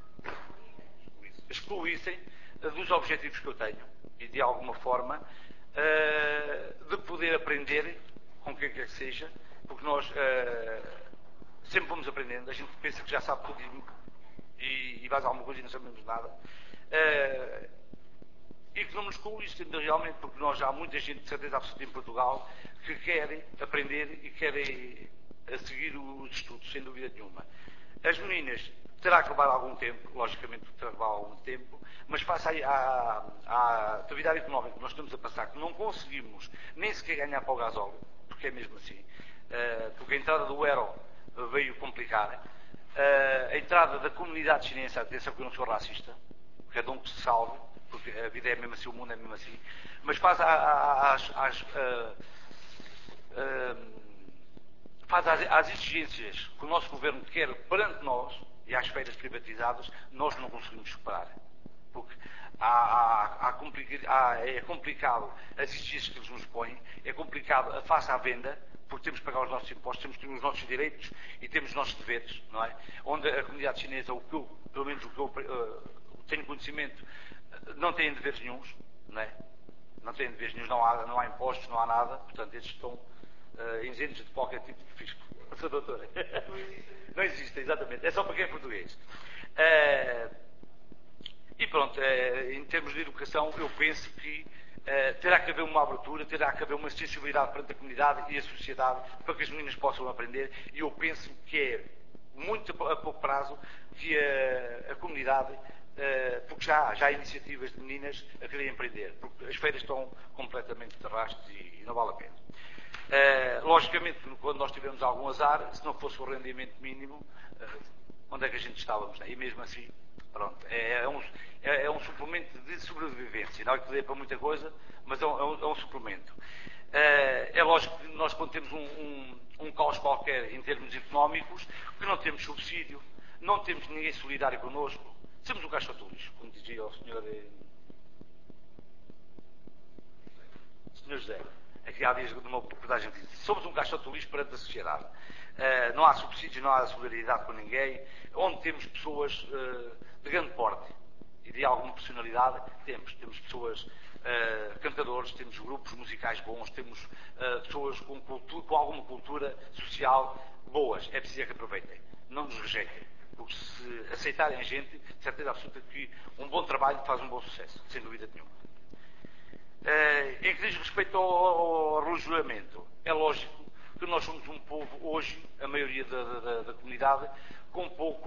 excluíssem uh, dos objetivos que eu tenho e, de alguma forma, uh, de poder aprender com quem quer que seja, porque nós uh, sempre vamos aprendendo, a gente pensa que já sabe tudo e, e vais a alguma coisa e não sabemos nada. Uh, e que não nos excluíssem realmente, porque nós já há muita gente, de certeza absoluta, em Portugal, que querem aprender e querem a seguir os estudos, sem dúvida nenhuma. As meninas terá que levar algum tempo, logicamente terá que levar algum tempo, mas face à, à, à atividade económica que nós estamos a passar, que não conseguimos nem sequer ganhar para o gasóleo, porque é mesmo assim, uh, porque a entrada do euro veio complicar, uh, a entrada da comunidade chinesa, atenção que eu não sou racista, cada um que se salve, porque a vida é mesmo assim, o mundo é mesmo assim, mas faz às, às, uh, uh, faz às, às exigências que o nosso governo quer perante nós e às feiras privatizadas, nós não conseguimos superar. Porque há, há, há complica, há, é complicado as exigências que eles nos põem, é complicado a face à venda, porque temos que pagar os nossos impostos, temos que ter os nossos direitos e temos os nossos deveres, não é? Onde a comunidade chinesa, o que eu, pelo menos o que eu uh, tenho conhecimento, não têm deveres nenhuns, não é? Não têm deveres nenhuns, não há, não há impostos, não há nada, portanto, esses estão uh, isentos de qualquer tipo de fisco. Sou doutora. Não existem, exatamente. É só para quem é português. Uh, E pronto, é, em termos de educação, eu penso que é, terá que haver uma abertura, terá que haver uma sensibilidade perante a comunidade e a sociedade para que as meninas possam aprender, e eu penso que é muito a pouco prazo que a, a comunidade, é, porque já, já há iniciativas de meninas a quererem empreender, porque as feiras estão completamente de rastros e, e não vale a pena. É, logicamente, quando nós tivemos algum azar, se não fosse o rendimento mínimo, é, onde é que a gente estávamos? Né? E mesmo assim, pronto, é, é, um, é, é um suplemento de sobrevivência. Não é que dê para muita coisa, mas é um, é um, é um suplemento. É, é lógico que nós, quando temos um, um, um caos qualquer em termos económicos, que não temos subsídio, não temos ninguém solidário connosco, temos um caixotulis, como dizia o senhor, senhor José. Aqui há dias de uma reportagem que diz: somos um caixotulis perante a sociedade. Uh, não há subsídios, não há solidariedade com ninguém. Onde temos pessoas uh, de grande porte e de alguma personalidade, temos. Temos pessoas, uh, cantadores, temos grupos musicais bons, temos uh, pessoas com, cultura, com alguma cultura social boas. É preciso que aproveitem. Não nos rejeitem. Porque se aceitarem a gente, de certeza absoluta que um bom trabalho faz um bom sucesso, sem dúvida nenhuma. Uh, em que diz respeito ao, ao relojoamento, é lógico que nós somos um povo, hoje, a maioria da, da, da comunidade, com pouco,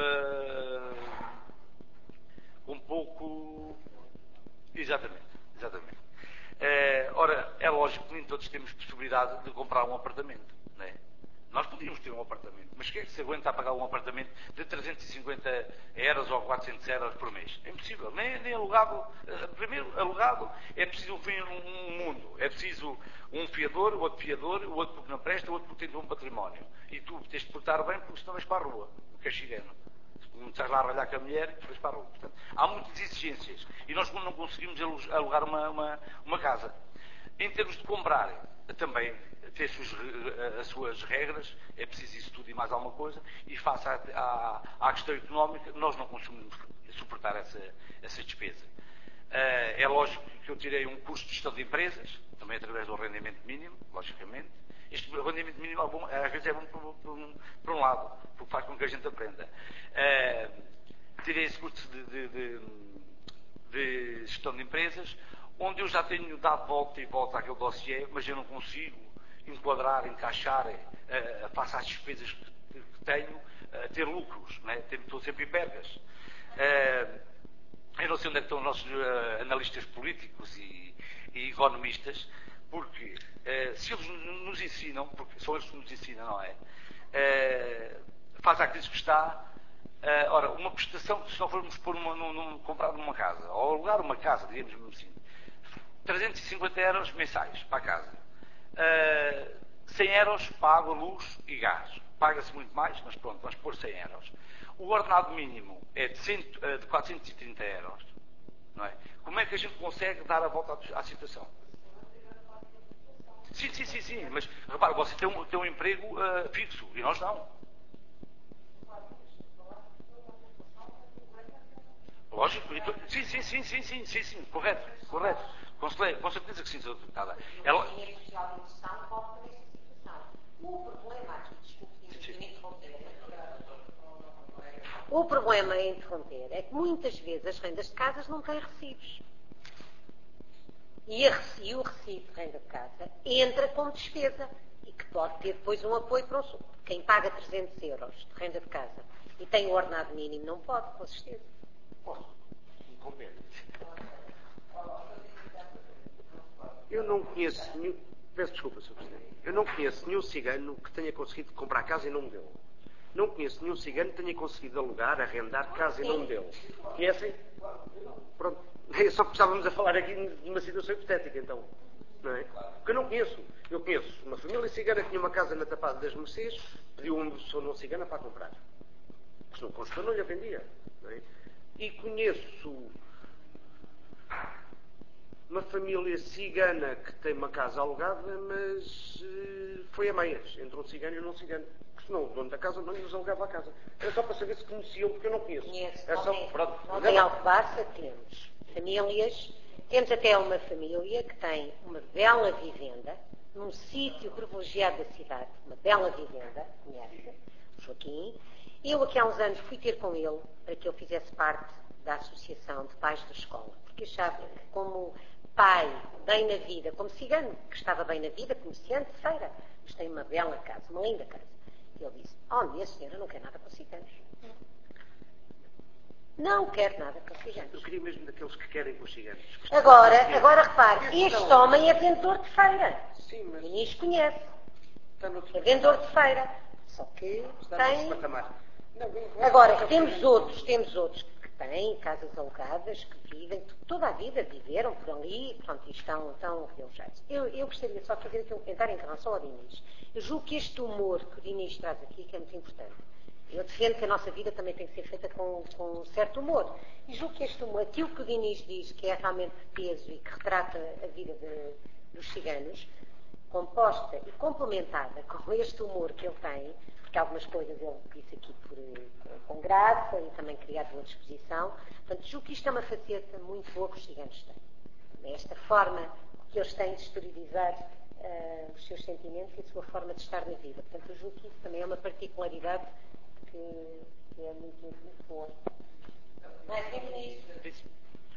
uh, com pouco, exatamente, exatamente. Uh, ora, é lógico que nem todos temos possibilidade de comprar um apartamento, não é? Nós podíamos ter um apartamento, mas quem é que se aguenta a pagar um apartamento de trezentos e cinquenta euros ou quatrocentos euros por mês? É impossível. Nem, nem alugado. Primeiro, alugado é preciso um, um mundo. É preciso um fiador, o outro fiador, o outro porque não presta, o outro porque tem um património. E tu tens de portar bem porque senão vais para a rua, o que é chileno. Se começares lá a ralhar com a mulher, vais para a rua. Portanto, há muitas exigências. E nós não conseguimos alugar uma, uma, uma casa. Em termos de comprar, também tem as suas regras, é preciso isso tudo e mais alguma coisa, e face à, à, à questão económica, nós não conseguimos suportar essa, essa despesa. Uh, é lógico que eu tirei um curso de gestão de empresas, também através do rendimento mínimo, logicamente. Este rendimento mínimo, às vezes, é bom por, por, por um lado, porque faz com que a gente aprenda. Uh, tirei esse curso de, de, de, de gestão de empresas, onde eu já tenho dado volta e volta àquele dossiê, mas eu não consigo enquadrar, encaixar, uh, face às despesas que, que tenho, uh, ter lucros, né? Estou sempre em perdas. Uh, eu não sei onde é que estão os nossos uh, analistas políticos e, e economistas, porque uh, se eles nos ensinam, porque são eles que nos ensinam, não é? Uh, faz a crise que está. Uh, ora, uma prestação que se nós formos pôr uma, num, num, comprar uma casa, ou alugar uma casa, digamos assim, trezentos e cinquenta euros mensais para a casa. Uh, cem euros para água, luz e gás. Paga-se muito mais, mas pronto, vamos pôr cem euros. O ordenado mínimo é de, cem, uh, de quatrocentos e trinta euros. Não é? Como é que a gente consegue dar a volta à, à situação? Sim, sim, sim, sim, mas repara, você tem um, tem um emprego uh, fixo e nós não. Lógico, sim, sim, sim, sim, sim, sim, sim, correto, correto. Com, com certeza que sim, senhora deputada. Ela... O problema aqui, desculpe, me interromper. O problema em interromper é que muitas vezes as rendas de casas não têm recibos. E, a, e o recibo de renda de casa entra como despesa e que pode ter depois um apoio para o... Quem paga trezentos euros de renda de casa e tem o ordenado mínimo não pode, com certeza. Posso? Compreendo. Eu não conheço nenhum... Peço desculpa, senhor Presidente. Eu não conheço nenhum cigano que tenha conseguido comprar casa e não me deu. Não conheço nenhum cigano que tenha conseguido alugar, arrendar casa e não me deu. Conhecem? Pronto. Só que estávamos a falar aqui de uma situação hipotética, então. Não é? Porque eu não conheço. Eu conheço uma família cigana que tinha uma casa na Tapada das Mercês, pediu uma pessoa não cigana para comprar. Se não constou, não lhe a vendia. Não é? E conheço uma família cigana que tem uma casa alugada, mas uh, foi a meias, entre um cigano e um não cigano. Porque senão o dono da casa não lhes alugava a casa. Era só para saber se conheciam, porque eu não conheço. Conheço. É só, Nós, pronto, nós em Alcobaça temos famílias, temos até uma família que tem uma bela vivenda, num sítio privilegiado da cidade, uma bela vivenda, conhece, Joaquim. Eu aqui há uns anos fui ter com ele, para que ele fizesse parte da Associação de Pais da Escola, porque achava que como pai, bem na vida, como cigano, que estava bem na vida, comerciante de feira, mas tem uma bela casa, uma linda casa. E ele disse, oh, minha senhora, não quer nada com ciganos. Não quer nada com ciganos. Eu queria mesmo daqueles que querem com os ciganos. Agora, agora repare, este homem é vendedor de feira. Sim, mas... O Inês conhece. Está noutro É vendedor de feira. Só que Está tem... noutro patamar. Não, eu- Agora, temos outros, temos outros que têm casas alugadas, que vivem, toda a vida viveram por ali, pronto, e estão, estão realojados. Eu, eu gostaria só de fazer aqui um comentário em relação ao Diniz. Eu julgo que este humor que o Diniz traz aqui, que é muito importante. Eu defendo que a nossa vida também tem que ser feita com, com um certo humor. E julgo que este humor, aquilo que o Diniz diz, que é realmente de peso e que retrata a vida de, dos ciganos, composta e complementada com este humor que ele tem, porque algumas coisas ele disse aqui por, com graça e também criado boa disposição. Portanto, julgo que isto é uma faceta muito boa que os ciganos têm. É esta forma que eles têm de exteriorizar uh, os seus sentimentos e a sua forma de estar na vida. Portanto, eu julgo que isso também é uma particularidade que, que é muito, muito boa. Não é feminista?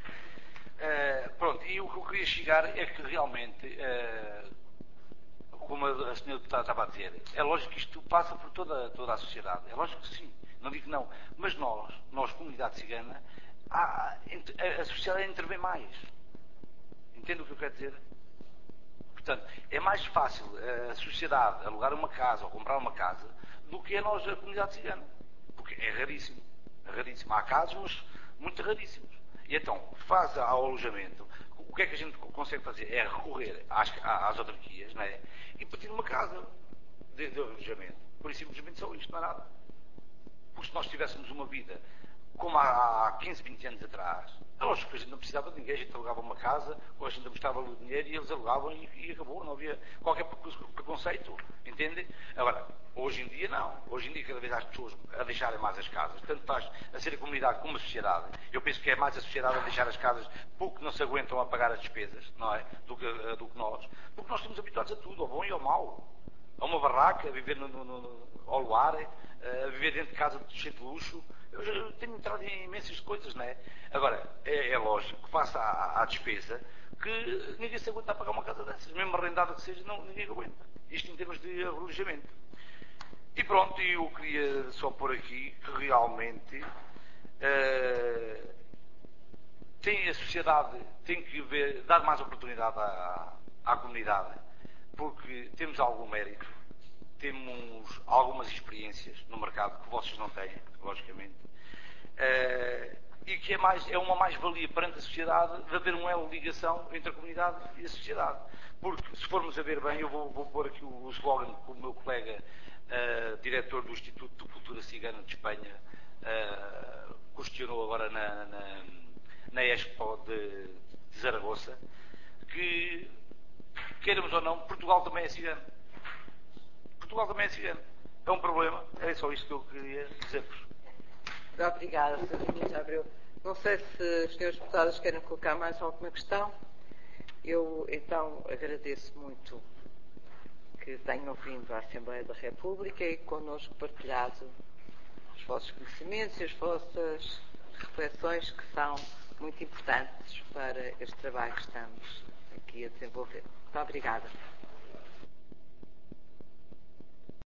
Uh, pronto, e o que eu queria chegar é que realmente, uh, como a senhora deputada estava a dizer, é lógico que isto passa por toda, toda a sociedade. É lógico que sim, não digo que não. Mas nós, nós comunidade cigana, há, a, a sociedade intervém mais. Entende o que eu quero dizer? Portanto, é mais fácil a sociedade alugar uma casa ou comprar uma casa do que a nós, a comunidade cigana. Porque é raríssimo. É raríssimo. Há casos, mas muito raríssimos. E então, faz ao alojamento, o que é que a gente consegue fazer? É recorrer às, às autarquias, não é? E pedir uma casa de, de alojamento. Por isso, simplesmente só isto, não é nada. Porque se nós tivéssemos uma vida como há, há quinze, vinte anos atrás, lógico que a gente não precisava de ninguém, a gente alugava uma casa, ou a gente mostrava-lhe o dinheiro e eles alugavam e, e acabou, não havia qualquer preconceito, entende? Agora, hoje em dia não. Hoje em dia cada vez há as pessoas a deixarem mais as casas, tanto faz a ser a comunidade como a sociedade. Eu penso que é mais a sociedade a deixar as casas porque não se aguentam a pagar as despesas, não é? Do que, do que nós. Porque nós estamos habituados a tudo, ao bom e ao mau. A uma barraca, a viver no, no, no, ao luar, a viver dentro de casa cheio de luxo. Eu, já, eu tenho entrado em imensas coisas, não é? Agora, é, é lógico que face à, à despesa que ninguém se aguenta a pagar uma casa dessas. Mesmo arrendada que seja, não, ninguém aguenta. Isto em termos de alojamento. E pronto, eu queria só pôr aqui que realmente uh, tem, a sociedade tem que ver, dar mais oportunidade à, à comunidade, porque temos algum mérito, temos algumas experiências no mercado que vocês não têm, logicamente, uh, e que é, mais, é uma mais-valia perante a sociedade de haver uma ligação entre a comunidade e a sociedade. Porque, se formos a ver bem, eu vou, vou pôr aqui o, o slogan que o meu colega, uh, diretor do Instituto de Cultura Cigana de Espanha, uh, questionou agora na, na, na Expo de, de Zaragoza, que, queiramos ou não, Portugal também é cigano. Portugal também é cigano. É um problema. É só isto que eu queria dizer-vos. Obrigada, senhora Ministra Abreu. Não sei se os senhores deputados querem colocar mais alguma questão. Eu, então, agradeço muito que tenham vindo à Assembleia da República e connosco partilhado os vossos conhecimentos e as vossas reflexões, que são muito importantes para este trabalho que estamos aqui a desenvolver. Muito obrigada.